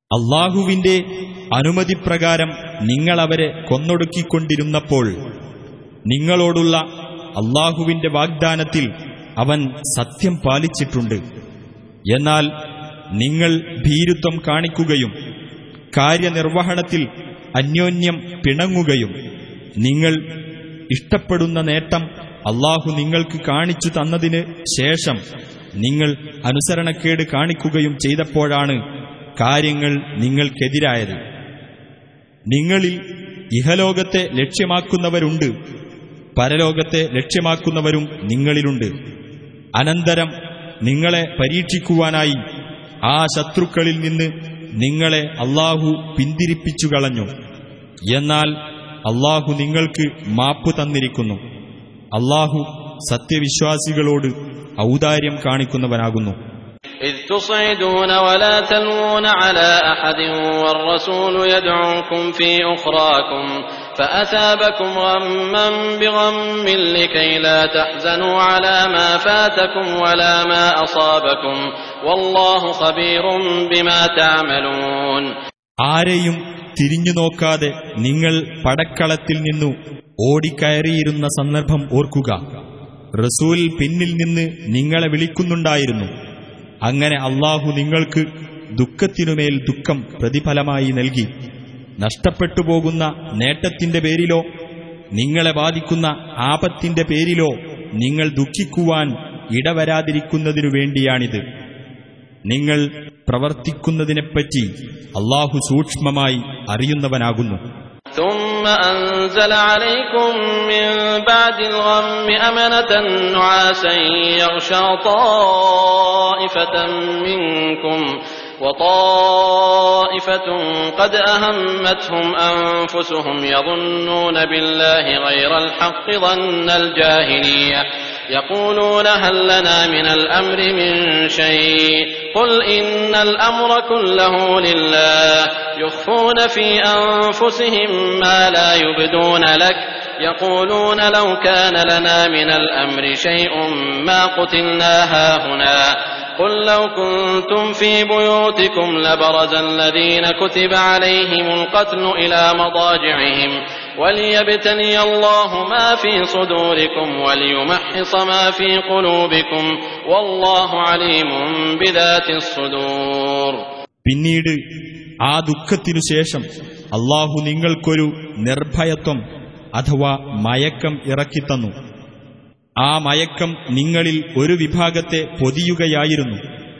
അല്ലാഹുവിന്റെ അനുമതിപ്രകാരം നിങ്ങളവരെ കൊന്നൊടുക്കിക്കൊണ്ടിരുന്നപ്പോൾ നിങ്ങളോടുള്ള അല്ലാഹുവിന്റെ വാഗ്ദാനത്തിൽ അവൻ സത്യം പാലിച്ചിട്ടുണ്ട്. എന്നാൽ നിങ്ങൾ ഭീരുത്വം കാണിക്കുകയും കാര്യനിർവഹണത്തിൽ അന്യോന്യം പിണങ്ങുകയും നിങ്ങൾ ഇഷ്ടപ്പെടുന്ന നേട്ടം അല്ലാഹു നിങ്ങൾക്ക് കാണിച്ചു തന്നതിന് ശേഷം നിങ്ങൾ അനുസരണക്കേട് കാണിക്കുകയും ചെയ്തപ്പോഴാണ് കാര്യങ്ങൾ നിങ്ങൾക്കെതിരായത്. നിങ്ങളിൽ ഇഹലോകത്തെ ലക്ഷ്യമാക്കുന്നവരുണ്ട്, പരലോകത്തെ ലക്ഷ്യമാക്കുന്നവരും നിങ്ങളിലുണ്ട്. അനന്തരം നിങ്ങളെ പരീക്ഷിക്കുവാനായി ആ ശത്രുക്കളിൽ നിന്ന് നിങ്ങളെ അല്ലാഹു പിന്തിരിപ്പിച്ചു കളഞ്ഞു. എന്നാൽ അല്ലാഹു നിങ്ങൾക്ക് മാപ്പ് തന്നിരിക്കുന്നു. അല്ലാഹു സത്യവിശ്വാസികളോട് ഔദാര്യം കാണിക്കുന്നവനാകുന്നു. إذ تصعدون ولا تلوون على أحد والرسول يدعوكم في أخراكم فأثابكم غما بغم لكي لا تحزنوا على ما فاتكم ولا ما أصابكم والله خبير بما تعملون. ആരെയും തിരിഞ്ഞു നോക്കാതെ നിങ്ങൾ പടക്കളത്തിൽ നിന്നു ഓടിക്കയറിയിരുന്ന സന്ദർഭം ഓർക്കുക. റസൂൽ പിന്നിൽ നിന്ന് നിങ്ങളെ വിളിക്കുന്നുണ്ടായിരുന്നു. അങ്ങനെ അല്ലാഹു നിങ്ങൾക്ക് ദുഃഖത്തിനുമേൽ ദുഃഖം പ്രതിഫലമായി നൽകി. നഷ്ടപ്പെട്ടുപോകുന്ന നേട്ടത്തിന്റെ പേരിലോ നിങ്ങളെ ബാധിക്കുന്ന ആപത്തിന്റെ പേരിലോ നിങ്ങൾ ദുഃഖിക്കുവാൻ ഇടവരാതിരിക്കുന്നതിനു വേണ്ടിയാണിത്. നിങ്ങൾ പ്രവർത്തിക്കുന്നതിനെപ്പറ്റി അല്ലാഹു സൂക്ഷ്മമായി അറിയുന്നവനാകുന്നു. ثم أنزل عليكم من بعد الغم أمنة نعاسا يغشى طائفة منكم وطائفة قد أهمتهم أنفسهم يظنون بالله غير الحق ظن الجاهلية يقولون هل لنا من الأمر من شيء قل إن الأمر كله لله يخفون في أنفسهم ما لا يبدون لك يقولون لو كان لنا من الأمر شيء ما قتلنا هاهنا قل لو كنتم في بيوتكم لبرز الذين كتب عليهم القتل إلى مضاجعهم وليبتلي الله ما في صدوركم وليمحص ما في قلوبكم والله عليم بذات الصدور. പിന്നീട് ആ ദുഃഖത്തിനു ശേഷം അല്ലാഹു നിങ്ങൾക്കൊരു നിർഭയത്വം അഥവാ മയക്കം ഇറക്കിത്തന്നു. ആ മയക്കം നിങ്ങളിൽ ഒരു വിഭാഗത്തെ പൊതിയുകയായിരുന്നു.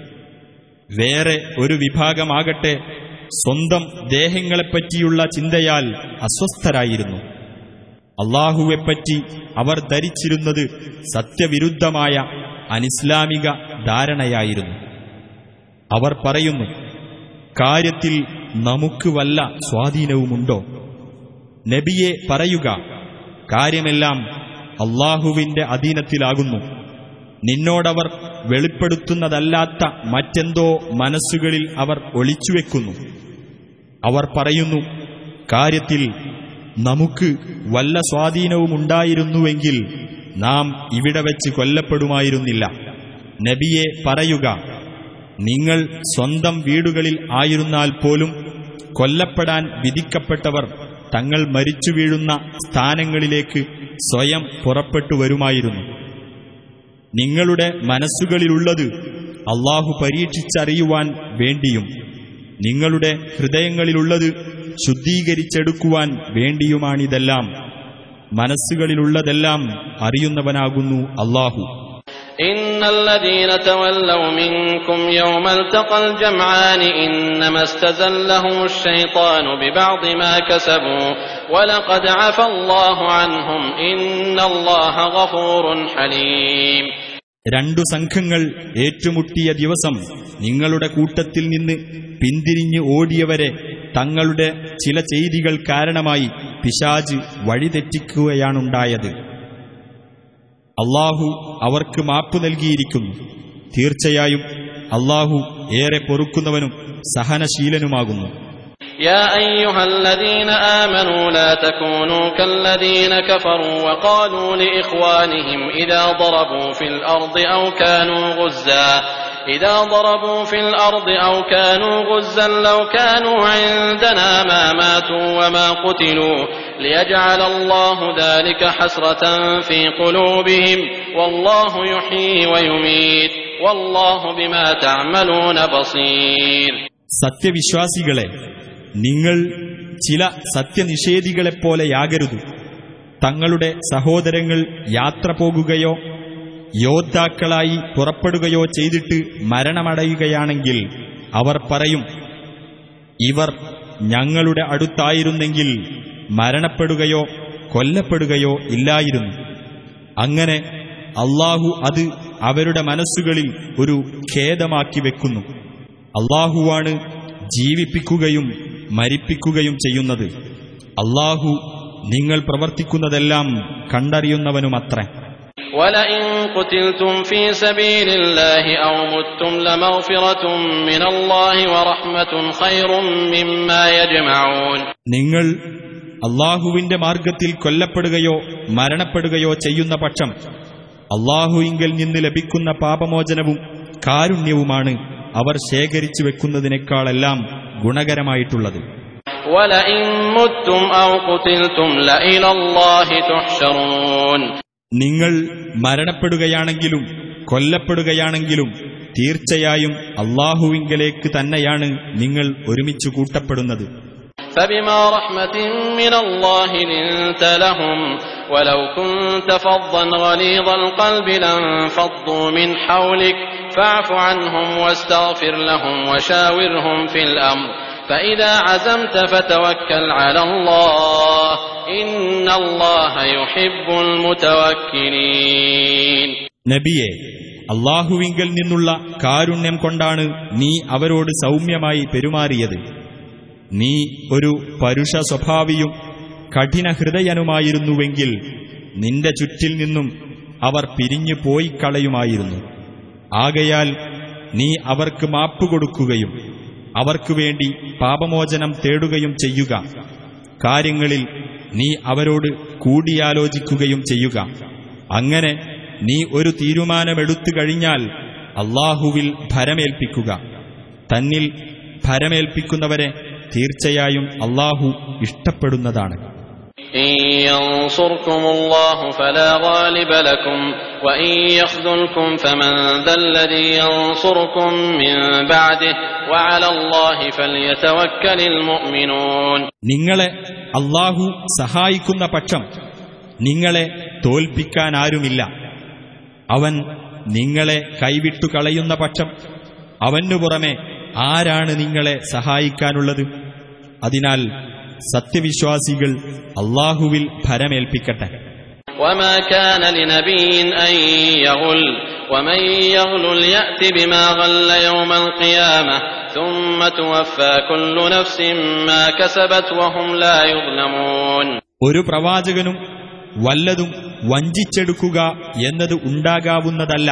വേറെ ഒരു വിഭാഗമാകട്ടെ സ്വന്തം ദേഹങ്ങളെപ്പറ്റിയുള്ള ചിന്തയാൽ അസ്വസ്ഥരായിരുന്നു. അല്ലാഹുവെപ്പറ്റി അവർ ധരിച്ചിരുന്നത് സത്യവിരുദ്ധമായ അനിസ്ലാമിക ധാരണയായിരുന്നു. അവർ പറയുന്നു, കാര്യത്തിൽ നമുക്ക് വല്ല സ്വാധീനവുമുണ്ടോ? നബിയെ പറയുക, കാര്യമെല്ലാം അല്ലാഹുവിന്റെ അധീനത്തിലാകുന്നു. നിന്നോടവർ വെളിപ്പെടുത്തുന്നതല്ലാത്ത മറ്റെന്തോ മനസ്സുകളിൽ അവർ ഒളിച്ചുവെക്കുന്നു. അവർ പറയുന്നു, കാര്യത്തിൽ നമുക്ക് വല്ല സ്വാധീനവുമുണ്ടായിരുന്നുവെങ്കിൽ നാം ഇവിടെ വെച്ച് കൊല്ലപ്പെടുമായിരുന്നില്ല. നബിയെ പറയുക, നിങ്ങൾ സ്വന്തം വീടുകളിൽ ആയിരുന്നാൽ പോലും കൊല്ലപ്പെടാൻ വിധിക്കപ്പെട്ടവർ തങ്ങൾ മരിച്ചു വീഴുന്ന സ്ഥാനങ്ങളിലേക്ക് സ്വയം പുറപ്പെട്ടു വരുമായിരുന്നു. നിങ്ങളുടെ മനസ്സുകളിലുള്ളത് അല്ലാഹു പരീക്ഷിച്ചറിയുവാൻ വേണ്ടിയും നിങ്ങളുടെ ഹൃദയങ്ങളിലുള്ളത് ശുദ്ധീകരിച്ചെടുക്കുവാൻ വേണ്ടിയുമാണിതെല്ലാം. മനസ്സുകളിലുള്ളതെല്ലാം അറിയുന്നവനാകുന്നു അല്ലാഹു. إن الذين تولوا منكم يوم التقى الجمعان إنما استزلهم الشيطان ببعض ما كسبوا ولقد عفى الله عنهم إن الله غفور حليم. രണ്ടു സംഘങ്ങൾ ഏറ്റുമുട്ടിയ ദിവസം നിങ്ങളുടെ കൂട്ടത്തിൽ നിന്ന് പിന്തിരിഞ്ഞ് ഓടിയവരെ തങ്ങളുടെ ചില ചെയ്തികൾ കാരണമായി പിശാച് വഴിതെറ്റിക്കുകയാണുണ്ടായത്. അല്ലാഹു അവർക്ക് മാപ്പു നൽകിയിരിക്കുന്നു. തീർച്ചയായും അല്ലാഹു ഏറെ പൊറുക്കുന്നവനും സഹനശീലനുമാകുന്നു. يا أيها الذين آمنوا لا تكونوا كالذين كفروا وقالوا لإخوانهم إذا ضربوا في الأرض أو كانوا غزا إذا ضربوا في الأرض أو كانوا غزا لو كانوا عندنا ما ماتوا وما قتلوا ليجعل الله ذلك حسرة في قلوبهم والله يحيي ويميت والله بما تعملون بصير. സത്യവിശ്വാസികളെ, നിങ്ങൾ ചില സത്യനിഷേധികളെപ്പോലെയാകരുത്. തങ്ങളുടെ സഹോദരങ്ങൾ യാത്ര പോകുകയോ യോദ്ധാക്കളായി പുറപ്പെടുകയോ ചെയ്തിട്ട് മരണമടയുകയാണെങ്കിൽ അവർ പറയും, ഇവർ ഞങ്ങളുടെ അടുത്തായിരുന്നെങ്കിൽ മരണപ്പെടുകയോ കൊല്ലപ്പെടുകയോ ഇല്ലായിരുന്നു. അങ്ങനെ അല്ലാഹു അത് അവരുടെ മനസ്സുകളിൽ ഒരു ഖേദമാക്കി വെക്കുന്നു. അല്ലാഹുവാണ് ജീവിപ്പിക്കുകയും മരിപ്പിക്കുകയും ചെയ്യുന്നത്. അല്ലാഹു നിങ്ങൾ പ്രവർത്തിക്കുന്നതെല്ലാം കണ്ടറിയുന്നവനുമത്രേ. وَلَئِن قُتِلْتُمْ فِي سَبِيلِ اللَّهِ أَوْ مُتُّمْ لَمَغْفِرَةٌ مِّنَ اللَّهِ وَرَحْمَةٌ خَيْرٌ مِّمَّا يَجْمَعُونَ. നിങ്ങൾ അല്ലാഹുവിന്റെ മാർഗത്തിൽ കൊല്ലപ്പെടുകയോ മരണപ്പെടുകയോ ചെയ്യുന്ന പക്ഷം അല്ലാഹുവിങ്കൽ നിന്ന് ലഭിക്കുന്ന പാപമോചനവും കാരുണ്യവുമാണ് അവർ ശേഖരിച്ചു വെക്കുന്നതിനേക്കാളെല്ലാം ഗുണകരമായിട്ടുള്ളത്. وَلَئِن مُّتُّمْ أَوْ قُتِلْتُمْ لَإِلَى اللَّهِ تُحْشَرُونَ. നിങ്ങൾ മരണപ്പെടുകയാണെങ്കിലും കൊല്ലപ്പെടുകയാണെങ്കിലും തീർച്ചയായും അല്ലാഹുവിങ്കലേക്ക് തന്നെയാണ് നിങ്ങൾ ഒരുമിച്ച് കൂട്ടപ്പെടുന്നത്. فَبِمَا رَحْمَةٍ مِّنَ اللَّهِ لِنتَ لَهُمْ وَلَوْ كُنتَ فَظًّا غَلِيظَ الْقَلْبِ لَانفَضُّوا مِنْ حَوْلِكَ فَاعْفُ عَنْهُمْ وَاسْتَغْفِرْ لَهُمْ وَشَاوِرْهُمْ فِي الْأَمْرِ فَإِذَا عَزَمْتَ فَتَوَكَّلْ عَلَى اللَّهِ إِنَّ اللَّهَ يُحِبُّ الْمُتَوَكِّلِينَ. നബിയെ, അല്ലാഹുവിങ്കൽ നിന്നുള്ള കാരുണ്യം കൊണ്ടാണ് നീ അവരോട് സൗമ്യമായി പെരുമാറിയത്. നീ ഒരു പരുഷ സ്വഭാവിയും കഠിന ഹൃദയനുമായിരുന്നുവെങ്കിൽ നിന്റെ ചുറ്റിൽ നിന്നും അവർ പിരിഞ്ഞു പോയി കളയുമായിരുന്നു. ആകയാൽ നീ അവർക്ക് മാപ്പുകൊടുക്കുകയും അവർക്കു വേണ്ടി പാപമോചനം തേടുകയും ചെയ്യുക. കാര്യങ്ങളിൽ നീ അവരോട് കൂടിയാലോചിക്കുകയും ചെയ്യുക. അങ്ങനെ നീ ഒരു തീരുമാനമെടുത്തു കഴിഞ്ഞാൽ അല്ലാഹുവിൽ ഭരമേൽപ്പിക്കുക. തന്നിൽ ഭരമേൽപ്പിക്കുന്നവരെ തീർച്ചയായും അല്ലാഹു ഇഷ്ടപ്പെടുന്നതാണ്. إن ينصركم الله فلا غالب لكم وإن يخذلكم فمن ذا الذي ينصركم من بعده وعلى الله فليتوكل المؤمنون. നിങ്ങളെ അല്ലാഹു സഹായിക്കുന്ന പക്ഷം നിങ്ങളെ തോൽപ്പിക്കാൻ ആരുമില്ല. അവൻ നിങ്ങളെ കൈവിട്ടു കളയുന്ന പക്ഷം അവനു പുറമെ ആരാണ് നിങ്ങളെ സഹായിക്കാനുള്ളത്? അതിനാൽ സത്യവിശ്വാസികൾ അല്ലാഹുവിൽ ഭരമേൽപ്പിക്കട്ടെ. وما كان لنبي أن يغل ومن يغل يأت بما غل يوم القيامة ثم توفى كل نفس ما كسبت وهم لا يظلمون. ഒരു പ്രവാചകനും വല്ലതും വഞ്ചിച്ചെടുക്കുക എന്നത് ഉണ്ടാകാവുന്നതല്ല.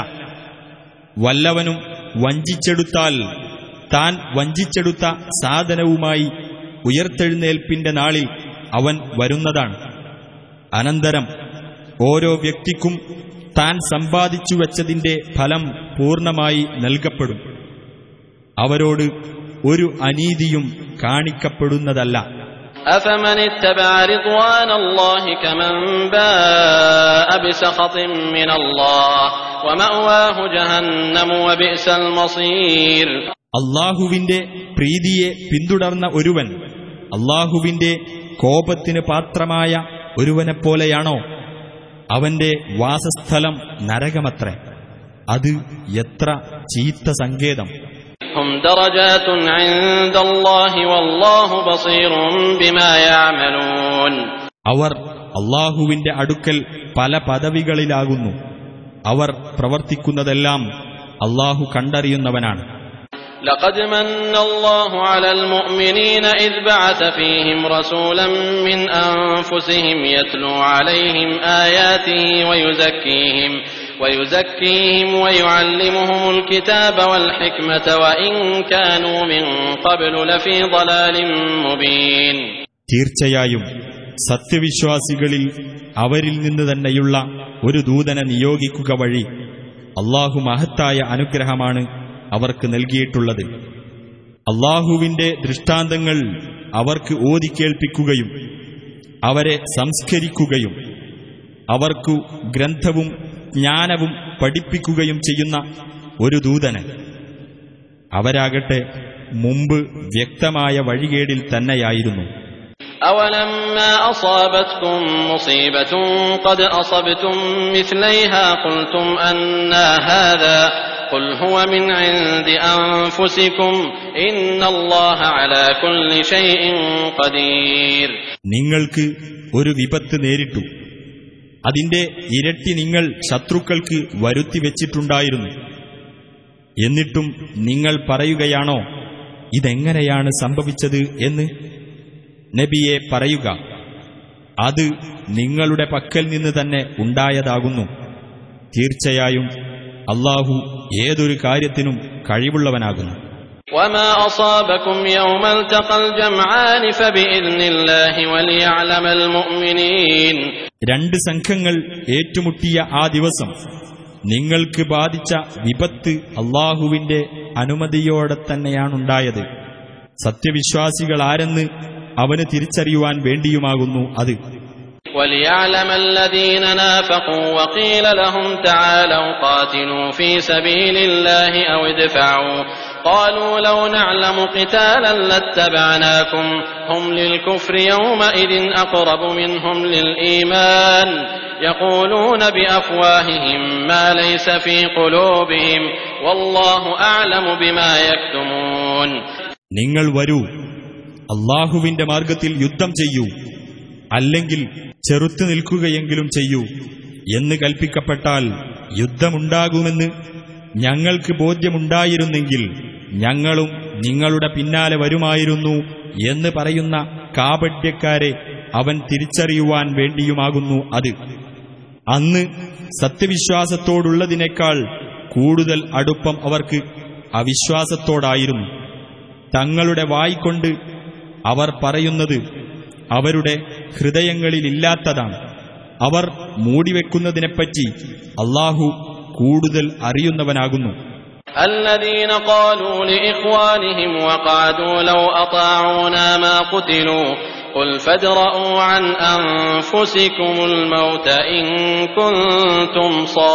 വല്ലവനും വഞ്ചിച്ചെടുത്താൽ താൻ വഞ്ചിച്ചെടുത്ത സാധനവുമായി ഉയർത്തെഴുന്നേൽപ്പിന്റെ നാളിൽ അവൻ വരുന്നതാണ്. അനന്തരം ഓരോ വ്യക്തിക്കും താൻ സമ്പാദിച്ചു വച്ചതിന്റെ ഫലം പൂർണ്ണമായി നൽകപ്പെടും. അവരോട് ഒരു അനീതിയും കാണിക്കപ്പെടുന്നതല്ല. أفمن اتبع رضوان الله كمن باء بسخط من الله ومأواه جهنم وبئس المصير. അല്ലാഹുവിന്റെ പ്രീതിയെ പിന്തുടർന്ന ഒരുവൻ അല്ലാഹുവിന്റെ കോപത്തിന് പാത്രമായ ഒരുവനെപ്പോലെയാണോ? അവന്റെ വാസസ്ഥലം നരകമത്രേ. അത് എത്ര ചീത്ത സങ്കേതം! هم درجات عند الله والله بصير بما يعملون. അവർ അല്ലാഹുവിന്റെ അടുക്കൽ പല പദവികളിലാകുന്നു. അവർ പ്രവർത്തിക്കുന്നതെല്ലാം അല്ലാഹു കണ്ടറിയുന്നവനാണ്. لقد من الله على المؤمنين إذ بعث فيهم رسولا من أنفسهم يتلو عليهم آياته ويزكيهم ويعلمهم الكتاب والحكمة وإن كانوا من قبل لفي ضلال مبين. തീർച്ചയായും സത്യവിശ്വാസികളിൽ അവരിൽ നിന്ന് തന്നെയുള്ള ഒരു ദൂതനെ നിയോഗിക്കുക വഴി അല്ലാഹു മഹത്തായ അനുഗ്രഹമാണ് അവർക്ക് നൽകിയിട്ടുള്ളത്. അല്ലാഹുവിന്റെ ദൃഷ്ടാന്തങ്ങൾ അവർക്ക് ഓതിക്കേൾപ്പിക്കുകയും അവരെ സംസ്കരിക്കുകയും അവർക്കു ഗ്രന്ഥവും ജ്ഞാനവും പഠിപ്പിക്കുകയും ചെയ്യുന്ന ഒരു ദൂതന്. അവരാകട്ടെ മുമ്പ് വ്യക്തമായ വഴികേടിൽ തന്നെയായിരുന്നു. أولما أصابتكم مصيبة قد أصبتم مثليها قلتم أنى هذا قل هو من عند أنفسكم إن الله على كل شيء قدير. നിങ്ങൾക്ക് ഒരു വിപത്ത് നേരിട്ടു, അതിന്റെ ഇരട്ടി നിങ്ങൾ ശത്രുക്കൾക്ക് വരുത്തിവെച്ചിട്ടുണ്ടായിരുന്നു. എന്നിട്ടും നിങ്ങൾ പറയുകയാണോ ഇതെങ്ങനെയാണ് സംഭവിച്ചത് എന്ന്? നബിയെ പറയുക, അത് നിങ്ങളുടെ പക്കൽ നിന്ന് തന്നെ ഉണ്ടായതാകുന്നു. തീർച്ചയായും അല്ലാഹു ഏതൊരു കാര്യത്തിനും കഴിവുള്ളവനാകുന്നു. وما أصابكم يوم التقى الجمعان فبإذن الله وليعلم المؤمنين. രണ്ട് സംഘങ്ങൾ ഏറ്റുമുട്ടിയ ആ ദിവസം നിങ്ങൾക്ക് ബാധിച്ച വിപത്ത് അല്ലാഹുവിന്റെ അനുമതിയോടെ തന്നെയാണുണ്ടായത്. സത്യവിശ്വാസികൾ ആരെന്ന് അവന് തിരിച്ചറിയുവാൻ വേണ്ടിയുമാകുന്നു അത്. وَلِيَعْلَمَ الَّذِينَ نَافَقُوا وَقِيلَ لَهُمْ تَعَالَوْا قَاتِلُوا فِي سَبِيلِ اللَّهِ أَوِ ادْفَعُوا قَالُوا لَوْ نَعْلَمُ قِتَالًا لَاتَّبَعْنَاكُمْ هُمْ لِلْكُفْرِ يَوْمَئِذٍ أَقْرَبُ مِنْهُمْ لِلْإِيمَانِ يَقُولُونَ بِأَفْوَاهِهِمْ مَا لَيْسَ فِي قُلُوبِهِمْ وَاللَّهُ أَعْلَمُ بِمَا يَكْتُمُونَ. നിങ്ങൾ വരൂ, അല്ലാഹുവിന്റെ മാർഗത്തിൽ യുദ്ധം ചെയ്യൂ, അല്ലെങ്കിൽ ചെറുത്തു നിൽക്കുകയെങ്കിലും ചെയ്യൂ എന്ന് കൽപ്പിക്കപ്പെട്ടാൽ യുദ്ധമുണ്ടാകുമെന്ന് ഞങ്ങൾക്ക് ബോധ്യമുണ്ടായിരുന്നെങ്കിൽ ഞങ്ങളും നിങ്ങളുടെ പിന്നാലെ വരുമായിരുന്നു എന്ന് പറയുന്ന കാപട്യക്കാരെ അവൻ തിരിച്ചറിയുവാൻ വേണ്ടിയുമാകുന്നു അത്. അന്ന് സത്യവിശ്വാസത്തോടുള്ളതിനേക്കാൾ കൂടുതൽ അടുപ്പം അവർക്ക് അവിശ്വാസത്തോടായിരുന്നു. തങ്ങളുടെ വായ്കൊണ്ട് അവർ പറയുന്നത് അവരുടെ ഹൃദയങ്ങളിലില്ലാത്തതാണ്. അവർ മൂടിവെക്കുന്നതിനെപ്പറ്റി അല്ലാഹു കൂടുതൽ അറിയുന്നവനാകുന്നു. الذين قالوا لإخوانهم وقعدوا لو أطاعونا ما قتلوا قل فادرءوا عن أنفسكم الموت إن كنتم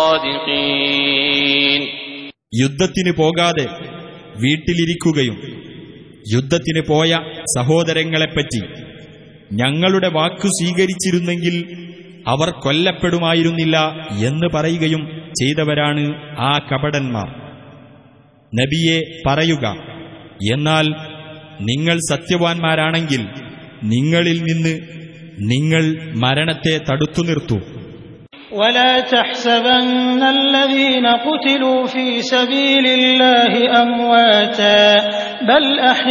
صادقين. യുദ്ധത്തിന് പോകാതെ വീട്ടിലിരിക്കുകയും യുദ്ധത്തിന് പോയ സഹോദരങ്ങളെപ്പറ്റി ഞങ്ങളുടെ വാക്കു സ്വീകരിച്ചിരുന്നെങ്കിൽ അവർ കൊല്ലപ്പെടുമായിരുന്നില്ല എന്ന് പറയുകയും ചെയ്തവരാണ് ആ കപടന്മാർ. നബിയെ പറയുക, എന്നാൽ നിങ്ങൾ സത്യവാൻമാരാണെങ്കിൽ നിങ്ങളിൽ നിന്ന് നിങ്ങൾ മരണത്തെ തടുത്തു നിർത്തൂ. ولا تحسبن الذين قتلوا في سبيل الله أمواتا بل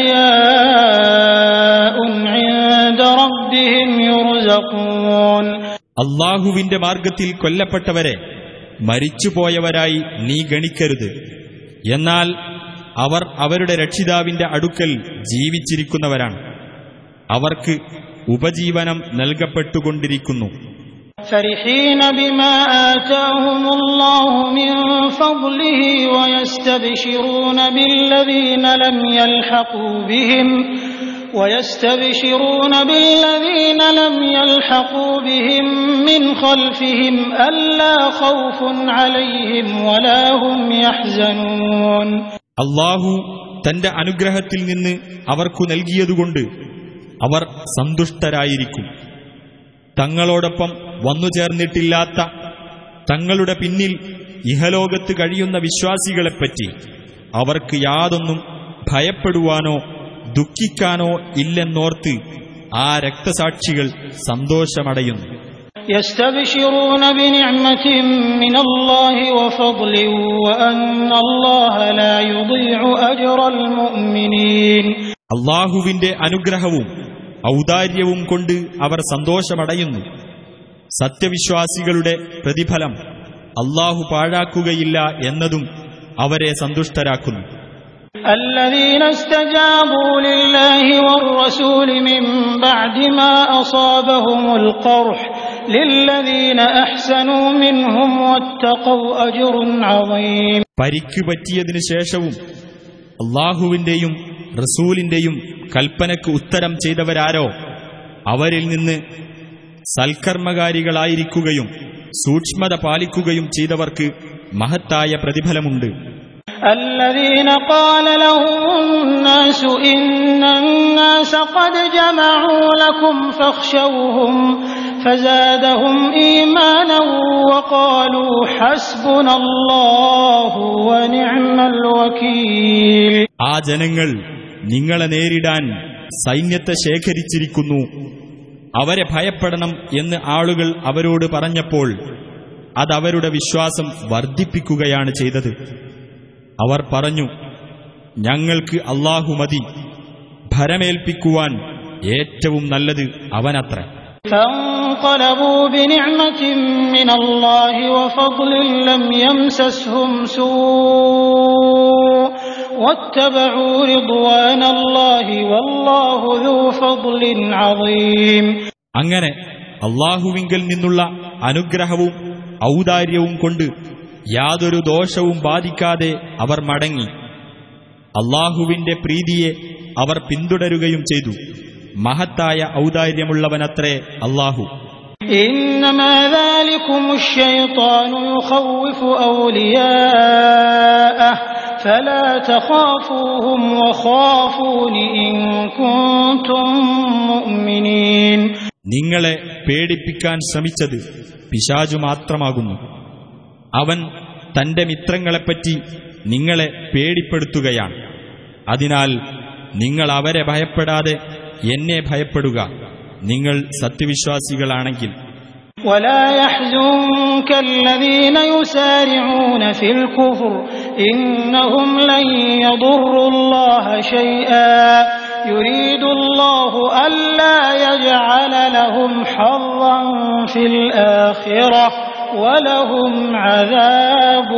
أحياء عند ربهم يرزقون. അല്ലാഹുവിന്റെ മാർഗത്തിൽ കൊല്ലപ്പെട്ടവരെ മരിച്ചുപോയവരായി നീ ഗണിക്കരുത്. എന്നാൽ അവർ അവരുടെ രക്ഷിതാവിന്റെ അടുക്കൽ ജീവിച്ചിരിക്കുന്നവരാണ്. അവർക്ക് ഉപജീവനം നൽകപ്പെട്ടുകൊണ്ടിരിക്കുന്നു. فرحين بما آتاهم الله من فضله ويستبشرون بالذين لم يلحقوا بهم من خلفهم ألا خوف عليهم ولا هم يحزنون. അല്ലാഹു തന്റെ അനുഗ്രഹത്തിൽ നിന്ന് അവർക്കു നൽകിയതുകൊണ്ട് അവർ സന്തുഷ്ടരായിരിക്കും. തങ്ങളോടൊപ്പം വന്നുചേർന്നിട്ടില്ലാത്ത തങ്ങളുടെ പിന്നിൽ ഇഹലോകത്ത് കഴിയുന്ന വിശ്വാസികളെപ്പറ്റി അവർക്ക് യാതൊന്നും ഭയപ്പെടുവാനോ ദുഃഖിക്കാനോ ഇല്ലെന്നോർത്ത് ആ രക്തസാക്ഷികൾ സന്തോഷമടയുന്നു. يستبشرون بنعمة من الله وفضل وأن الله لا يضيع أجر المؤمنين. അല്ലാഹുവിന്റെ അനുഗ്രഹവും ഔദാര്യവും കൊണ്ട് അവർ സന്തോഷമടയുന്നു. സത്യവിശ്വാസികളുടെ പ്രതിഫലം അല്ലാഹു പാഴാക്കുകയില്ല എന്നതും അവരെ സന്തുഷ്ടരാക്കുന്നു. الذين استجابوا لله والرسول من بعد ما أصابهم القرح للذين أحسنوا منهم واتقوا أجر عظيم. പരിക്കു പറ്റിയതിനു ശേഷവും അല്ലാഹുവിന്റെയും റസൂലിന്റെയും കൽപ്പനക്ക് ഉത്തരം ചെയ്തവരാരോ അവരിൽ നിന്ന് സൽക്കർമ്മകാരികളായിരിക്കുകയും സൂക്ഷ്മത പാലിക്കുകയും ചെയ്തവർക്ക് മഹത്തായ പ്രതിഫലമുണ്ട്. الذين قال لهم الناس إن الناس قد جمعوا لكم فاخشوهم فزادهم إيمانا وقالوا حسبنا الله ونعم الوكيل. ആ ജനങ്ങൾ നിങ്ങളെ നേരിടാൻ സൈന്യത്തെ ശേഖരിച്ചിരിക്കുന്നു, അവരെ ഭയപ്പെടണം എന്ന് ആളുകൾ അവരോട് പറഞ്ഞപ്പോൾ അതവരുടെ വിശ്വാസം വർദ്ധിപ്പിക്കുകയാണ് ചെയ്തത്. അവർ പറഞ്ഞു, ഞങ്ങൾക്ക് അല്ലാഹു മതി, ഭരമേൽപ്പിക്കുവാൻ ഏറ്റവും നല്ലത് അവനത്രേ. فانقلبوا بنعمة من الله وفضل لم يمسسهم سوء واتبعوا رضوان الله والله ذو فضل عظيم. അങ്ങനെ അല്ലാഹുവിങ്കൽ നിന്നുള്ള അനുഗ്രഹവും ഔദാര്യവും കൊണ്ട് യാതൊരു ദോഷവും ബാധിക്കാതെ അവർ മടങ്ങി. അല്ലാഹുവിന്റെ പ്രീതിയെ അവർ പിന്തുടരുകയും ചെയ്തു. മഹത്തായ ഔദാര്യമുള്ളവനത്രേ അല്ലാഹു. إنما ذلكم الشيطان يخوف أولياءه فلا تخافوهم وخافون إن كنتم مؤمنين. നിങ്ങളെ പേടിപ്പിക്കാൻ ശ്രമിച്ചത് പിശാചു മാത്രമാകുന്നു. അവൻ തന്റെ മിത്രങ്ങളെപ്പറ്റി നിങ്ങളെ പേടിപ്പെടുത്തുകയാണ്. അതിനാൽ നിങ്ങൾ അവരെ ഭയപ്പെടാതെ എന്നെ ഭയപ്പെടുക, നിങ്ങൾ സത്യവിശ്വാസികളാണെങ്കിൽ. ولا يحزنك الذين يسارعون في الكفر إنهم لن يضروا الله شيئا يريد الله ألا يجعل لهم حظا في الآخرة ولهم عذاب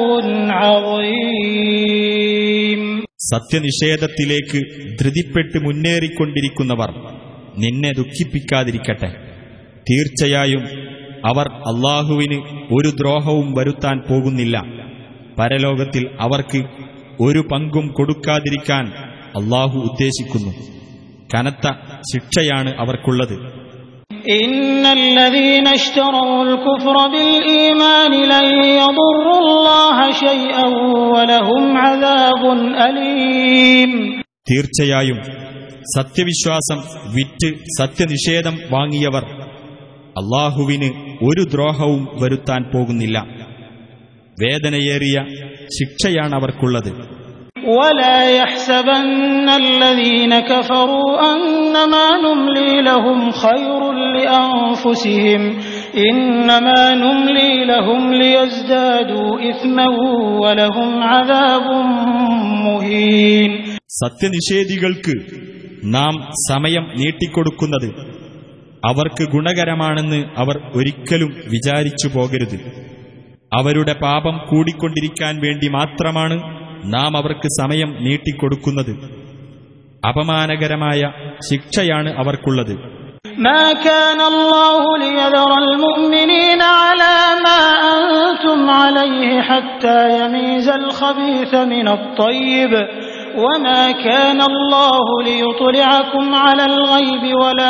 عظيم. സത്യനിഷേധത്തിലേക്ക് ധൃതിപ്പെട്ട് മുന്നേറിക്കൊണ്ടിരിക്കുന്നവർ നിന്നെ ദുഃഖിപ്പിക്കാതിരിക്കട്ടെ. തീർച്ചയായും അവർ അല്ലാഹുവിന് ഒരു ദ്രോഹവും വരുത്താൻ പോകുന്നില്ല. പരലോകത്തിൽ അവർക്ക് ഒരു പങ്കും കൊടുക്കാതിരിക്കാൻ അല്ലാഹു ഉദ്ദേശിക്കുന്നു. കനത്ത ശിക്ഷയാണ് അവർക്കുള്ളത്. ഇന്നല്ലദീന ഇശ്തറൗൽ കുഫ്ര ബിൽ ഈമാനി ലൻ യദുറുല്ലാഹ ശൈഅൻ വലഹും അദാബുൻ അലീം. തീർച്ചയായും സത്യവിശ്വാസം വിറ്റ് സത്യനിഷേധം വാങ്ങിയവർ അല്ലാഹുവിന് ഒരു ദ്രോഹവും വരുത്താൻ പോകുന്നില്ല. വേദനയേറിയ ശിക്ഷയാണ് അവർക്കുള്ളത്. ولا يحسبن الذين كفروا أنما نملي لهم خير لأنفسهم إنما نملي لهم ليزدادوا إثما ولهم عذاب مهين. സത്യനിഷേധികൾക്ക് നാം സമയം നീട്ടിക്കൊടുക്കുന്നത് അവർക്ക് ഗുണകരമാണെന്ന് അവർ ഒരിക്കലും വിചാരിച്ചു പോകരുത്. അവരുടെ പാപം കൂടിക്കൊണ്ടിരിക്കാൻ വേണ്ടി മാത്രമാണ് നാം അവർക്ക് സമയം നീട്ടിക്കൊടുക്കുന്നത്. അപമാനകരമായ ശിക്ഷയാണ് അവർക്കുള്ളത്. ما كان الله ليذر المؤمنين على ما أنتم عليه حتى يميز الخبيث من الطيب وما كان الله ليطلعكم على الغيب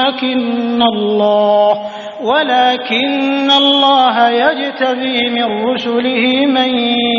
ولكن الله يجتبي من رسله من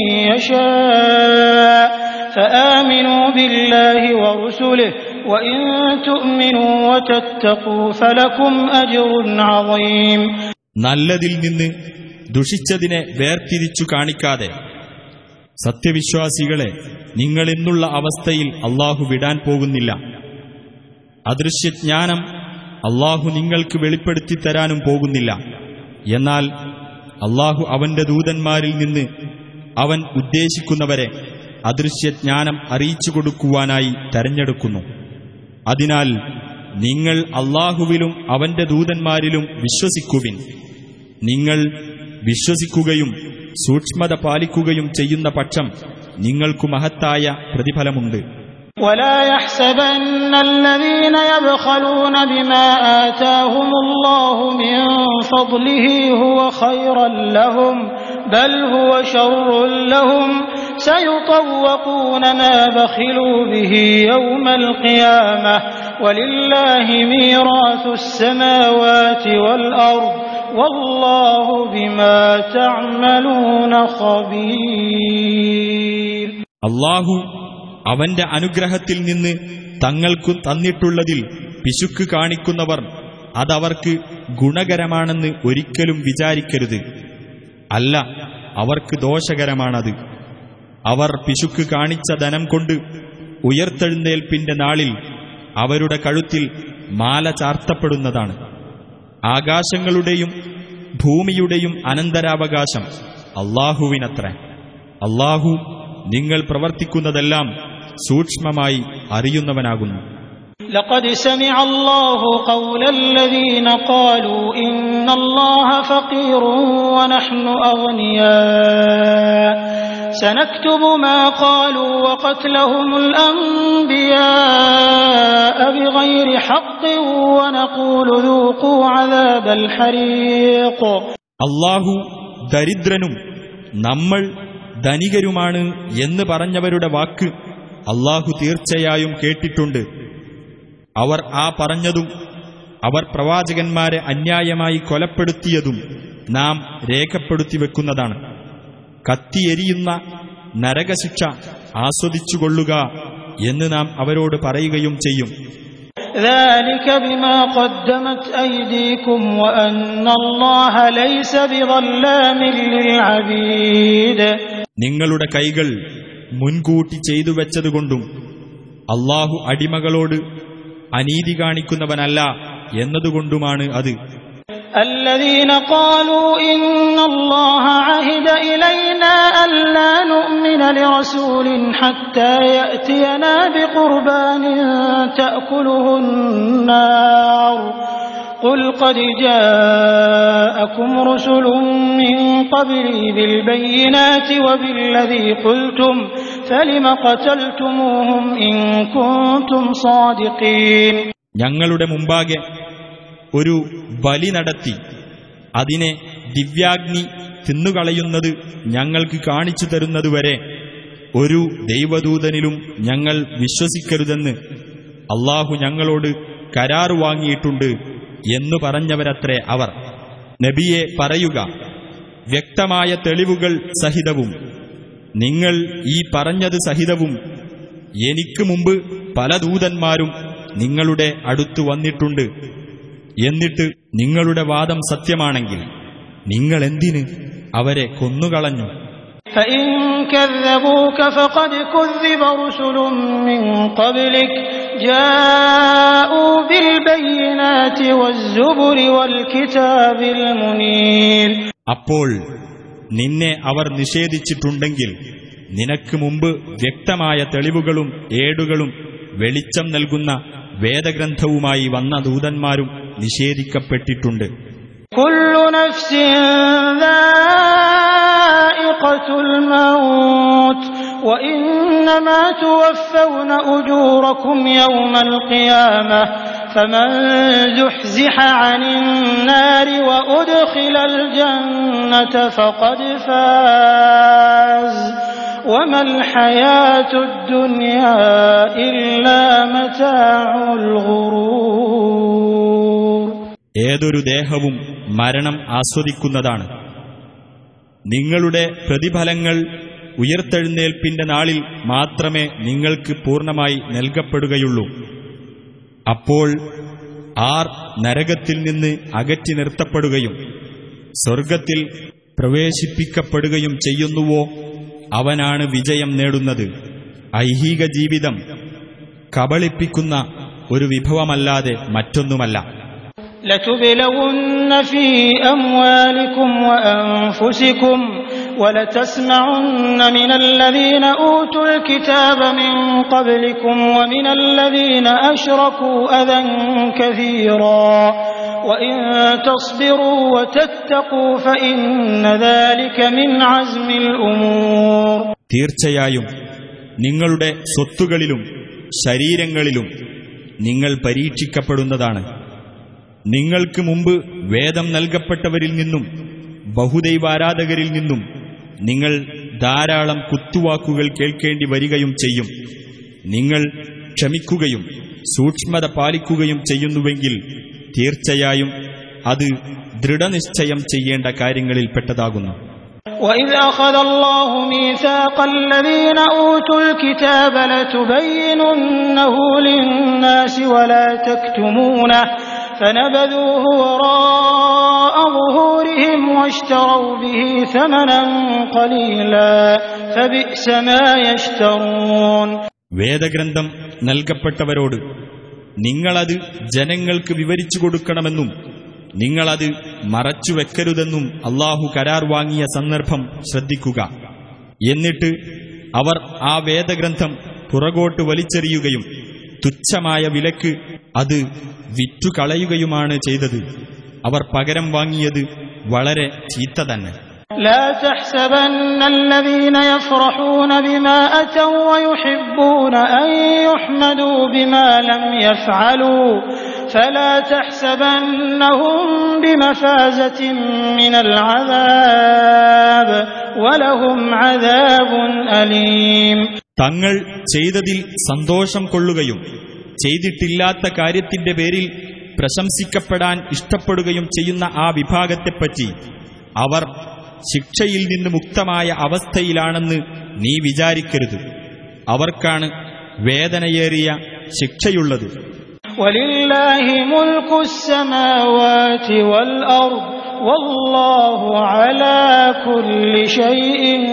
يشاء فآمنوا بالله ورسله وإن تؤمنوا وتتقوا فلكم أجر عظيم. നല്ലതിൽ നിന്ന് ദുഷിച്ചതിനെ വേർതിരിച്ചു കാണിക്കാതെ സത്യവിശ്വാസികളെ നിങ്ങളെന്നുള്ള അവസ്ഥയിൽ അല്ലാഹു വിടാൻ പോകുന്നില്ല. അദൃശ്യജ്ഞാനം അല്ലാഹു നിങ്ങൾക്ക് വെളിപ്പെടുത്തി തരാനും പോകുന്നില്ല. എന്നാൽ അല്ലാഹു അവന്റെ ദൂതന്മാരിൽ നിന്ന് അവൻ ഉദ്ദേശിക്കുന്നവരെ അദൃശ്യജ്ഞാനം അറിയിച്ചു കൊടുക്കുവാനായി തെരഞ്ഞെടുക്കുന്നു. അതിനാൽ നിങ്ങൾ അല്ലാഹുവിലും അവന്റെ ദൂതന്മാരിലും വിശ്വസിക്കുവിൻ. നിങ്ങൾ വിശ്വസിക്കുകയും സൂക്ഷ്മത പാലിക്കുകയും ചെയ്യുന്ന പക്ഷം നിങ്ങൾക്കു മഹത്തായ പ്രതിഫലമുണ്ട്. ولا يحسبن الذين يبخلون بما آتاهم الله من فضله هو خيرا لهم بل هو شر لهم سيطوقون ما بخلوا به يوم القيامة ولله ميراث السماوات والأرض والله بما تعملون خبير. അല്ലാഹു അവന്റെ അനുഗ്രഹത്തിൽ നിന്ന് തങ്ങൾക്കു തന്നിട്ടുള്ളതിൽ പിശുക്ക് കാണിക്കുന്നവർ അതവർക്ക് ഗുണകരമാണെന്ന് ഒരിക്കലും വിചാരിക്കരുത്. അല്ല, അവർക്ക് ദോഷകരമാണത്. അവർ പിശുക്ക് കാണിച്ച ധനം കൊണ്ട് ഉയർത്തെഴുന്നേൽപ്പിന്റെ നാളിൽ അവരുടെ കഴുത്തിൽ മാല ചാർത്തപ്പെടുന്നതാണ്. ആകാശങ്ങളുടെയും ഭൂമിയുടെയും അനന്തരാവകാശം അല്ലാഹുവിനത്രേ. അല്ലാഹു നിങ്ങൾ പ്രവർത്തിക്കുന്നതെല്ലാം സൂക്ഷ്മമായി അറിയുന്നവനാകുന്നു. لقد سمع الله قول الذين قالوا إن الله فقير ونحن أغنياء سنكتب ما قالوا وقتلهم الأنبياء بغير حق ونقول ذوقوا عذاب الحريق. അല്ലാഹു ദരിദ്രനും നമ്മൾ ധനികരുമാണ് എന്ന് പറഞ്ഞവരുടെ വാക്ക് അല്ലാഹു തീർച്ചയായും കേട്ടിട്ടുണ്ട്. അവർ ആ പറഞ്ഞതും അവർ പ്രവാചകന്മാരെ അന്യായമായി കൊലപ്പെടുത്തിയതും നാം രേഖപ്പെടുത്തി വെക്കുന്നതാണ്. കത്തിയെരിയുന്ന നരകശിക്ഷ ആസ്വദിച്ചുകൊള്ളുക എന്ന് നാം അവരോട് പറയുകയും ചെയ്യും. ذلك بما قدمت أيديكم وأن الله ليس بظلام للعبيد. നിങ്ങളുടെ കൈകൾ മുൻകൂട്ടി ചെയ്തു വെച്ചതുകൊണ്ടും അല്ലാഹു അടിമകളോട് അനീതി കാണിക്കുന്നവനല്ല എന്നതുകൊണ്ടുമാണ് അത്. الذين قالوا إن الله عهد إلينا ألا نؤمن لرسول حتى يأتينا بقربان تأكله النار قل قد جاءكم رسل من قبلي بالبينات وبالذي قلتم فلم قتلتموهم إن كنتم صادقين. ഞങ്ങളുടെ മുമ്പാകെ ഒരു ബലി നടത്തി അതിനെ ദിവ്യാഗ്നി തിന്നുകളയുന്നത് ഞങ്ങൾക്ക് കാണിച്ചു തരുന്നതുവരെ ഒരു ദൈവദൂതനിലും ഞങ്ങൾ വിശ്വസിക്കരുതെന്ന് അല്ലാഹു ഞങ്ങളോട് കരാറ് വാങ്ങിയിട്ടുണ്ട് എന്നു പറഞ്ഞവരത്രേ അവർ. നബിയെ പറയുക, വ്യക്തമായ തെളിവുകൾ സഹിതവും നിങ്ങൾ ഈ പറഞ്ഞത് സഹിതവും എനിക്ക് മുമ്പ് പല ദൂതന്മാരും നിങ്ങളുടെ അടുത്തു വന്നിട്ടുണ്ട്. എന്നിട്ട് നിങ്ങളുടെ വാദം സത്യമാണെങ്കിൽ നിങ്ങൾ എന്തിന് അവരെ കൊന്നുകളഞ്ഞു? فإن كذبوك فقد كذب رسل من قبلك جاءوا بالبينات والزبر والكتاب المنير. അപ്പോൾ നിന്നെ അവർ നിഷേധിച്ചിട്ടുണ്ടെങ്കിൽ നിനക്ക് മുമ്പ് വ്യക്തമായ തെളിവുകളും ഏടുകളും വെളിച്ചം നൽകുന്ന വേദഗ്രന്ഥവുമായി വന്ന ദൂതന്മാരും നിഷേധിക്കപ്പെട്ടിട്ടുണ്ട്. കുല്ലു നഫ്സിൻ ദാഇഖത്തുൽ മൗത്ത് വഇന്നമാ തുവഫൗന ഉജൂറകും യൗമൽ ഖിയാമഹ ഫമൻ സുഹ്സിഹ അനിൻ നാരി വഉദ്ഖിലൽ ജന്നത ഫഖദ് ഫാസ് വമൽ ഹയാത്തുദ് ദുനിയാ ഇല്ലാ മതാഉൽ ഗുറൂർ. ഏതൊരു ദേഹവും മരണം ആസ്വദിക്കുന്നതാണ്. നിങ്ങളുടെ പ്രതിഫലങ്ങൾ ഉയർത്തെഴുന്നേൽപ്പിന്റെ നാളിൽ മാത്രമേ നിങ്ങൾക്ക് പൂർണ്ണമായി നൽകപ്പെടുകയുള്ളൂ. അപ്പോൾ ആർ നരകത്തിൽ നിന്ന് അകറ്റി നിർത്തപ്പെടുകയും സ്വർഗത്തിൽ പ്രവേശിപ്പിക്കപ്പെടുകയും ചെയ്യുന്നുവോ അവനാണ് വിജയം നേടുന്നത്. ഐഹിക ജീവിതം കബളിപ്പിക്കുന്ന ഒരു വിഭവമല്ലാതെ മറ്റൊന്നുമല്ല. لتبلون في أموالكم وأنفسكم ولتسمعن من الذين أوتوا الكتاب من قبلكم ومن الذين أشركوا أذى كثيرا وإن تصبروا وتتقوا فإن ذلك من عزم الأمور. തീർച്ചയായും നിങ്ങളുടെ സ്വത്തുകളിലും ശരീരങ്ങളിലും നിങ്ങൾ പരീക്ഷിക്കപ്പെടുന്നതാണ്. നിങ്ങൾക്ക് മുമ്പ് വേദം നൽകപ്പെട്ടവരിൽ നിന്നും ബഹുദൈവാരാധകരിൽ നിന്നും നിങ്ങൾ ധാരാളം കുത്തുവാക്കുകൾ കേൾക്കേണ്ടി വരികയും ചെയ്യും. നിങ്ങൾ ക്ഷമിക്കുകയും സൂക്ഷ്മത പാലിക്കുകയും ചെയ്യുന്നുവെങ്കിൽ തീർച്ചയായും അത് ദൃഢനിശ്ചയം ചെയ്യേണ്ട കാര്യങ്ങളിൽപ്പെട്ടതാകുന്നു. وَإِذْ أَخَذَ اللَّهُ مِيثَاقَ الَّذِينَ أُوتُوا الْكِتَابَ لَتُبَيِّنُنَّهُ لِلنَّاسِ وَلَا تَكْتُمُونَهُ فَنَبَذُوهُ وَرَاءَ ظُهُورِهِمْ وَاشْتَرَوْا بِهِ ثَمَنًا قَلِيلًا فَبِئْسَ مَا يَشْتَرُونَ. വേദഗ്രന്ഥം നൽകപ്പെട്ടവരോട് നിങ്ങളത് ജനങ്ങൾക്ക് വിവരിച്ചു കൊടുക്കണമെന്നും നിങ്ങളത് മറച്ചുവെക്കരുതെന്നും അല്ലാഹു കരാർ വാങ്ങിയ സന്ദർഭം ശ്രദ്ധിക്കുക. എന്നിട്ട് അവർ ആ വേദഗ്രന്ഥം പുറകോട്ട് വലിച്ചെറിയുകയും തുച്ഛമായ വിലക്ക് അത് വിറ്റുകളയുകയുമാണ് ചെയ്തത്. അവർ പകരം വാങ്ങിയത് വളരെ ചീത്ത തന്നെ. لا تحسبن الذين يفرحون بما أتوا ويحبون أن يحمدوا بما لم يفعلوا فلا تحسبنهم بمفازة من العذاب ولهم عذاب أليم. തങ്ങൾ ചെയ്തതിൽ സന്തോഷം കൊള്ളുകയും ചെയ്തിട്ടില്ലാത്ത കാര്യത്തിന്റെ പേരിൽ പ്രശംസിക്കപ്പെടാൻ ഇഷ്ടപ്പെടുകയും ചെയ്യുന്ന ആ വിഭാഗത്തെപ്പറ്റി അവർ ശിക്ഷയിൽ നിന്ന് മുക്തമായ അവസ്ഥയിലാണെന്ന് നീ വിചാരിക്കരുത്. അവർക്കാണ് വേദനയേറിയ ശിക്ഷയുള്ളത്. വലില്ലാഹി മുൽക്കുസ്സമാവാതി വൽ അർദ് വല്ലാഹു അലാ കുല്ലി ശൈഇൻ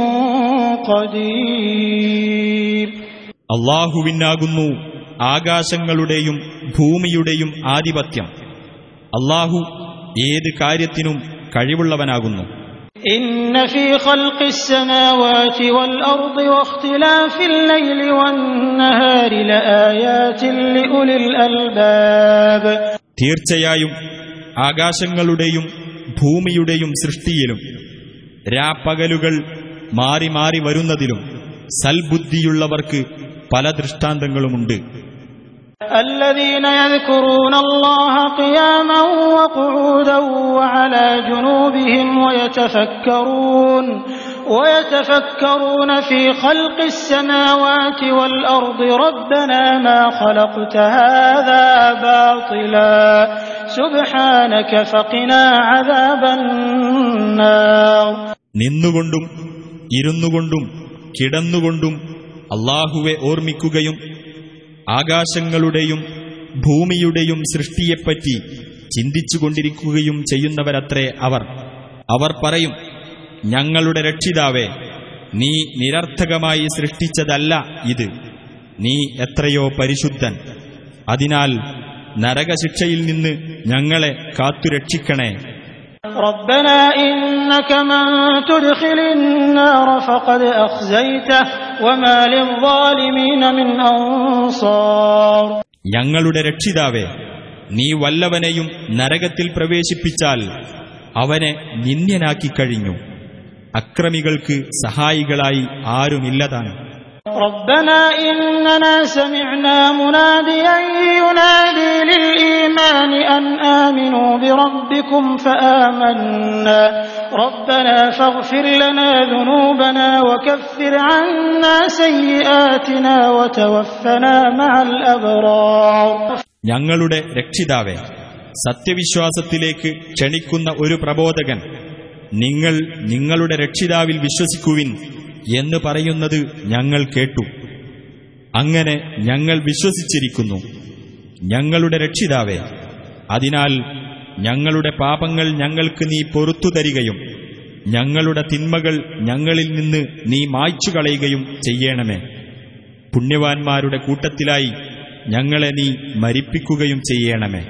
ഖദീർ. അല്ലാഹുവിനാകുന്നു ആകാശങ്ങളുടെയും ഭൂമിയുടെയും ആധിപത്യം. അല്ലാഹു ഏത് കാര്യത്തിനും കഴിവുള്ളവനാകുന്നു. إن في خلق السماوات والأرض واختلاف الليل والنهار لآيات لأولي الألباب. തീർച്ചയായും ആകാശങ്ങളുടെയും ഭൂമിയുടെയും സൃഷ്ടിയിലും രാപ്പകലുകൾ മാറി മാറി വരുന്നതിലും സൽബുദ്ധിയുള്ളവർക്ക് പല ദൃഷ്ടാന്തങ്ങളുമുണ്ട്. الذين يذكرون الله قياما وقعودا وعلى جنوبهم ويتفكرون في خلق السماوات والأرض ربنا ما خلقت هذا باطلا سبحانك فقنا عذاب النار. നിന്നുകൊണ്ടും ഇരുന്നുകൊണ്ടും കിടന്നുകൊണ്ടും അല്ലാഹുവെ ഓർമ്മിക്കുകയും ആകാശങ്ങളുടെയും ഭൂമിയുടെയും സൃഷ്ടിയെപ്പറ്റി ചിന്തിച്ചുകൊണ്ടിരിക്കുകയും ചെയ്യുന്നവരത്രേ അവർ പറയും, ഞങ്ങളുടെ രക്ഷിതാവേ, നീ നിരർത്ഥകമായി സൃഷ്ടിച്ചതല്ല ഇത്, നീ എത്രയോ പരിശുദ്ധൻ. അതിനാൽ നരകശിക്ഷയിൽ നിന്ന് ഞങ്ങളെ കാത്തുരക്ഷിക്കണേ. ربنا إنك من تدخل النار فقد أخزيته وما للظالمين من أنصار. ഞങ്ങളുടെ രക്ഷിതാവേ, നീ വല്ലവനെയും നരകത്തിൽ പ്രവേശിപ്പിച്ചാൽ അവനെ നിന്ദ്യനാക്കിക്കഴിഞ്ഞു. അക്രമികൾക്ക് സഹായികളായി ആരുമില്ലതാണ്. ربنا إننا سمعنا مناديا ينادي للإيمان أن آمنوا بربكم فآمنا ربنا فاغفر لنا ذنوبنا وكفر عنا سيئاتنا وتوفنا مع الأبرار. ഞങ്ങളുടെ രക്ഷിതാവേ, സത്യവിശ്വാസത്തിലേക്ക് ക്ഷണിക്കുന്ന ഒരു പ്രബോധകൻ നിങ്ങൾ നിങ്ങളുടെ രക്ഷിതാവിൽ വിശ്വസിക്കുവിൻ എന്ന് പറയുന്നത് ഞങ്ങൾ കേട്ടു. അങ്ങനെ ഞങ്ങൾ വിശ്വസിച്ചിരിക്കുന്നു. ഞങ്ങളുടെ രക്ഷിതാവേ, അതിനാൽ ഞങ്ങളുടെ പാപങ്ങൾ ഞങ്ങൾക്ക് നീ പൊറുത്തു തരികയും ഞങ്ങളുടെ തിന്മകൾ ഞങ്ങളിൽ നിന്ന് നീ മായ്ച്ചു കളയുകയും ചെയ്യണമേ. പുണ്യവാന്മാരുടെ കൂട്ടത്തിലായി ഞങ്ങളെ നീ മരിപ്പിക്കുകയും ചെയ്യണമേ.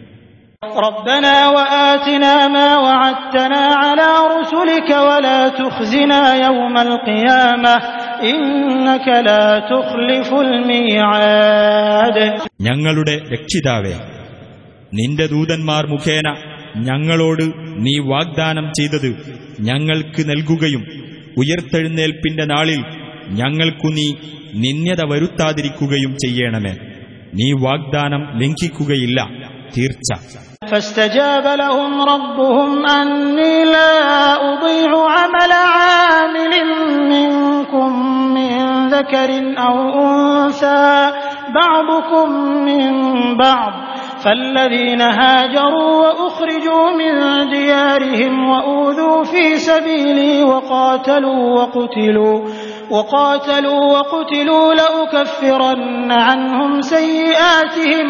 ربنا وآتنا ما وعدتنا على رسلك ولا تخزنا يوم القيامة إنك لا تخلف الميعاد. ഞങ്ങളുടെ രക്ഷിതാവേ, നിന്റെ ദൂതന്മാർ മുഖേന ഞങ്ങളോട് നീ വാഗ്ദാനം ചെയ്തത് ഞങ്ങൾക്ക് നൽകുകയും ഉയർത്തെഴുന്നേൽപ്പിന്റെ നാളിൽ ഞങ്ങൾക്കു നീ നിന്ദ്യത വരുത്താതിരിക്കുകയും ചെയ്യണമേ. നീ വാഗ്ദാനം ലംഘിക്കുകയില്ല, തീർച്ച. فاستجاب لهم ربهم أني لا أضيع عمل عامل منكم من ذكر أو أنثى بعضكم من بعض فالذين هاجروا وأخرجوا من ديارهم وأوذوا في سبيلي وقاتلوا وقتلوا لأكفرن عنهم سيئاتهم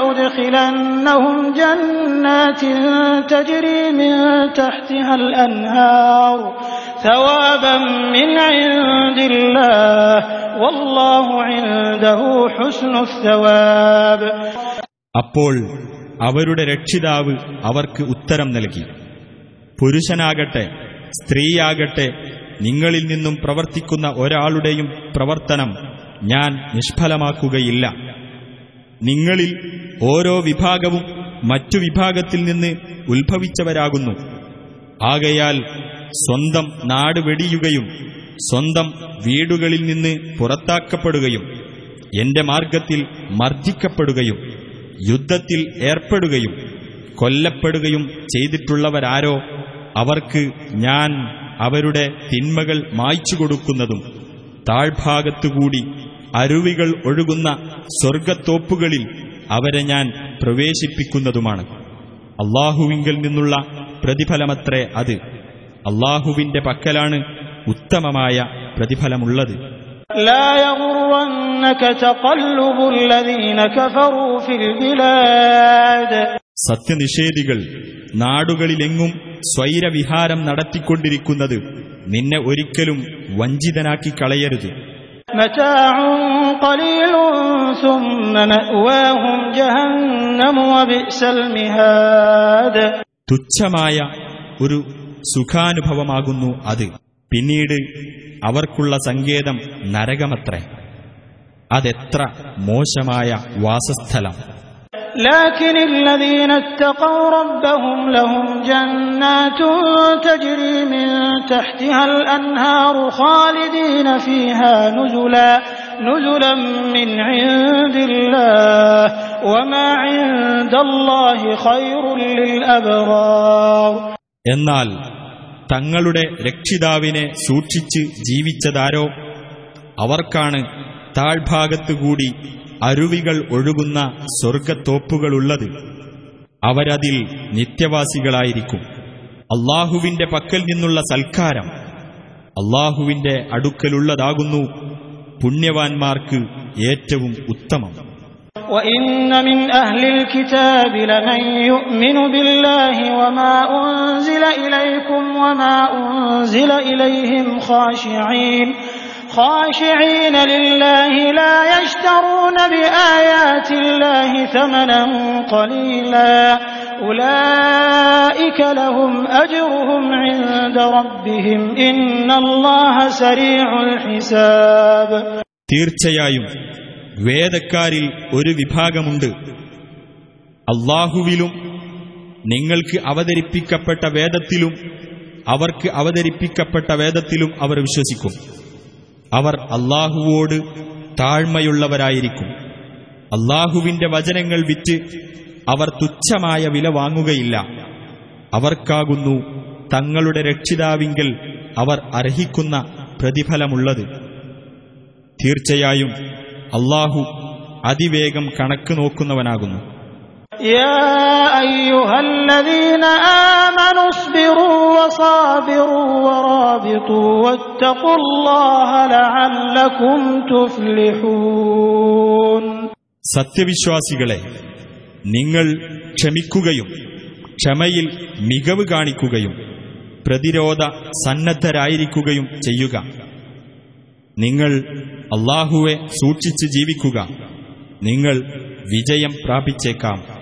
ولأدخلنهم جنات تجري من تحتها الأنهار ثوابا من عند الله والله عنده حسن الثواب. അപ്പോൾ അവരുടെ രക്ഷിതാവ് അവർക്ക് ഉത്തരം നൽകി, പുരുഷനാകട്ടെ സ്ത്രീയാകട്ടെ നിങ്ങളിൽ നിന്നും പ്രവർത്തിക്കുന്ന ഒരാളുടെയും പ്രവർത്തനം ഞാൻ നിഷ്ഫലമാക്കുകയില്ല. നിങ്ങളിൽ ഓരോ വിഭാഗവും മറ്റു വിഭാഗത്തിൽ നിന്ന് ഉത്ഭവിച്ചവരാകുന്നു. ആകയാൽ സ്വന്തം നാട് വെടിയുകയും സ്വന്തം വീടുകളിൽ നിന്ന് പുറത്താക്കപ്പെടുകയും എന്റെ മാർഗത്തിൽ മർദ്ദിക്കപ്പെടുകയും യുദ്ധത്തിൽ ഏർപ്പെടുകയും കൊല്ലപ്പെടുകയും ചെയ്തിട്ടുള്ളവരാരോ അവർക്ക് ഞാൻ അവരുടെ തിന്മകൾ മായ്ച്ചുകൊടുക്കുന്നതും താഴ്ഭാഗത്തുകൂടി അരുവികൾ ഒഴുകുന്ന സ്വർഗ്ഗത്തോപ്പുകളിൽ അവരെ ഞാൻ പ്രവേശിപ്പിക്കുന്നതുമാണ്. അല്ലാഹുവിങ്കൽ നിന്നുള്ള പ്രതിഫലമത്രേ അത്. അല്ലാഹുവിന്റെ പക്കലാണ് ഉത്തമമായ പ്രതിഫലമുള്ളത്. لا يغرنك تقلب الذين كفروا في البلاد. സത്യനിഷേധികൾ നാടുകളിലെങ്ങും സ്വൈരവിഹാരം നടത്തിക്കൊണ്ടിരിക്കുന്നത് നിന്നെ ഒരിക്കലും വഞ്ചിതനാക്കി കളയരുത്. متاع قليل ثم مأواهم جهنم وبئس المهاد. തുച്ഛമായ ഒരു സുഖാനുഭവമാകുന്നു അത്. പിന്നീട് അവർക്കുള്ള സങ്കേതം നരകമത്രേ. അതെത്ര മോശമായ വാസസ്ഥലം. لكن الذين اتقوا ربهم لهم جنات تجري من تحتها الأنهار خالدين فيها نزلا من عند الله وما عند الله خير للأبرار. എന്നാൽ തങ്ങളുടെ രക്ഷിതാവിനെ സൂക്ഷിച്ച് ജീവിച്ചതാരോ അവർക്കാണ് താഴ്ഭാഗത്തുകൂടി അരുവികൾ ഒഴുകുന്ന സ്വർഗ്ഗത്തോപ്പുകളുള്ളത്. അവരതിൽ നിത്യവാസികളായിരിക്കും. അല്ലാഹുവിന്റെ പക്കൽ നിന്നുള്ള സൽക്കാരം അല്ലാഹുവിന്റെ അടുക്കലുള്ളതാകുന്നു പുണ്യവാന്മാർക്ക് ഏറ്റവും ഉത്തമം. وَإِنَّ مِنْ أَهْلِ الْكِتَابِ لَمَنْ يُؤْمِنُ بِاللَّهِ وَمَا أُنْزِلَ إِلَيْكُمْ وَمَا أُنْزِلَ إِلَيْهِمْ خاشعين لله لا يشترون بآيات الله ثمنا قليلا أولئك لهم أجرهم عند ربهم إن الله سريع الحساب. തീർച്ചയായും വേദക്കാരിൽ ഒരു വിഭാഗമുണ്ട്. അല്ലാഹുവിലും നിങ്ങൾക്ക് അവതരിപ്പിക്കപ്പെട്ട വേദത്തിലും അവർക്ക് അവതരിപ്പിക്കപ്പെട്ട വേദത്തിലും അവർ വിശ്വസിക്കും. അവർ അല്ലാഹുവോട് താഴ്മയുള്ളവരായിരിക്കും. അല്ലാഹുവിന്റെ വചനങ്ങൾ വിറ്റ് അവർ തുച്ഛമായ വില വാങ്ങുകയില്ല. അവർക്കാകുന്നു തങ്ങളുടെ രക്ഷിതാവിങ്കൽ അവർ അർഹിക്കുന്ന പ്രതിഫലമുള്ളത്. തീർച്ചയായും അല്ലാഹു അതിവേഗം കണക്ക് നോക്കുന്നവനാകുന്നു. يا أيها الذين آمنوا اصبروا وصابروا ورابطوا واتقوا الله لعلكم تفلحون. സത്യവിശ്വാസികളെ, നിങ്ങൾ ക്ഷമിക്കുകയും ക്ഷമയിൽ മികവ് കാണിക്കുകയും പ്രതിരോധ സന്നദ്ധരായിരിക്കുകയും ചെയ്യുക. നിങ്ങൾ അല്ലാഹുവെ സൂക്ഷിച്ച് ജീവിക്കുക, നിങ്ങൾ വിജയം പ്രാപിച്ചേക്കാം.